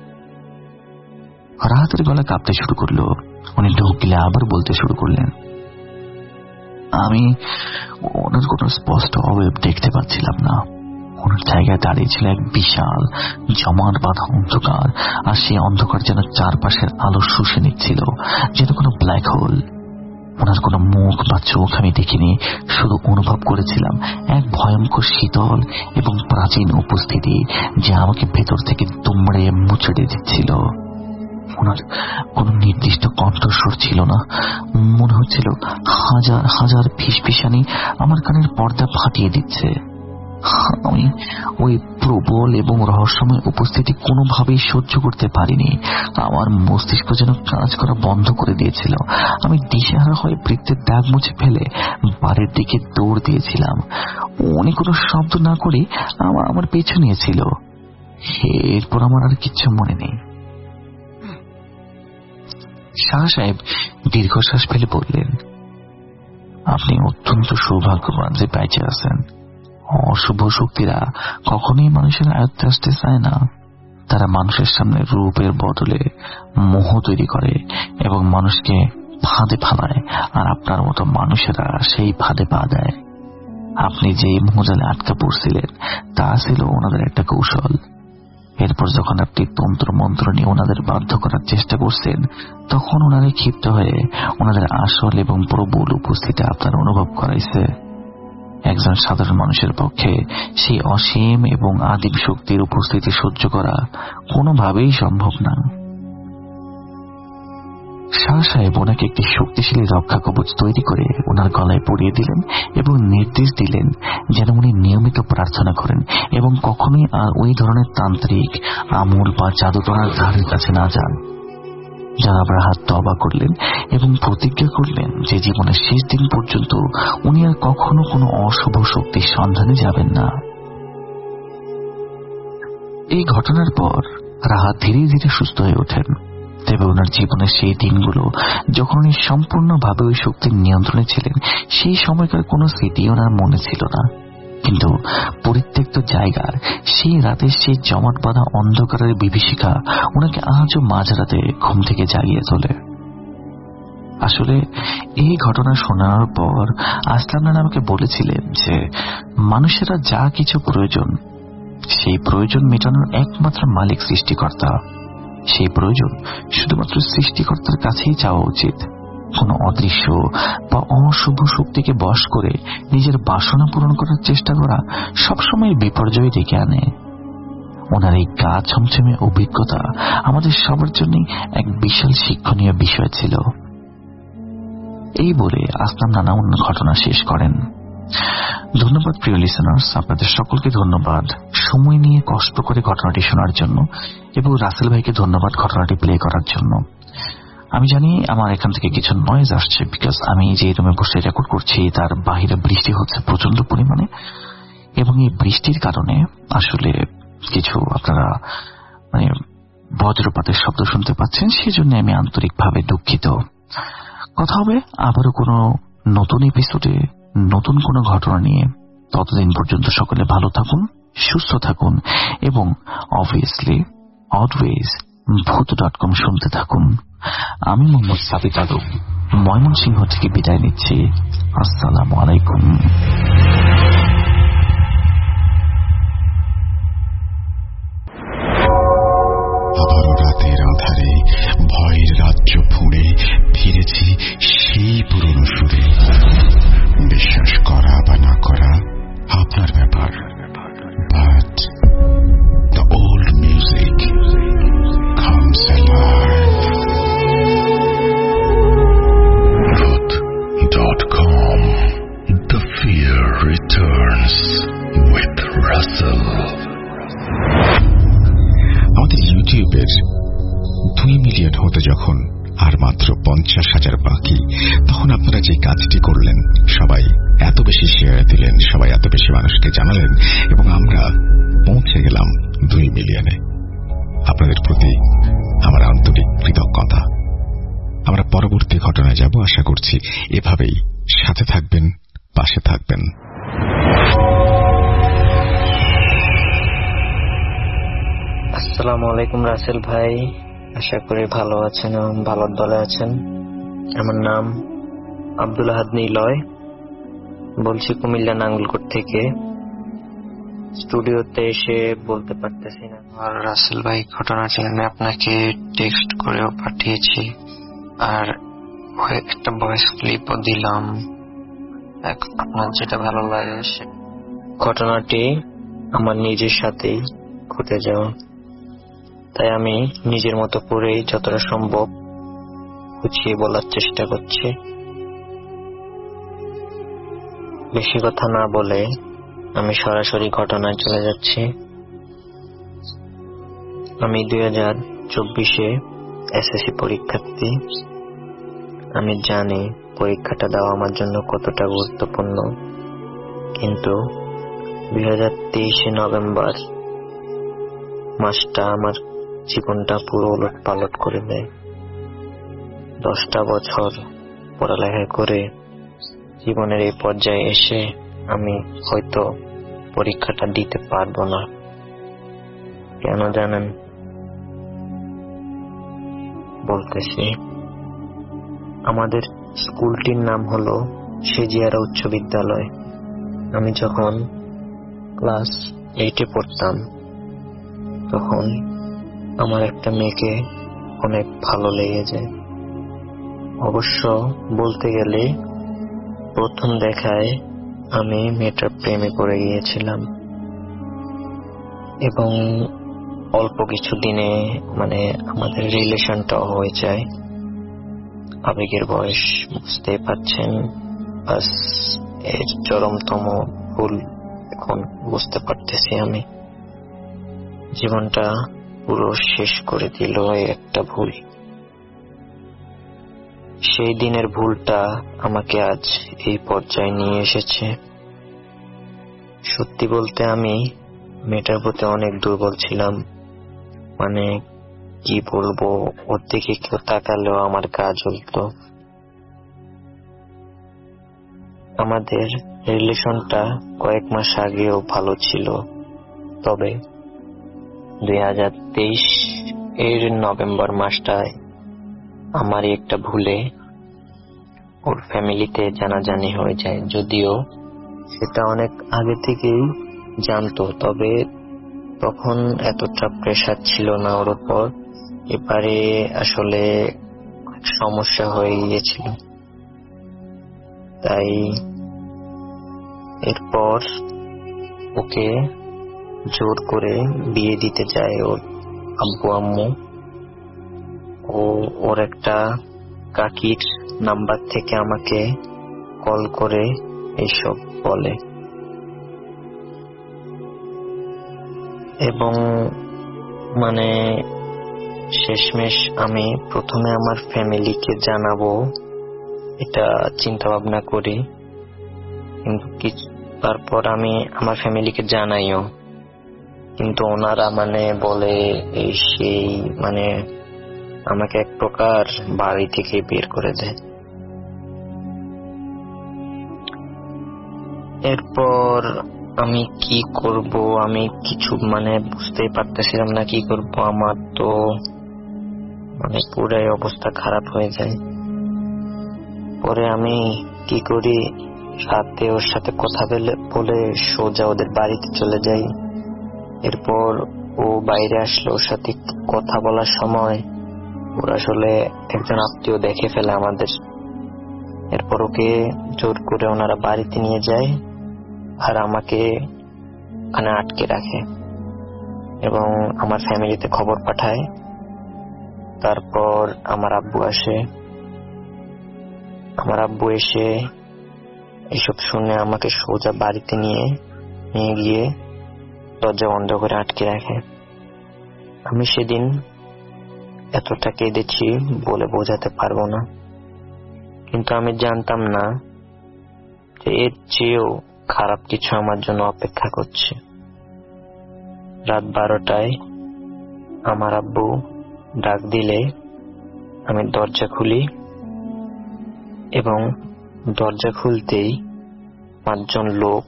রাহাতের গলা কাঁপতে শুরু করলো। উনি ঢোক গিলে আবার বলতে শুরু করলেন, আমি ওনার কোন স্পষ্ট অবয়ব দেখতে পাচ্ছিলাম না। ওনার জায়গায় দাঁড়িয়ে ছিল এক বিশাল জমাট বাঁধা অন্ধকার, আর সেই অন্ধকার যেন চারপাশের আলো শুষে নিচ্ছিল, যেন কোনো ব্ল্যাক হোল। ওনার কোনো মুখ বা চোখ আমি দেখিনি, শুধু অনুভব করেছিলাম এক ভয়ঙ্কর শীতল এবং প্রাচীন উপস্থিতি যা আমাকে ভেতর থেকে দুমড়ে মুচড়ে দিচ্ছিল। ওনার কোন নির্দিষ্ট কণ্ঠস্বর ছিল না, মনে হচ্ছিল হাজার হাজার ফিসফিসানি আমার কানের পর্দা ফাটিয়ে দিচ্ছে। আমি ওই প্রবল এবং রহস্যময় উপস্থিতি কোনোভাবেই সহ্য করতে পারিনি। আমার মস্তিষ্ক যেন কাজ করা বন্ধ করে দিয়েছিল। আমি দিশেহারা হয়ে বৃত্তের দাগ মুছে ফেলে বাড়ির দিকে দৌড় দিয়েছিলাম। উনি কোনো শব্দ না করে আমার পেছু নিয়েছিল। এরপর আমার আর কিচ্ছু মনে নেই। শাহ সাহেব দীর্ঘশ্বাস ফেলে বললেন, আপনি অত্যন্ত সৌভাগ্যবান যে বেঁচে আছেন। অশুভ শক্তিরা কখনোই মানুষের আয়ত্তে আসতে চায় না। তারা মানুষের সামনে রূপের বদলে মোহ তৈরি করে এবং মানুষকে ফাঁদে ফালায়, আর আপনার মতো মানুষেরা সেই ফাঁদে পা দেয়। আপনি যে মোহজালে আটকা পড়ছিলেন তা ছিল ওনাদের একটা কৌশল। এরপর যখন আপনি তন্ত্র মন্ত্র নিয়ে ওনাদের বাধ্য করার চেষ্টা করছেন তখন ওনারা ক্ষিপ্ত হয়ে ওনাদের আসল এবং প্রবল উপস্থিতি আপনার অনুভব করাইছে। একজন সাধারণ মানুষের পক্ষে সেই অসীম এবং আদিম শক্তির উপস্থিতি সহ্য করা কোনোভাবেই সম্ভব না। শাহ সাহেব ওনাকে একটি শক্তিশালী রক্ষা কবচ তৈরি করে ওনার গলায় পরিয়ে দিলেন এবং নির্দেশ দিলেন যেন উনি নিয়মিত প্রার্থনা করেন এবং কখনোই আর ওই ধরনের তান্ত্রিক আমল বা জাদুটনার ধারের কাছে না যান। জনাব রাহাত তওবা করলেন এবং প্রতিজ্ঞা করলেন যে জীবনের শেষ দিন পর্যন্ত উনি আর কখনো কোনো অশুভ শক্তির সন্ধানে যাবেন না। এই ঘটনার পর রাহাত ধীরে ধীরে সুস্থ হয়ে ওঠেন। তবে ওনার জীবনের সেই দিনগুলো যখন উনি সম্পূর্ণভাবে ওই শক্তির নিয়ন্ত্রণে ছিলেন সেই সময়কার কোনো স্মৃতি ওনার মনে ছিল না। কিন্তু পরিত্যক্ত জায়গার সেই রাতের সেই জমাট বাঁধা অন্ধকারের বিভীষিকা ওনাকে আজও মাঝরাতে ঘুম থেকে জাগিয়ে তোলে। আসলে এই ঘটনা শোনার পর আসলাম নানা আমাকে বলেছিলেন যে মানুষেরা যা কিছু প্রয়োজন সেই প্রয়োজন মেটানোর একমাত্র মালিক সৃষ্টিকর্তা। সেই প্রয়োজন শুধুমাত্র সৃষ্টিকর্তার কাছেই চাওয়া উচিত। কোন অদৃশ্য বা অশুভ শক্তিকে বশ করে নিজের বাসনা পূরণ করার চেষ্টা করা সবসময় বিপর্যয় ডেকে আনে। ওনার এই গা ছমছমে অভিজ্ঞতা আমাদের সবার জন্যই এক বিশাল শিক্ষণীয় বিষয় ছিল। এই বলে আসলাম নানা অন্য ঘটনা শেষ করেন। ধন্যবাদ প্রিয় লিসেনার্স, আপনাদের সকলকে ধন্যবাদ সময় নিয়ে কষ্ট করে ঘটনাটি শোনার জন্য, এবং রাসেল ভাইকে ধন্যবাদ ঘটনাটি প্লে করার জন্য। আমি জানি আমার এখান থেকে কিছু নয়েজ আসছে, বিকজ আমি যে রুমে বসে রেকর্ড করছি তার বাহিরে বৃষ্টি হচ্ছে প্রচন্ড পরিমাণে, এবং এই বৃষ্টির কারণে আসলে কিছু আপনারা বজ্রপাতের শব্দ শুনতে পাচ্ছেন, সেজন্য আমি আন্তরিকভাবে দুঃখিত। কথা হবে আবারও কোনো নতুন এপিসোডে নতুন কোনো ঘটনা নিয়ে। ততদিন পর্যন্ত সকলে ভালো থাকুন, সুস্থ থাকুন, এবং অবভিয়াসলি অলওয়েজ ভূত.com শুনতে থাকুন। আমি মোহাম্মদ সাবিত আলম ময়মনসিংহ থেকে বিদায় নিচ্ছি। আসসালামু আলাইকুম।
আবারও রাতের আধারে ভয়ের রাজ্য ফুঁড়ে ফিরেছি সেই পুরনো সুরে। বিশ্বাস করা বা না করা আপনার ব্যাপার, but the old music comes alive. Truth.com, the fear যখন আর মাত্র 50,000 বাকি, তখন আপনারা যে কাজটি করলেন, সবাই এত বেশি শেয়ার দিলেন, সবাই এত বেশি মানুষকে জানালেন, এবং আমরা পৌঁছে গেলাম 2 মিলিয়নে। আপনাদের প্রতি আমার আন্তরিক কৃতজ্ঞতা। আমরা পরবর্তী ঘটনায় যাব। আশা করছি এভাবেই সাথে থাকবেন, পাশে থাকবেন।
আসসালামু আলাইকুম রাসেল ভাই, আশা করি ভালো আছেন এবং ভালো দলে আছেন। আমার নাম আব্দুল আহাদ নিলয়, বলছি কুমিল্লা নাঙ্গলকোট থেকে। স্টুডিওতে এসে বলতে পারতেছি না। আর রাসেল ভাই, ঘটনাটি আমি আপনাকে টেক্সট করেও পাঠিয়েছি, আর একটা ভয়েস ক্লিপও দিলাম। আপনার যেটা ভালো লাগে। ঘটনাটি আমার নিজের সাথেই ঘটে যাওয়া, তাই আমি নিজের মতো করেই যতটা সম্ভব গুছিয়ে বলার চেষ্টা করছি। বেশি কথা না বলে আমি সরাসরি ঘটনায় চলে যাচ্ছি। আমি 2024-এ এসএসসি পরীক্ষার্থী। আমি জানি পরীক্ষাটা দেওয়া আমার জন্য কতটা গুরুত্বপূর্ণ, কিন্তু 2023 নভেম্বর মাসটা আমার জীবনটা পুরো উলটপালট করে দেয়। 10টা বছর পড়ালেখা করে জীবনের এই পর্যায়ে এসে আমি হয়তো পরীক্ষাটা দিতে পারবো না। কেন জানেন? বলতেছি। আমাদের স্কুলটির নাম হলো সেজিয়ারা উচ্চ বিদ্যালয়। আমি যখন ক্লাস 8-এ পড়তাম, তখন আমার একটা মেয়েকে অনেক ভালো লেগে যায়। অবশ্য বলতে গেলে প্রথম দেখায় আমি মেয়েটার প্রেমে পড়ে গিয়েছিলাম, এবং অল্প কিছু দিনে আমাদের রিলেশনটাও হয়ে যায়। আবেগের বয়স, বুঝতেই পারছেন। বাস এর চরমতম ভুল এখন বুঝতে পারতেছি আমি। জীবনটা পুরো শেষ করে দিল একটা ভুল। সেই দিনের ভুলটা আমাকে আজ এই পর্যায়ে নিয়ে এসেছে। সত্যি বলতে আমি মেয়েটার প্রতি অনেক দুর্বল ছিলাম। কি বলবো, ওর দিকে কেউ তাকালেও আমার গা জ্বলতো। আমাদের রিলেশনটা কয়েক মাস আগেও ভালো ছিল, তবে 2023 নভেম্বর মাসটায় আমারই একটা ভুলে ওর ফ্যামিলিতে জানাজানি হয়ে যায়। যদিও সেটা অনেক আগে থেকেই জানতো, তবে তখন এতটা প্রেশার ছিল না ওর উপর। এবারে আসলে সমস্যা হয়ে গিয়েছিল, তাই এরপর ওকে জোর করে বিয়ে দিতে যায় ওর আব্বু আম্মু। ওর একটা কাকির নাম্বার থেকে আমাকে কল করে এইসব বলে, এবং শেষমেশ আমি প্রথমে আমার ফ্যামিলিকে জানাবো এটা চিন্তা ভাবনা করি, কিন্তু তারপর আমি আমার ফ্যামিলিকে জানাইও, কিন্তু ওনারা বলে এই সেই আমাকে এক প্রকার বাড়ি থেকে বের করে দেয়। এরপর আমি কি করব, আমি কিছু বুঝতেই পারতেছিলাম না কি করব। আমার তো পুরাই অবস্থা খারাপ হয়ে যায়। পরে আমি কি করি, রাতে ওর সাথে কথা বলে সোজা ওদের বাড়িতে চলে যাই। এরপর ও বাইরে আসলো, ওর সাথে কথা বলার সময় ওর আসলে একজন আত্মীয় দেখে ফেলে আমাদের। এরপর ওকে জোর করে ওনারা বাড়িতে নিয়ে যায় আর আমাকে ওখানে আটকে রাখে এবং আমার ফ্যামিলিতে খবর পাঠায়। তারপর আমার আব্বু আসে। আমার আব্বু এসে এসব শুনে আমাকে সোজা বাড়িতে নিয়ে গিয়ে দরজা বন্ধ করে আটকে রাখে। আমি সেদিন এতটা কেঁদেছি বলে বোঝাতে পারবো না। কিন্তু আমি জানতাম না যে এর চেয়েও খারাপ কিছু আমার জন্য অপেক্ষা করছে। রাত 12টায় আমার আব্বু ডাক দিলে আমি দরজা খুলি এবং দরজা খুলতেই 5 জন লোক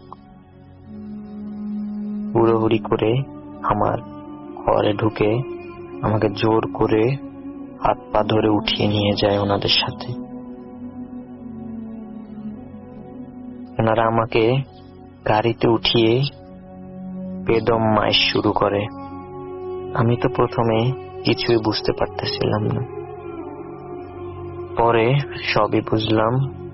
হুড়োহুড়ি করে আমার ঘরে ঢুকে আমাকে জোর করে হাত পা ধরে উঠিয়ে নিয়ে যায় ওনাদের সাথে। ওনারা আমাকে গাড়িতে উঠিয়ে বেদম মাইর শুরু করে। আমি তো প্রথমে কিছুই বুঝতে পারতেছিলাম না, পরে সবই বুঝলাম।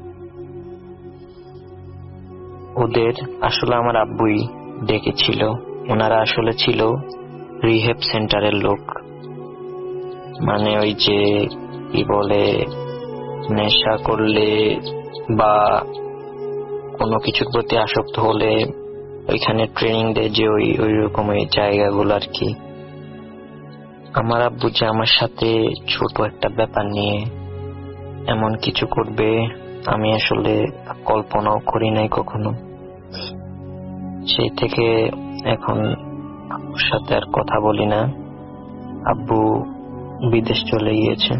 ওদের আসলে আমার আব্বুই ডেকেছিল। ওনারা আসলে ছিল রিহেব সেন্টারের লোক, মানে ওই যে কি বলে, নেশা করলে বা কোনো কিছুর প্রতি আসক্ত হলে ওইখানে ট্রেনিং দেয় যে ওই রকম ওই জায়গাগুলো আর কি। আমার আব্বু যে আমার সাথে ছোট একটা ব্যাপার নিয়ে এমন কিছু করবে আমি আসলে কল্পনাও করি নাই কখনো। সেই থেকে এখন আব্বুর সাথে আর কথা বলি না। আব্বু বিদেশ চলে গিয়েছে।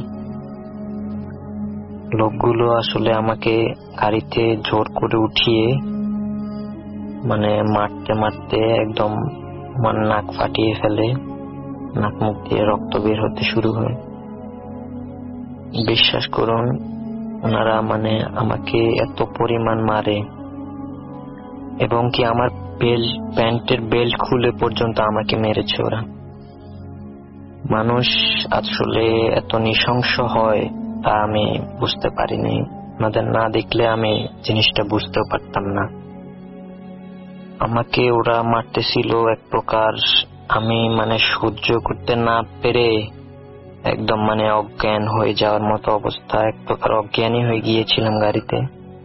লোকগুলো আসলে আমাকে গাড়িতে জোর করে উঠিয়ে মানে মারতে মারতে একদম আমার নাক ফাটিয়ে ফেলে, নাক মুখ দিয়ে রক্ত বের হতে শুরু হয়। বিশ্বাস করুন, ওনারা মানে আমাকে এত পরিমাণ মারে এবং কি আমার প্যান্টের বেল্ট খুলে পর্যন্ত আমাকে মেরেছে ওরা। মানুষ আসলে এত নৃশংস হয় তা আমি বুঝতে পারিনি। ওনাদের না দেখলে আমি জিনিসটা বুঝতেও পারতাম না। আমাকে ওরা মারতেছিল এক প্রকার, আমি মানে সহ্য করতে না পেরে একদম মানে অজ্ঞান হয়ে যাওয়ার মতো অবস্থা, এক প্রকার অজ্ঞানী হয়ে গিয়েছিলাম গাড়িতে।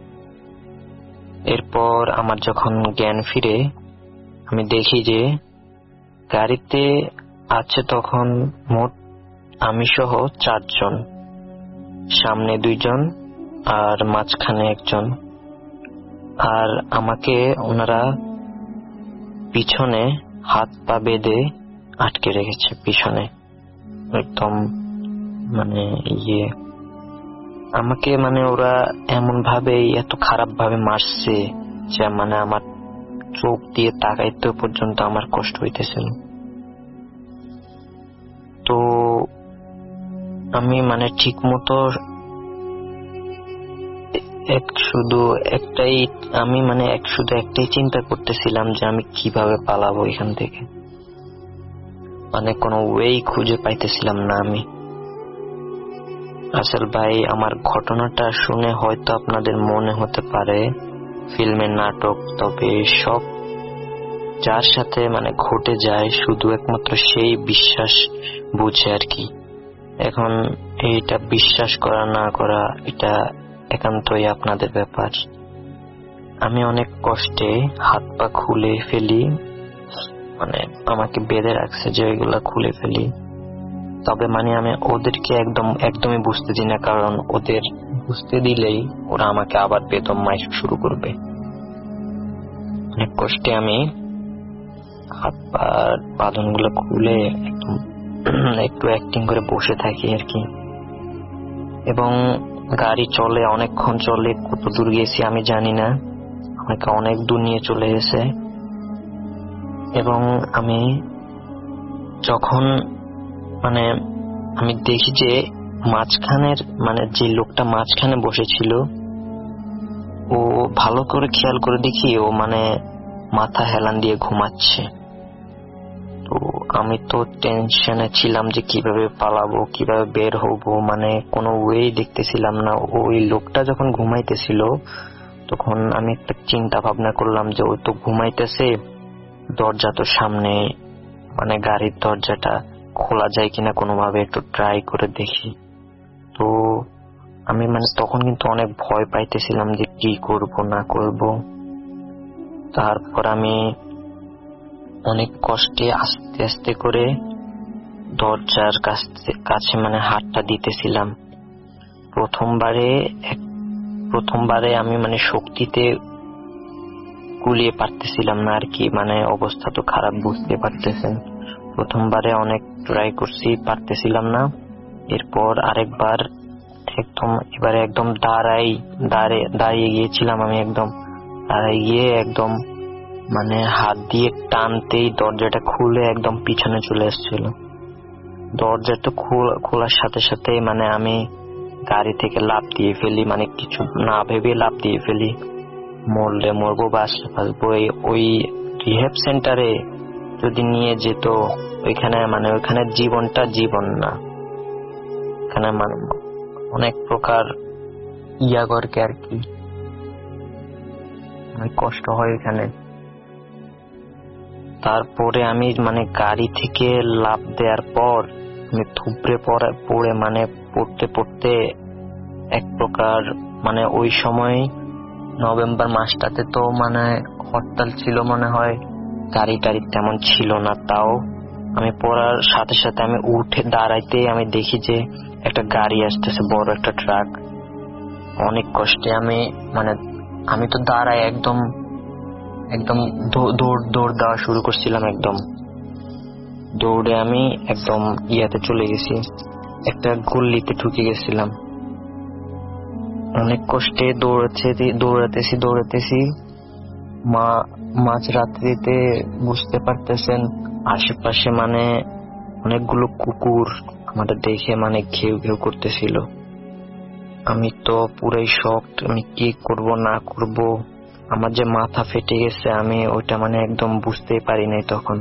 এরপর আমার যখন জ্ঞান ফিরে আমি দেখি যে গাড়িতে আছে তখন মোট আমি সহ 4 জন, সামনে 2 জন আর মাঝখানে 1 জন। আর আমাকে ওনারা পিছনে হাত পা বেঁধে আটকে রেখেছে, পিছনে একদম মানে আমাকে মানে ওরা এমন ভাবে এত খারাপ ভাবে মারছে যে মানে আমার চোখ দিয়ে তাকাইতে পর্যন্ত আমার কষ্ট হইতেছিল। তো আমি মানে ঠিক মতো শুধু একটাই চিন্তা করতেছিলাম যে আমি কিভাবে পালাবো এখান থেকে। মানে কোনো ওয়ে খুঁজে পাইতেছিলাম না আমি। আসল ভাই, আমার ঘটনাটা শুনে হয়তো আপনাদের মনে হতে পারে ফিল্মের নাটক, তবে সব যার সাথে মানে ঘটে যায় শুধু একমাত্র সেই বিশ্বাস বুঝে আর কি। এখন এইটা বিশ্বাস করা না করা এটা একান্তই আপনাদের ব্যাপার। আমি অনেক কষ্টে হাত পা খুলে ফেলি, মানে আমাকে বেঁধে রাখছে যে ওইগুলা খুলে ফেলি। তবে মানে আমি ওদেরকে একদমই বুঝতে দিই না, কারণ ওদের বুঝতে দিলেই ওরা আমাকে আবার বেদম মাইর শুরু করবে। অনেক কষ্টে আমি হাত পা বাঁধন গুলো খুলে একদম একটু অ্যাক্টিং করে বসে থাকি আর কি। এবং গাড়ি চলে, অনেকক্ষণ চলে, কত দূর গেছি আমি জানি না, আমাকে অনেক দূর নিয়ে চলে গেছে। এবং আমি যখন মানে আমি দেখি যে মাঝখানের মানে যে লোকটা মাঝখানে বসেছিল ও ভালো করে খেয়াল করে দেখি ও মানে মাথা হেলান দিয়ে ঘুমাচ্ছে। তো আমি তো টেনশনে ছিলাম যে কিভাবে পালাবো, কিভাবে বের হবো, মানে কোনো ওয়ে দেখতেছিলাম না। ওই লোকটা যখন ঘুমাইতেছিল তখন আমি একটা চিন্তা ভাবনা করলাম যে ও তো ঘুমাইতেছে, দরজা তো সামনে, মানে গাড়ির দরজাটা খোলা যায় কিনা কোনোভাবে একটু ট্রাই করে দেখি। তো আমি মানে তখন কিন্তু অনেক ভয় পাইতেছিলাম যে কি করব না করব। তারপর আমি অনেক কষ্টে আস্তে আস্তে করে দরজার কাছে মানে হাতটা দিতেছিলাম। প্রথমবারে আমি মানে শক্তিতে কুলিয়ে পারতেছিলাম না আর কি, মানে অবস্থা তো খারাপ, বুঝতে পারতেছেন। প্রথমবারে অনেক ট্রাই করছি, পারতেছিলাম না। এরপর আরেকবার এবারে একদম দাঁড়িয়ে গিয়েছিলাম। আমি একদম দাঁড়িয়ে গিয়ে একদম মানে হাত দিয়ে টানতেই দরজাটা খুলে একদম পিছনে চলে এসেছিল। দরজাটা খোলার সাথে সাথে মানে আমি গাড়ি থেকে লাফ দিয়ে ফেলি, মানে কিছু না ভেবে লাফ দিয়ে ফেলি। মরলে মরবো, বাঁচবো। ওই রিহ্যাব সেন্টারে যদি নিয়ে যেত, ওইখানে জীবনটা জীবন না, এখানে মানে অনেক প্রকার করকে আর কি, অনেক কষ্ট হয় এখানে। তারপরে আমি মানে গাড়ি থেকে লাফ দেওয়ার পর আমি থুবড়ে পড়ে মানে পড়তে এক প্রকার মানে ওই সময় নভেম্বর মাসটাতে তো মানে হরতাল ছিল মনে হয়, গাড়ি টাড়ি তেমন ছিল না। তাও আমি পড়ার সাথে সাথে আমি উঠে দাঁড়াইতে আমি দেখি যে একটা গাড়ি আসতেছে, বড় একটা ট্রাক। অনেক কষ্টে আমি তো দাঁড়াই একদম দৌড় দেওয়া শুরু করছিলাম। একদম দৌড়ে আমি একদম চলে গেছি, একটা গল্লিতে ঢুকে গেছিলাম। অনেক কষ্টে দৌড়াতেছি মাঝ রাত্রিতে, বুঝতে পারতেছেন। আশেপাশে মানে অনেকগুলো কুকুর আমাদের দেখে মানে ঘেউ ঘেউ করতেছিল। আমি তো পুরাই শকড, আমি কি করব না করব। আমার যে মাথা ফেটে গেছে, আমি ওইটা মানে একদম বুঝতেই পারি নাই তখন।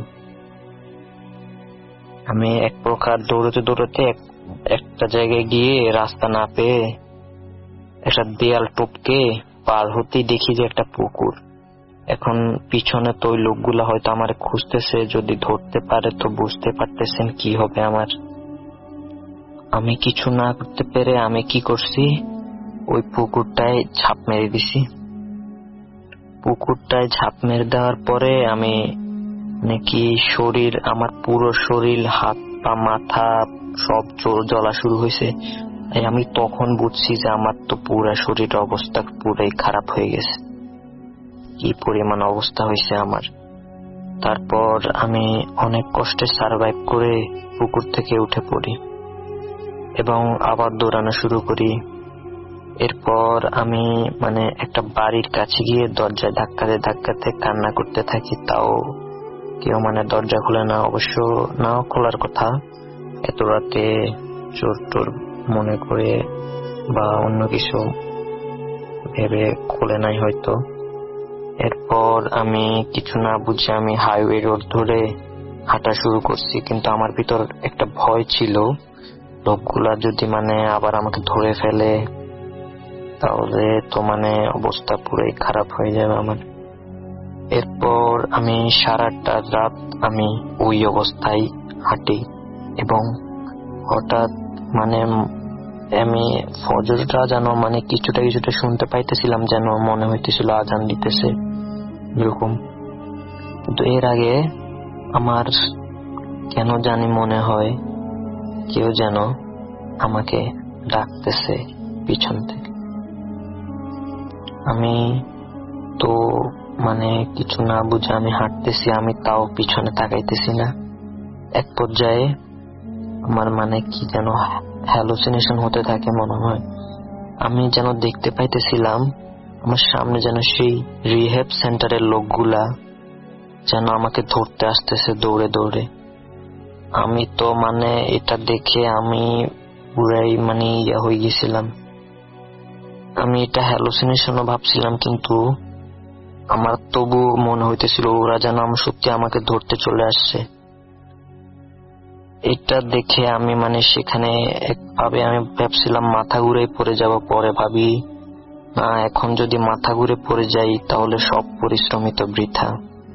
আমি এক প্রকার দৌড়াতে একটা জায়গায় গিয়ে রাস্তা না পেয়ে একটা দেয়াল টপকে পার হতেই দেখি যে একটা পুকুর। এখন পিছনে তো ওই লোকগুলা হয়তো আমার খুঁজতেছে, যদি ধরতে পারে তো বুঝতে পারতেছেন কি হবে আমার। আমি কিছু না করতে পেরে আমি কি করছি, ওই পুকুরটায় ঝাঁপ মেরে দিছি। পুকুরটায় ঝাঁপ মেরে দেওয়ার পরে আমি নাকি আমার পুরো শরীর, হাত পা মাথা সব জ্বলা শুরু হয়েছে। আমি তখন বুঝছি যে আমার তো পুরো শরীরের অবস্থা পুরাই খারাপ হয়ে গেছে, কি পরিমাণ অবস্থা হয়েছে আমার। তারপর আমি অনেক কষ্টে সার্ভাইভ করে পুকুর থেকে উঠে পড়ি এবং আবার দৌড়ানো শুরু করি। এরপর আমি মানে একটা বাড়ির কাছে গিয়ে দরজায় ধাক্কাতে কান্না করতে থাকি। তাও কেউ মানে দরজা খুলে না, অবশ্য নাও খোলার কথা, এত রাতে চোর টোর মনে করে বা অন্য কিছু ভেবে খোলে নাই হয়তো। এরপর আমি কিছু না বুঝে আমি হাইওয়ে রোড ধরে হাঁটা শুরু করছি, কিন্তু আমার ভিতর একটা ভয় ছিল, লোকগুলা যদি মানে আবার আমাকে ধরে ফেলে তাহলে তো মানে অবস্থা পুরাই খারাপ হয়ে যাবে আমার। এরপর আমি সারাটা রাত আমি ওই অবস্থায় হাঁটি এবং হঠাৎ মানে আমি ফজরটা যেন মানে কিছুটা শুনতে পাইতেছিলাম, যেন মনে হইতেছিল আজান দিতেছে এরকম। কিন্তু এর আগে আমার কেন জানি মনে হয় কেউ যেন আমাকে ডাকতেছে পিছন থেকে। আমি তো মানে কিছু না বুঝে আমি হাঁটতেছি, আমি তাও পিছনে তাকাইতেছি না। এক পর্যায়ে আমার মানে কি যেন হ্যালুসিনেশন হতে থাকে মনে হয়। আমি যেন দেখতে পাইতেছিলাম আমার সামনে যেন সেই রিহ্যাব সেন্টারের লোকগুলা যেন আমাকে ধরতে আসতেছে দৌড়ে দৌড়ে। আমি তো মানে এটা দেখে আমি পুরাই মানে হয়ে গেছিলাম। আমি এটা হ্যালুসিনেশনও ভাবছিলাম, কিন্তু আমার তবু মনে হইতেছিল ওরা যেন সত্যি আমাকে ধরতে চলে আসছে। এটা দেখে আমি মানে সেখানে একভাবে আমি ভাবছিলাম মাথা ঘুরে পড়ে যাব। পরে ভাবি না, এখন যদি মাথা ঘুরে পড়ে যাই তাহলে সব পরিশ্রমিত বৃথা।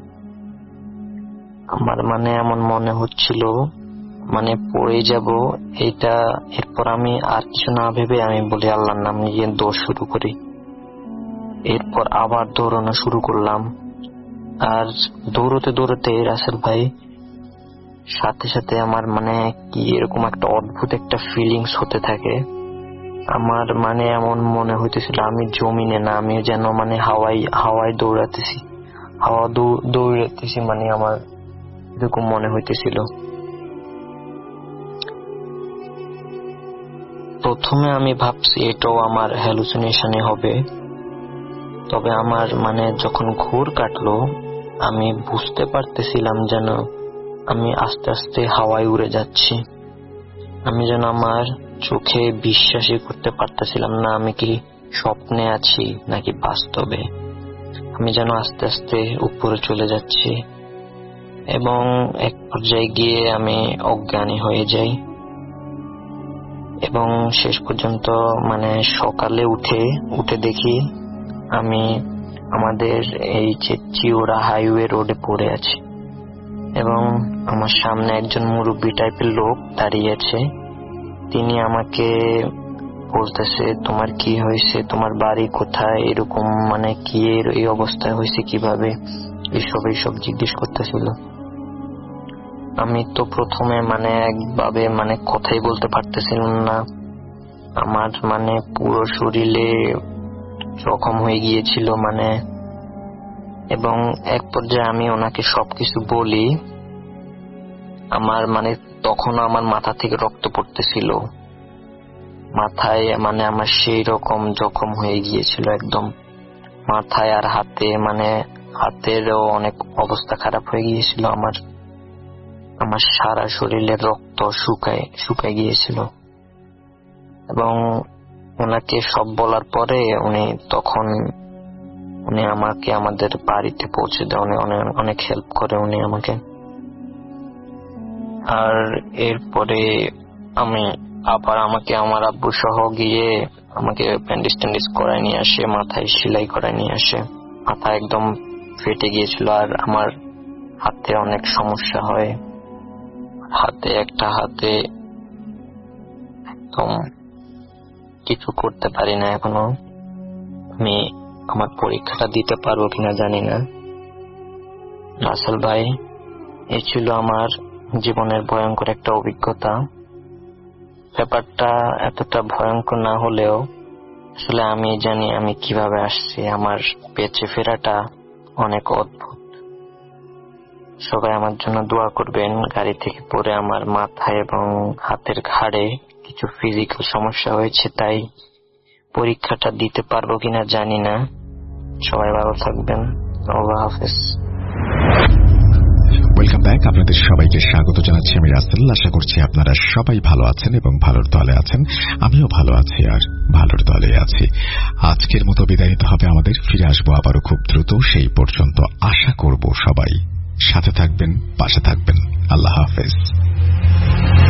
আমার মানে এমন মনে হচ্ছিল মানে পড়ে যাব এটা। এরপর আমি আর কিছু না ভেবে আমি বলি আল্লাহর নাম নিয়ে দৌড় শুরু করি। এরপর আবার দৌড়ানো শুরু করলাম। আর দৌড়তে রাসেল ভাই সাথে সাথে আমার কি এরকম একটা অদ্ভুত একটা ফিলিংস হতে থাকে। আমার এমন মনে হইতেছিল আমি জমিনে না, আমি যেন হাওয়ায় দৌড়াতেছি, আমার এরকম মনে হইতেছিল। প্রথমে আমি ভাবছি এটাও আমার হ্যালুসিনেশনে হবে, তবে আমার যখন ঘোর কাটলো আমি বুঝতে পারতেছিলাম যেন আমি আস্তে আস্তে হাওয়ায় উড়ে যাচ্ছি। আমি যেন আমার চোখে বিশ্বাসই করতে পারতেছিলাম না আমি কি স্বপ্নে আছি নাকি বাস্তবে। আমি যেন আস্তে আস্তে উপরে চলে যাচ্ছি এবং এক পর্যায়ে গিয়ে আমি অজ্ঞানী হয়ে যাই এবং শেষ পর্যন্ত সকালে উঠে দেখি আমি আমাদের এই যে চিওড়া হাইওয়ে রোডে পড়ে আছি এবং আমার সামনে একজন মুরব্বী টাইপের লোক দাঁড়িয়ে আছে। তিনি আমাকে বলতেছে, তোমার কি হয়েছে, তোমার বাড়ি কোথায়, এরকম কি এই অবস্থায় হয়েছে কিভাবে, এইসব জিজ্ঞেস করতেছিল। আমি তো প্রথমে একভাবে কথাই বলতে পারতেছিলাম না। আমার পুরো শরীরে জখম হয়ে গিয়েছিল এবং এক পর্যায়ে আমি ওনাকে সবকিছু বলি। আমার তখনও আমার মাথা থেকে রক্ত পড়তেছিল, মাথায় আমার সেই রকম জখম হয়ে গিয়েছিল একদম মাথায় আর হাতে, হাতেরও অনেক অবস্থা খারাপ হয়ে গিয়েছিল। আমার সারা শরীরের রক্ত শুকায় গিয়েছিল এবং ওনাকে সব বলার পরে উনি আমাকে আমাদের বাড়িতে পৌঁছে দেয়, অনেক হেল্প করে উনি আমাকে। আর এরপরে আমাকে আমার আব্বু সহ গিয়ে আমাকে ব্যান্ডেজ ট্যান্ডেজ করায় নিয়ে আসে, মাথায় সেলাই করায় নিয়ে আসে। মাথা একদম ফেটে গিয়েছিল আর আমার হাতে অনেক সমস্যা হয়, একটা হাতে একদম কিছু করতে পারি না এখনো। আমি আমার পরীক্ষাটা দিতে পারবো কিনা জানি না। রাসেল ভাই, এই ছিল আমার জীবনের ভয়ঙ্কর একটা অভিজ্ঞতা। ব্যাপারটা এতটা ভয়ঙ্কর না হলেও আসলে আমি জানি আমি কিভাবে আসছি। আমার বেঁচে ফেরাটা অনেক অদ্ভুত। সবাই আমার জন্য দোয়া করবেন। গাড়ি থেকে পড়ে আমার মাথায় এবং হাতের ঘাড়ে কিছু ফিজিক্যাল সমস্যা হয়েছে, তাই পরীক্ষাটা দিতে পারবো কিনা জানি না। সবাই ভালো থাকবেন। আল্লাহ হাফেজ।
Welcome back. আপনাদের সবাইকে স্বাগত জানাচ্ছি আমি রাসেল। আশা করছি আপনারা সবাই ভালো আছেন এবং ভালোর দলে আছেন। আমিও ভালো আছি আর ভালোর দলে আছি। আজকের মতো বিদায় নিতে হবে আমাদের। ফিরে আসবো আবারও খুব দ্রুত। সেই পর্যন্ত আশা করব সবাই সাথে থাকবেন, পাশে থাকবেন। আল্লাহ হাফেজ।